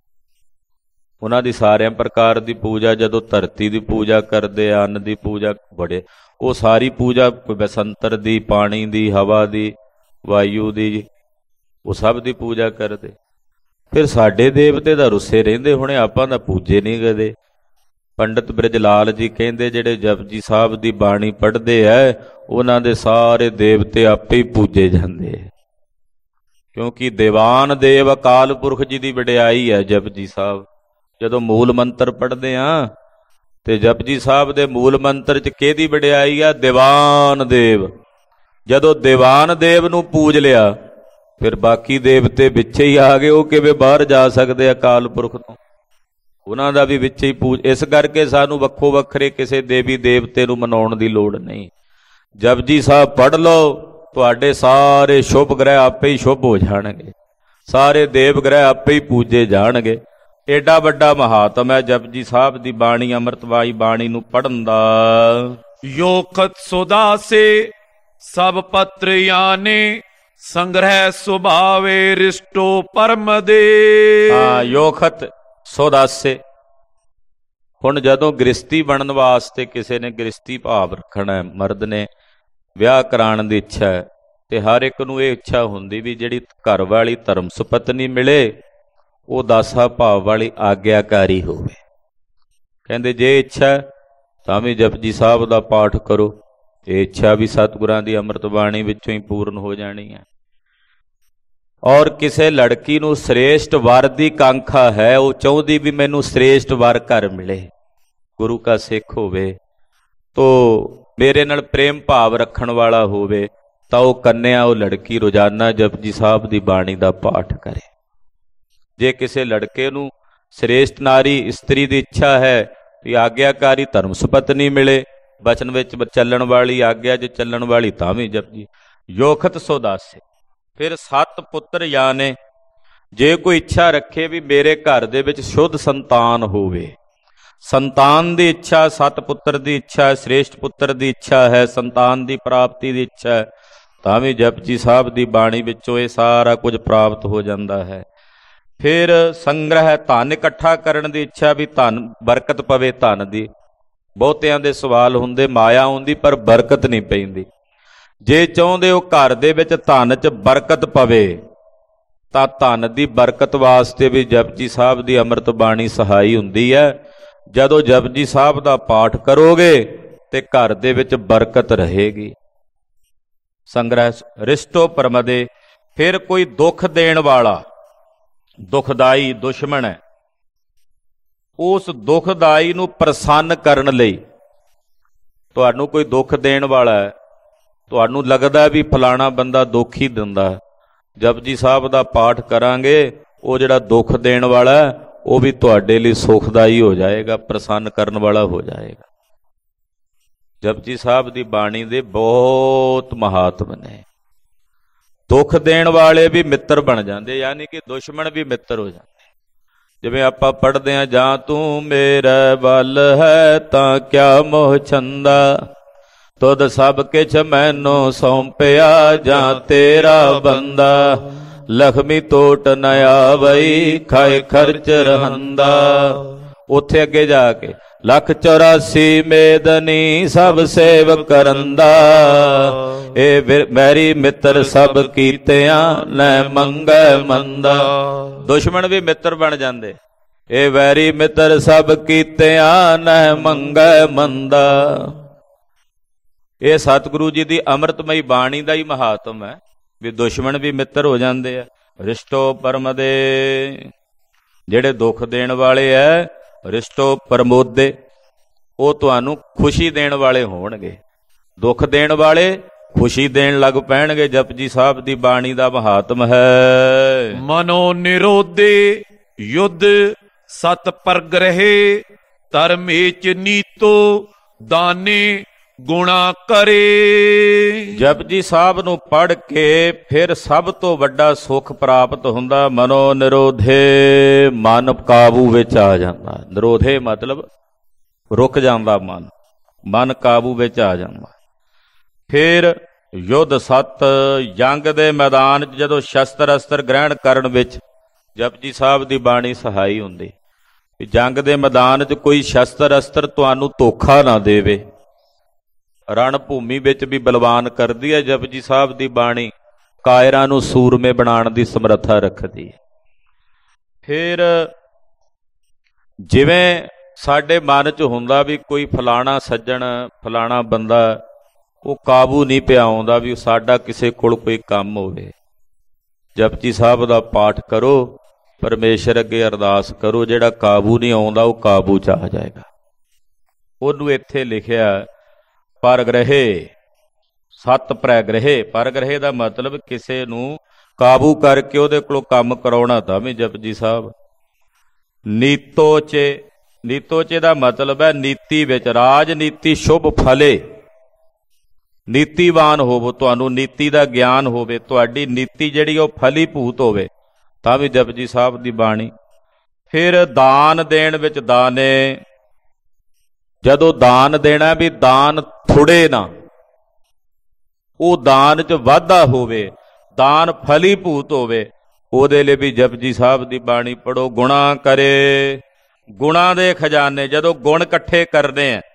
ਉਹਨਾਂ ਦੀ ਸਾਰਿਆਂ ਪ੍ਰਕਾਰ ਦੀ ਪੂਜਾ। ਜਦੋਂ ਧਰਤੀ ਦੀ ਪੂਜਾ ਕਰਦੇ ਆ, ਅੰਨ ਦੀ ਪੂਜਾ, ਬੜੇ ਉਹ ਸਾਰੀ ਪੂਜਾ ਬਸੰਤਰ ਦੀ, ਪਾਣੀ ਦੀ, ਹਵਾ ਦੀ, ਵਾਯੂ ਦੀ, ਉਹ ਸਭ ਦੀ ਪੂਜਾ ਕਰਦੇ। ਫਿਰ ਸਾਡੇ ਦੇਵਤੇ ਦਾ ਰੁੱਸੇ ਰਹਿੰਦੇ ਹੋਣੇ, ਆਪਾਂ ਤਾਂ ਪੂਜੇ ਨਹੀਂ ਕਦੇ। ਪੰਡਿਤ ਬ੍ਰਿਜ ਲਾਲ ਜੀ ਕਹਿੰਦੇ ਜਿਹੜੇ ਜਪਜੀ ਸਾਹਿਬ ਦੀ ਬਾਣੀ ਪੜ੍ਹਦੇ ਐ ਉਹਨਾਂ ਦੇ ਸਾਰੇ ਦੇਵਤੇ ਆਪੇ ਹੀ ਪੂਜੇ ਜਾਂਦੇ ਹੈ, ਕਿਉਂਕਿ ਦੀਵਾਨ ਦੇਵ ਅਕਾਲ ਪੁਰਖ ਜੀ ਦੀ ਵਡਿਆਈ ਹੈ ਜਪਜੀ ਸਾਹਿਬ। ਜਦੋਂ ਮੂਲ ਮੰਤਰ ਪੜ੍ਹਦੇ ਆ ਤੇ ਜਪਜੀ ਸਾਹਿਬ ਦੇ ਮੂਲ ਮੰਤਰ 'ਚ ਕਿਹਦੀ ਵਡਿਆਈ ਆ? ਦੀਵਾਨ ਦੇਵ। ਜਦੋਂ ਦੀਵਾਨ ਦੇਵ ਨੂੰ ਪੂਜ ਲਿਆ ਫਿਰ ਬਾਕੀ ਦੇਵਤੇ ਵਿੱਚੇ ਹੀ ਆ ਗਏ, ਉਹ ਕਿਵੇਂ ਬਾਹਰ ਜਾ ਸਕਦੇ ਅਕਾਲ ਪੁਰਖ ਤੋਂ? ਉਹਨਾਂ ਦਾ ਵੀ ਵਿੱਚ ਹੀ ਪੂਜ। ਇਸ ਕਰਕੇ ਸਾਨੂੰ ਵੱਖੋ ਵੱਖਰੇ ਕਿਸੇ ਦੇਵੀ ਦੇਵਤੇ ਨੂੰ ਮਨਾਉਣ ਦੀ ਲੋੜ ਨਹੀਂ। ਜਪਜੀ ਸਾਹਿਬ ਪੜ੍ਹ ਲਓ, ਤੁਹਾਡੇ ਸਾਰੇ ਸ਼ੁਭ ਗ੍ਰਹਿ ਆਪੇ ਹੀ ਸ਼ੁਭ ਹੋ ਜਾਣਗੇ, ਸਾਰੇ ਦੇਵ ਗ੍ਰਹਿ ਆਪੇ ਹੀ ਪੂਜੇ ਜਾਣਗੇ। ਏਡਾ ਵੱਡਾ ਮਹਾਤਮ ਹੈ ਜਪਜੀ ਸਾਹਿਬ ਦੀ ਬਾਣੀ, ਅੰਮ੍ਰਿਤਵਾਈ ਬਾਣੀ ਨੂੰ ਪੜ੍ਹਨ ਦਾ। ਯੋਖਤ ਸੁਦਾਸੇ ਸਭ ਪਤਰ ਯਾਨੇ ਸੰਗ੍ਰਹਿ ਸੁਭਾਵੇ ਰਿਸ਼ਟੋ ਪਰਮ ਦੇ। ਹਾਂ, ਯੋਖਤ ਸੋਦਾਸੇ। ਹੁਣ ਜਦੋਂ ਗ੍ਰਸਤੀ ਬਣਨ ਵਾਸਤੇ ਕਿਸੇ ਨੇ ਗ੍ਰਸਤੀ ਭਾਵ ਰੱਖਣਾ, ਮਰਦ ਨੇ ਵਿਆਹ ਕਰਾਉਣ ਦੀ ਇੱਛਾ ਹੈ, ਤੇ ਹਰ ਇੱਕ ਨੂੰ ਇਹ ਇੱਛਾ ਹੁੰਦੀ ਵੀ ਜਿਹੜੀ ਘਰ ਵਾਲੀ ਧਰਮ ਸੁਪਤਨੀ ਮਿਲੇ ਉਹ ਦਾਸਾ ਭਾਵ ਵਾਲੀ ਆਗਿਆਕਾਰੀ ਹੋਵੇ। ਕਹਿੰਦੇ ਜੇ ਇੱਛਾ ਤਾਂ ਵੀ ਜਪਜੀ ਸਾਹਿਬ ਦਾ ਪਾਠ ਕਰੋ, ਇਹ ਇੱਛਾ ਵੀ ਸਤਿਗੁਰਾਂ ਦੀ ਅੰਮ੍ਰਿਤ ਬਾਣੀ ਵਿੱਚੋਂ ਹੀ ਪੂਰਨ ਹੋ ਜਾਣੀ ਹੈ। ਔਰ ਕਿਸੇ ਲੜਕੀ ਨੂੰ ਸ੍ਰੇਸ਼ਟ ਵਰ ਦੀ ਕਾਂਖਾ ਹੈ, ਉਹ ਚਾਹੁੰਦੀ ਵੀ ਮੈਨੂੰ ਸ੍ਰੇਸ਼ਟ ਵਰ ਘਰ ਮਿਲੇ, ਗੁਰੂ ਕਾ ਸਿੱਖ ਹੋਵੇ, ਤੋ ਮੇਰੇ ਨਾਲ ਪ੍ਰੇਮ ਭਾਵ ਰੱਖਣ ਵਾਲਾ ਹੋਵੇ, ਤਾਂ ਉਹ ਕੰਨਿਆ, ਉਹ ਲੜਕੀ ਰੋਜ਼ਾਨਾ ਜਪਜੀ ਸਾਹਿਬ ਦੀ ਬਾਣੀ ਦਾ ਪਾਠ ਕਰੇ। ਜੇ ਕਿਸੇ ਲੜਕੇ ਨੂੰ ਸ੍ਰੇਸ਼ਟ ਨਾਰੀ ਇਸਤਰੀ ਦੀ ਇੱਛਾ ਹੈ ਵੀ ਆਗਿਆਕਾਰੀ ਧਰਮ ਸੁਪਤਨੀ ਮਿਲੇ, ਬਚਨ ਵਿੱਚ ਚੱਲਣ ਵਾਲੀ, ਆਗਿਆ 'ਚ ਚੱਲਣ ਵਾਲੀ, ਤਾਂ ਵੀ ਜਪਜੀ। ਯੋਖਤ ਸੋਦਾਸੇ। ਫਿਰ 7 ਪੁੱਤਰ ਯਾਨੇ, ਜੇ ਕੋਈ ਇੱਛਾ ਰੱਖੇ ਵੀ ਮੇਰੇ ਘਰ ਦੇ ਵਿੱਚ ਸ਼ੁੱਧ ਸੰਤਾਨ ਹੋਵੇ, ਸੰਤਾਨ ਦੀ ਇੱਛਾ, 7 ਪੁੱਤਰ ਦੀ ਇੱਛਾ, ਸ੍ਰੇਸ਼ਟ ਪੁੱਤਰ ਦੀ ਇੱਛਾ ਹੈ, ਸੰਤਾਨ ਦੀ ਪ੍ਰਾਪਤੀ ਦੀ ਇੱਛਾ ਹੈ, ਤਾਂ ਵੀ ਜਪਜੀ ਸਾਹਿਬ ਦੀ ਬਾਣੀ ਵਿੱਚੋਂ ਇਹ ਸਾਰਾ ਕੁਝ ਪ੍ਰਾਪਤ ਹੋ ਜਾਂਦਾ ਹੈ। ਫਿਰ ਸੰਗ੍ਰਹਿ, ਧਨ ਇਕੱਠਾ ਕਰਨ ਦੀ ਇੱਛਾ ਵੀ ਧਨ ਬਰਕਤ ਪਵੇ ਧਨ ਦੀ। ਬਹੁਤਿਆਂ ਦੇ ਸਵਾਲ ਹੁੰਦੇ ਮਾਇਆ ਆਉਂਦੀ ਪਰ ਬਰਕਤ ਨਹੀਂ ਪੈਂਦੀ। ਜੇ ਚਾਹੁੰਦੇ ਹੋ ਘਰ ਦੇ ਵਿੱਚ ਧਨ 'ਚ ਬਰਕਤ ਪਵੇ ਤਾਂ ਧਨ ਦੀ ਬਰਕਤ ਵਾਸਤੇ ਵੀ ਜਪਜੀ ਸਾਹਿਬ ਦੀ ਅੰਮ੍ਰਿਤ ਬਾਣੀ ਸਹਾਈ ਹੁੰਦੀ ਹੈ। ਜਦੋਂ ਜਪਜੀ ਸਾਹਿਬ ਦਾ ਪਾਠ ਕਰੋਗੇ ਤੇ ਘਰ ਦੇ ਵਿੱਚ ਬਰਕਤ ਰਹੇਗੀ। ਸੰਗ੍ਰਹਿ ਰਿਸ਼ਟੋ ਪਰਮਦੇ, ਫਿਰ ਕੋਈ ਦੁੱਖ ਦੇਣ ਵਾਲਾ ਦੁਖਦਾਈ ਦੁਸ਼ਮਣ ਹੈ, ਉਸ ਦੁਖਦਾਈ ਨੂੰ ਪ੍ਰਸੰਨ ਕਰਨ ਲਈ ਤੁਹਾਨੂੰ ਕੋਈ ਦੁੱਖ ਦੇਣ ਵਾਲਾ ਹੈ, ਤੁਹਾਨੂੰ ਲੱਗਦਾ ਵੀ ਫਲਾਣਾ ਬੰਦਾ ਦੁੱਖ ਹੀ ਦਿੰਦਾ, ਜਪਜੀ ਸਾਹਿਬ ਦਾ ਪਾਠ ਕਰਾਂਗੇ ਉਹ ਜਿਹੜਾ ਦੁੱਖ ਦੇਣ ਵਾਲਾ ਉਹ ਵੀ ਤੁਹਾਡੇ ਲਈ ਸੁਖਦਾਈ ਹੋ ਜਾਏਗਾ, ਪ੍ਰਸੰਨ ਕਰਨ ਵਾਲਾ ਹੋ ਜਾਏਗਾ। ਜਪਜੀ ਸਾਹਿਬ ਦੀ ਬਾਣੀ ਦੇ ਬਹੁਤ ਮਹਾਤਮ ਨੇ। ਦੁੱਖ ਦੇਣ ਵਾਲੇ ਵੀ ਮਿੱਤਰ ਬਣ ਜਾਂਦੇ, ਯਾਨੀ ਕਿ ਦੁਸ਼ਮਣ ਵੀ ਮਿੱਤਰ ਹੋ ਜਾਂਦੇ। ਜਿਵੇਂ ਆਪਾਂ ਪੜ੍ਹਦੇ ਹਾਂ, ਜਾਂ ਤੂੰ ਮੇਰੇ ਵੱਲ ਹੈ ਤਾਂ ਕਿਆ ਮੋਹ ਛੰਦਾ, ਤੁਧ ਸਭ ਕਿਛ ਮੈਨੂੰ ਸੌਂਪਿਆ ਜਾਂ ਤੇਰਾ ਬੰਦਾ, ਲਖਮੀ ਟੋਟ ਨ ਆਵਈ ਖਾਏ ਖਰਚ ਰਹੰਦਾ। ਉੱਥੇ ਅੱਗੇ ਜਾ ਕੇ 184 ਮੇਦਨੀ ਸਭ ਸੇਵ ਕਰੰਦਾ, ਇਹ ਮੈਰੀ ਮਿੱਤਰ ਸਭ ਕੀਤਿਆਂ ਲੈ ਮੰਗੈ ਮੰਦਾ। ਦੁਸ਼ਮਣ ਵੀ ਮਿੱਤਰ ਬਣ ਜਾਂਦੇ। ਇਹ ਵੈਰੀ ਮਿੱਤਰ ਸਭ ਕੀਤਿਆਂ ਲੈ ਮੰਗੈ ਮੰਦਾ। ਇਹ ਸਤਿਗੁਰੂ ਜੀ ਦੀ ਅੰਮ੍ਰਿਤਮਈ ਬਾਣੀ ਦਾ ਹੀ ਮਹਾਤਮ ਹੈ ਵੀ ਦੁਸ਼ਮਣ ਵੀ ਮਿੱਤਰ ਹੋ ਜਾਂਦੇ ਆ। ਰਿਸ਼ਟੋ ਪਰਮ ਦੇ, ਜਿਹੜੇ ਦੁੱਖ ਦੇਣ ਵਾਲੇ ਐ, ਰਿਸ਼ਟੋ ਪਰਮੋਦੇ, ਉਹ ਤੁਹਾਨੂੰ ਖੁਸ਼ੀ ਦੇਣ ਵਾਲੇ ਹੋਣਗੇ। ਦੁੱਖ ਦੇਣ ਵਾਲੇ ਖੁਸ਼ੀ ਦੇਣ ਲੱਗ ਪੈਣਗੇ। ਜਪਜੀ ਸਾਹਿਬ ਦੀ ਬਾਣੀ ਦਾ ਮਹਾਤਮ ਹੈ। ਮਨੋ ਨਿਰੋਧੇ ਯੁੱਧ ਸਤ ਪਰਗ੍ਰਹਿ, ਧਰਮੇਚ ਨੀਤੋ ਦਾਨੇ ਗੁਣਾ ਕਰੇ। ਜਪਜੀ ਸਾਹਿਬ ਨੂੰ ਪੜ੍ਹ ਕੇ ਫਿਰ ਸਭ ਤੋਂ ਵੱਡਾ ਸੁੱਖ ਪ੍ਰਾਪਤ ਹੁੰਦਾ। ਮਨੋ ਨਿਰੋਧੇ, ਮਨ ਕਾਬੂ ਵਿੱਚ ਆ ਜਾਂਦਾ। ਨਿਰੋਧੇ ਮਤਲਬ ਰੁਕ ਜਾਂਦਾ ਮਨ, ਮਨ ਕਾਬੂ ਵਿੱਚ ਆ ਜਾਂਦਾ। ਫਿਰ ਯੁੱਧ ਸੱਤ, ਜੰਗ ਦੇ ਮੈਦਾਨ 'ਚ ਜਦੋਂ ਸ਼ਸਤਰ ਅਸਤਰ ਗ੍ਰਹਿਣ ਕਰਨ ਵਿੱਚ ਜਪਜੀ ਸਾਹਿਬ ਦੀ ਬਾਣੀ ਸਹਾਈ ਹੁੰਦੀ। ਜੰਗ ਦੇ ਮੈਦਾਨ 'ਚ ਕੋਈ ਸ਼ਸਤਰ ਅਸਤਰ ਤੁਹਾਨੂੰ ਧੋਖਾ ਨਾ ਦੇਵੇ। ਰਣ ਭੂਮੀ ਵਿੱਚ ਵੀ ਬਲਵਾਨ ਕਰਦੀ ਹੈ ਜਪਜੀ ਸਾਹਿਬ ਦੀ ਬਾਣੀ, ਕਾਇਰਾਂ ਨੂੰ ਸੂਰਮੇ ਬਣਾਉਣ ਦੀ ਸਮਰੱਥਾ ਰੱਖਦੀ ਹੈ। ਫਿਰ ਜਿਵੇਂ ਸਾਡੇ ਮਨ 'ਚ ਹੁੰਦਾ ਵੀ ਕੋਈ ਫਲਾਣਾ ਸੱਜਣ, ਫਲਾਣਾ ਬੰਦਾ, ਉਹ ਕਾਬੂ ਨਹੀਂ ਪਿਆ ਆਉਂਦਾ ਵੀ ਸਾਡਾ ਕਿਸੇ ਕੋਲ ਕੋਈ ਕੰਮ ਹੋਵੇ। ਜਪਜੀ ਸਾਹਿਬ ਦਾ ਪਾਠ ਕਰੋ, ਪਰਮੇਸ਼ਰ ਅੱਗੇ ਅਰਦਾਸ ਕਰੋ, ਜਿਹੜਾ ਕਾਬੂ ਨਹੀਂ ਆਉਂਦਾ ਉਹ ਕਾਬੂ 'ਚ ਆ ਜਾਏਗਾ। ਉਹਨੂੰ ਇੱਥੇ ਲਿਖਿਆ ਪਰਗ੍ਰਹਿ, ਸਤ ਪ੍ਰਗ੍ਰਹਿ। ਪਰਗ੍ਰਹਿ ਦਾ ਮਤਲਬ ਕਿਸੇ ਨੂੰ ਕਾਬੂ ਕਰਕੇ ਉਹਦੇ ਕੋਲੋਂ ਕੰਮ ਕਰਾਉਣਾ, ਤਾਂ ਵੀ ਜਪਜੀ ਸਾਹਿਬ। ਨੀਤੋਚੇ, ਨੀਤੋਚੇ ਦਾ ਮਤਲਬ ਹੈ ਨੀਤੀ ਵਿੱਚ, ਰਾਜਨੀਤੀ ਸ਼ੁਭ ਫਲੇ, ਨੀਤੀਵਾਨ ਹੋਵੋ, ਤੁਹਾਨੂੰ ਨੀਤੀ ਦਾ ਗਿਆਨ ਹੋਵੇ, ਤੁਹਾਡੀ ਨੀਤੀ ਜਿਹੜੀ ਉਹ ਫਲੀਭੂਤ ਹੋਵੇ, ਤਾਂ ਵੀ ਜਪਜੀ ਸਾਹਿਬ ਦੀ ਬਾਣੀ। ਫਿਰ ਦਾਨ ਦੇਣ ਵਿੱਚ ਦਾਨੇ, ਜਦੋਂ ਦਾਨ ਦੇਣਾ ਵੀ ਦਾਨ ਥੁੜੇ ਨਾ, ਉਹ ਦਾਨ 'ਚ ਵਾਧਾ ਹੋਵੇ, ਦਾਨ ਫਲੀਭੂਤ ਹੋਵੇ, ਉਹਦੇ ਲਈ ਵੀ ਜਪਜੀ ਸਾਹਿਬ ਦੀ ਬਾਣੀ ਪੜੋ। ਗੁਣਾ ਕਰੇ, ਗੁਣਾ ਦੇ ਖਜ਼ਾਨੇ, ਜਦੋਂ ਗੁਣ ਇਕੱਠੇ ਕਰਦੇ ਆ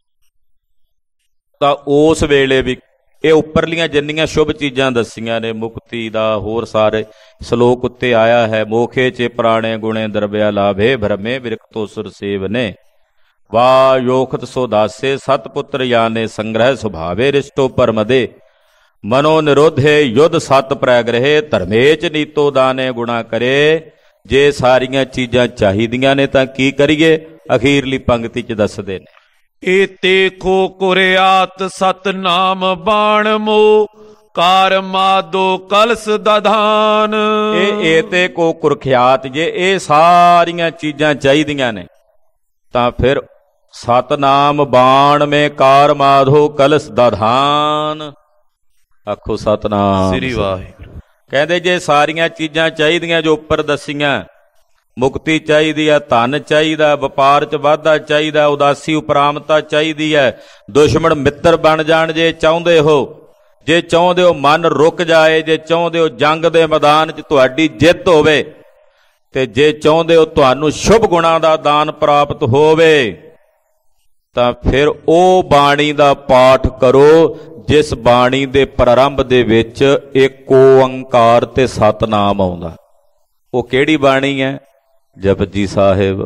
ਤਾਂ ਉਸ ਵੇਲੇ ਵੀ ਇਹ ਉੱਪਰਲੀਆਂ ਜਿੰਨੀਆਂ ਸ਼ੁਭ ਚੀਜ਼ਾਂ ਦੱਸੀਆਂ ਨੇ, ਮੁਕਤੀ ਦਾ ਹੋਰ ਸਾਰੇ ਸ਼ਲੋਕ ਉੱਤੇ ਆਇਆ ਹੈ। ਮੋਖੇ 'ਚ ਪੁਰਾਣੇ ਗੁਣੇ ਦਰਬਿਆ ਲਾਭੇ, ਭਰਮੇ ਵਿਰਕਤੋ ਸੁਰ ਸੇਵਨੇ, ਵਾ ਯੋਖਤ ਸੋ ਦਾਸੇ, ਸਤਪੁੱਤਰ ਯਾਨੇ ਸੰਗ੍ਰਹਿ ਸੁਭਾਵੇ, ਰਿਸ਼ਟੋ ਪਰਮਦੇ, ਮਨੋ ਨਿਰੋਧੇ ਯੁੱਧ ਸਤ ਪ੍ਰਗ੍ਰਹਿ, ਧਰਮੇਚ ਨੀਤੋ ਦਾਨੇ ਗੁਣਾ ਕਰੇ। ਜੇ ਸਾਰੀਆਂ ਚੀਜ਼ਾਂ ਚਾਹੀਦੀਆਂ ਨੇ ਤਾਂ ਕੀ ਕਰੀਏ? ਅਖੀਰਲੀ ਪੰਕਤੀ 'ਚ ਦੱਸਦੇ ਨੇ, ਏਤੇ ਕੋ ਕੁਰਿਆਤ ਸਤਨਾਮ ਬਾਣ ਮੋ, ਕਾਰ ਮਾਦੋ ਕਲਸ ਦਧਾਨ। ਇਹ ਏਤੇ ਕੋ ਕੁਰਖਿਆਤ, ਜੇ ਇਹ ਸਾਰੀਆਂ ਚੀਜ਼ਾਂ ਚਾਹੀਦੀਆਂ ਨੇ ਤਾਂ ਫਿਰ ਸਤਨਾਮ ਬਾਣ ਮੇ ਕਾਰ ਮਾਧੋ ਕਲਸ ਦਧਾਨ। ਆਖੋ ਸਤਨਾਮ ਸ੍ਰੀ ਵਾਹਿਗੁਰੂ। ਕਹਿੰਦੇ ਜੇ ਸਾਰੀਆਂ ਚੀਜ਼ਾਂ ਚਾਹੀਦੀਆਂ ਜੋ ਉੱਪਰ ਦੱਸੀਆਂ, ਮੁਕਤੀ ਚਾਹੀਦੀ ਹੈ, ਧਨ ਚਾਹੀਦਾ, ਵਪਾਰ 'ਚ ਵਾਧਾ ਚਾਹੀਦਾ, ਉਦਾਸੀ ਉਪਰਾਮਤਾ ਚਾਹੀਦੀ ਹੈ, ਦੁਸ਼ਮਣ ਮਿੱਤਰ ਬਣ ਜਾਣ ਜੇ ਚਾਹੁੰਦੇ ਹੋ, ਜੇ ਚਾਹੁੰਦੇ ਹੋ ਮਨ ਰੁਕ ਜਾਏ, ਜੇ ਚਾਹੁੰਦੇ ਹੋ ਜੰਗ ਦੇ ਮੈਦਾਨ 'ਚ ਤੁਹਾਡੀ ਜਿੱਤ ਹੋਵੇ, ਤੇ ਜੇ ਚਾਹੁੰਦੇ ਹੋ ਤੁਹਾਨੂੰ ਸ਼ੁਭ ਗੁਣਾਂ ਦਾ ਦਾਨ ਪ੍ਰਾਪਤ ਹੋਵੇ ਤਾਂ ਫਿਰ ਉਹ ਬਾਣੀ ਦਾ ਪਾਠ ਕਰੋ ਜਿਸ ਬਾਣੀ ਦੇ ਪ੍ਰਾਰੰਭ ਦੇ ਵਿੱਚ ਇੱਕ ਓੰਕਾਰ ਤੇ ਸਤਨਾਮ ਆਉਂਦਾ। ਉਹ ਕਿਹੜੀ ਬਾਣੀ ਹੈ? ਜਪਜੀ ਸਾਹਿਬ,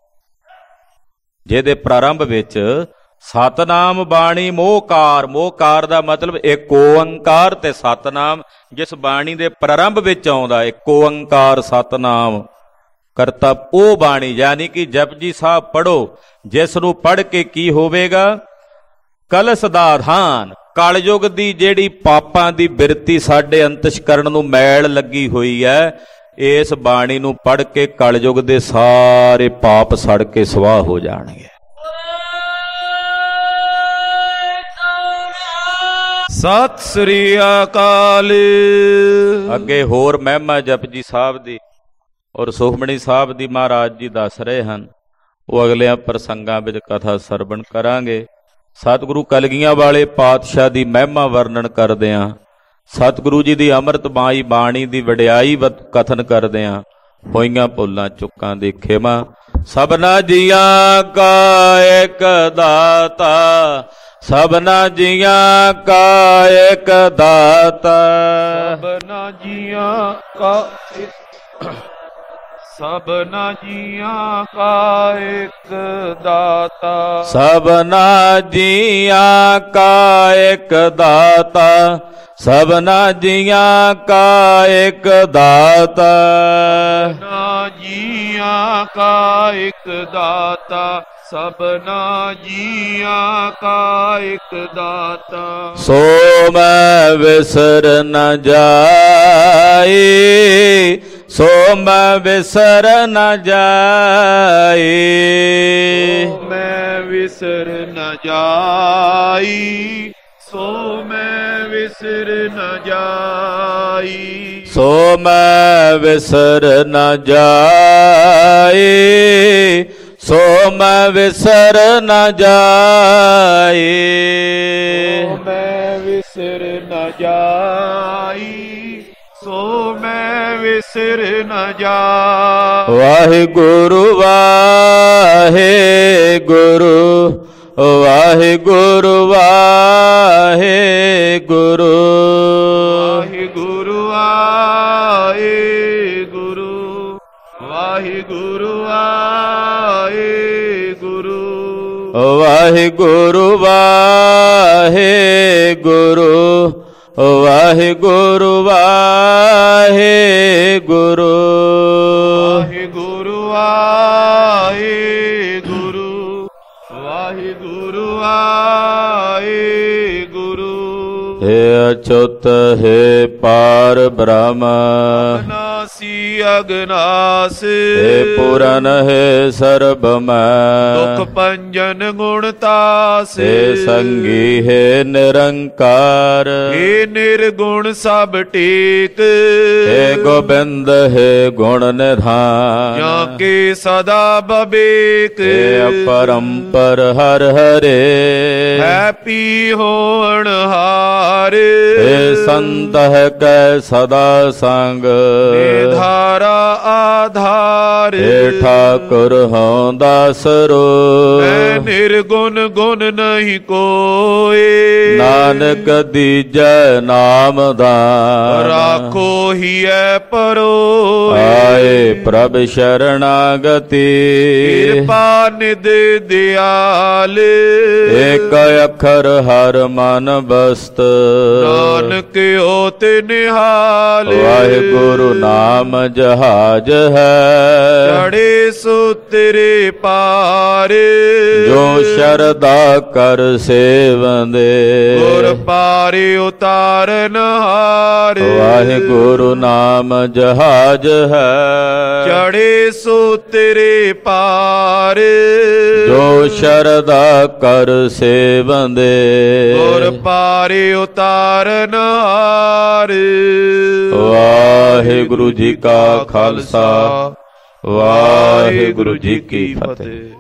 ਜਿਹਦੇ ਪ੍ਰਾਰੰਭ ਵਿੱਚ ਸਤਨਾਮ ਬਾਣੀ ਮੋਹਕਾਰ, ਮੋਹਕਾਰ ਦਾ ਮਤਲਬ ਇੱਕ ਓੰਕਾਰ ਤੇ ਸਤਨਾਮ, ਜਿਸ ਬਾਣੀ ਦੇ ਪ੍ਰਾਰੰਭ ਵਿੱਚ ਆਉਂਦਾ ਇੱਕ ਓੰਕਾਰ ਸਤਨਾਮ ਕਰਤਾ, ਉਹ ਬਾਣੀ ਯਾਨੀ ਕਿ ਜਪਜੀ ਸਾਹਿਬ ਪੜੋ, ਜਿਸ ਨੂੰ ਪੜ੍ਹ ਕੇ ਕੀ ਹੋਵੇਗਾ? ਕਲਸ਼ ਦਾ ਧਾਨ, ਕਲਯੁਗ ਦੀ ਜਿਹੜੀ ਪਾਪਾਂ ਦੀ ਬਿਰਤੀ ਸਾਡੇ ਅੰਤਸ਼ਕਰਨ ਨੂੰ ਮੈਲ ਲੱਗੀ ਹੋਈ ਹੈ, ਇਸ ਬਾਣੀ ਨੂੰ ਪੜ੍ਹ ਕੇ ਕਲਯੁਗ ਦੇ ਸਾਰੇ ਪਾਪ ਸੜ ਕੇ ਸਵਾਹ ਹੋ ਜਾਣਗੇ। ਸਤਿ ਸ੍ਰੀ ਅਕਾਲ। ਅੱਗੇ ਹੋਰ ਮਹਿਮਾ ਜਪਜੀ ਸਾਹਿਬ ਦੀ ਔਰ ਸੁਖਮਣੀ ਸਾਹਿਬ ਦੀ ਮਹਾਰਾਜ ਜੀ ਦੱਸ ਰਹੇ ਹਨ, ਉਹ ਅਗਲਿਆਂ ਪ੍ਰਸੰਗਾਂ ਵਿੱਚ ਕਥਾ ਸਰਵਣ ਕਰਾਂਗੇ। ਸਤਿਗੁਰੂ ਕਲਗੀਆਂ ਵਾਲੇ ਪਾਤਸ਼ਾਹ ਦੀ ਮਹਿਮਾ ਵਰਣਨ ਕਰਦਿਆਂ, ਸਤਿਗੁਰੂ ਜੀ ਦੀ ਅੰਮ੍ਰਿਤਮਾਈ ਬਾਣੀ ਦੀ ਵਡਿਆਈ ਕਥਨ ਕਰਦਿਆਂ ਹੋਈਆਂ ਭੁੱਲਾਂ ਚੁੱਕਾਂ ਦੀ ਖਿਮਾ। ਸਭਨਾ ਜੀਆਂ ਕਾ ਇੱਕ ਦਾਤਾ, ਸਭਨਾ ਜੀਆਂ ਕਾ ਇੱਕ ਦਾਤਾ, ਸਭਨਾ ਜੀਆਂ ਕਾ ਸਭਨਾ ਜੀਆਂ ਕਾ ਇੱਕ ਦਾਤਾ, ਸਭਨਾ ਜੀਆਂ ਕਾ ਇੱਕ ਦਾਤਾ, ਸਭਨਾ ਜੀਆਂ ਕਾ ਇੱਕ ਦਾਤਾ, ਸਭਨਾ ਜੀਆਂ ਕਾ ਇੱਕ ਦਾਤਾ, ਸਭਨਾ ਜੀਆਂ ਕਾ ਇੱਕ ਦਾਤਾ। ਸੋ ਮੈਂ ਵਿਸਰ ਨ ਜਾਈ, ਸੋ ਮੈਂ ਵਿਸਰ ਨ ਜਾਈ, ਸੋ ਮੈਂ ਵਿਸਰ ਨ ਜਾਈ, ਸੋ ਮੈਂ ਵਿਸਰ ਨ ਜਾਈ, ਸੋ ਮੈਂ ਵਿਸਰ ਨ ਜਾਈ, ਸੋ ਮੈਂ ਵਿਸਰ ਨ ਜਾਈ, ਸੋ ਮੈਂ ਵਿਸਰ ਨ ਜਾਈ, ਸੋ ਮੈਂ ਵਿਸਰ ਨ ਜਾਈ। ਵਾਹਿਗੁਰੂ ਵਾਹਿਗੁਰੂ, ਵਾਹਿਗੁਰੂ ਵਾਹਿਗੁਰੂ, ਵਾਹਿਗੁਰੂ ਵਾਹਿਗੁਰੂ, ਵਾਹਿਗੁਰੂ ਵਾਹਿਗੁਰੂ, ਵਾਹਿਗੁਰੂ ਵਾਹਿਗੁਰੂ, ਵਾਹਿਗੁਰੂ ਵਾਹਿਗੁਰੂ, ਵਾਹਿਗੁਰੂ ਵਾਹਿਗੁਰੂ, ਵਾਹਿਗੁਰੂ ਵਾਹਿਗੁਰੂ। ਹੇ ਅਚੁੱਤ ਹੈ ਪਾਰ ਬ੍ਰਹਮ, ਅਗਨਾਸੀ ਅਗਨਾਸ, ਹੇ ਪੂਰਨ ਹੈ ਸਰਬ ਮੈਂ, ਦੁਖ ਭੰਜਨ ਗੁਣ ਤਾਸ, ਹੇ ਸੰਗੀ ਹੈ ਨਿਰੰਕਾਰ, ਹੇ ਨਿਰਗੁਣ ਸਭ ਟੇਕ, ਹੇ ਗੋਬਿੰਦ ਹੈ ਗੁਣ ਨਿਧਾਨ, ਜਾਂ ਕੇ ਸਦਾ ਬਬੇਕ, ਹੇ ਅਪਰੰਪਰ ਹਰ ਹਰੇ, ਹੈ ਪੀ ਹੋਣ ਹਾਰ, ਹੇ ਸੰਤ ਹੈ ਕੈ ਸਦਾ ਸੰਗ, ਨਿਧਾਰਾ ਆਧਾਰ, ਹੇ ਠਾਕੁਰ ਹਉ ਦਾਸਰੋ, ਮੈਂ ਨਿਰਗੁਣ ਗੁਣ ਨਹੀਂ ਕੋਏ, ਨਾਨਕ ਦੀਜੈ ਨਾਮ ਦਾਨ, ਰਾਖੋ ਹੀਐ ਪਰੋਏ, ਆਏ ਪ੍ਰਭ ਸ਼ਰਣਾਗਤੀ, ਕਿਰਪਾ ਨਿਧ ਦਿਆਲ, ਏਕ ਅੱਖਰ ਹਰ ਮਨ ਬਸਤ, ਨਾਨਕ ਓਤ ਨਿਹਾਲ, ਵਾਹਿਗੁਰੂ ਨਾਮ ਜਹਾਜ ਹੈ, ਚੜੇ ਸੋ ਤੇਰੇ ਪਾਰ, ਜੋ ਸ਼ਰਧਾ ਕਰ ਸੇਵੰਦੇ, ਗੁਰ ਪਾਰੇ ਉਤਾਰਨ ਹਾਰ, ਵਾਹਿਗੁਰੂ ਨਾਮ ਜਹਾਜ ਹੈ, ਚੜੇ ਸੋ ਤੇਰੇ ਪਾਰ, ਜੋ ਸ਼ਰਧਾ ਕਰ ਸੇਵੰਦੇ, ਗੁਰ ਪਾਰੇ ਉਤਾਰਨ ਹਾਰ। ਵਾਹਿਗੁਰੂ ਜੀ ਕਾ ਖਾਲਸਾ, ਵਾਹਿਗੁਰੂ ਜੀ ਕੀ ਫਤਿਹ।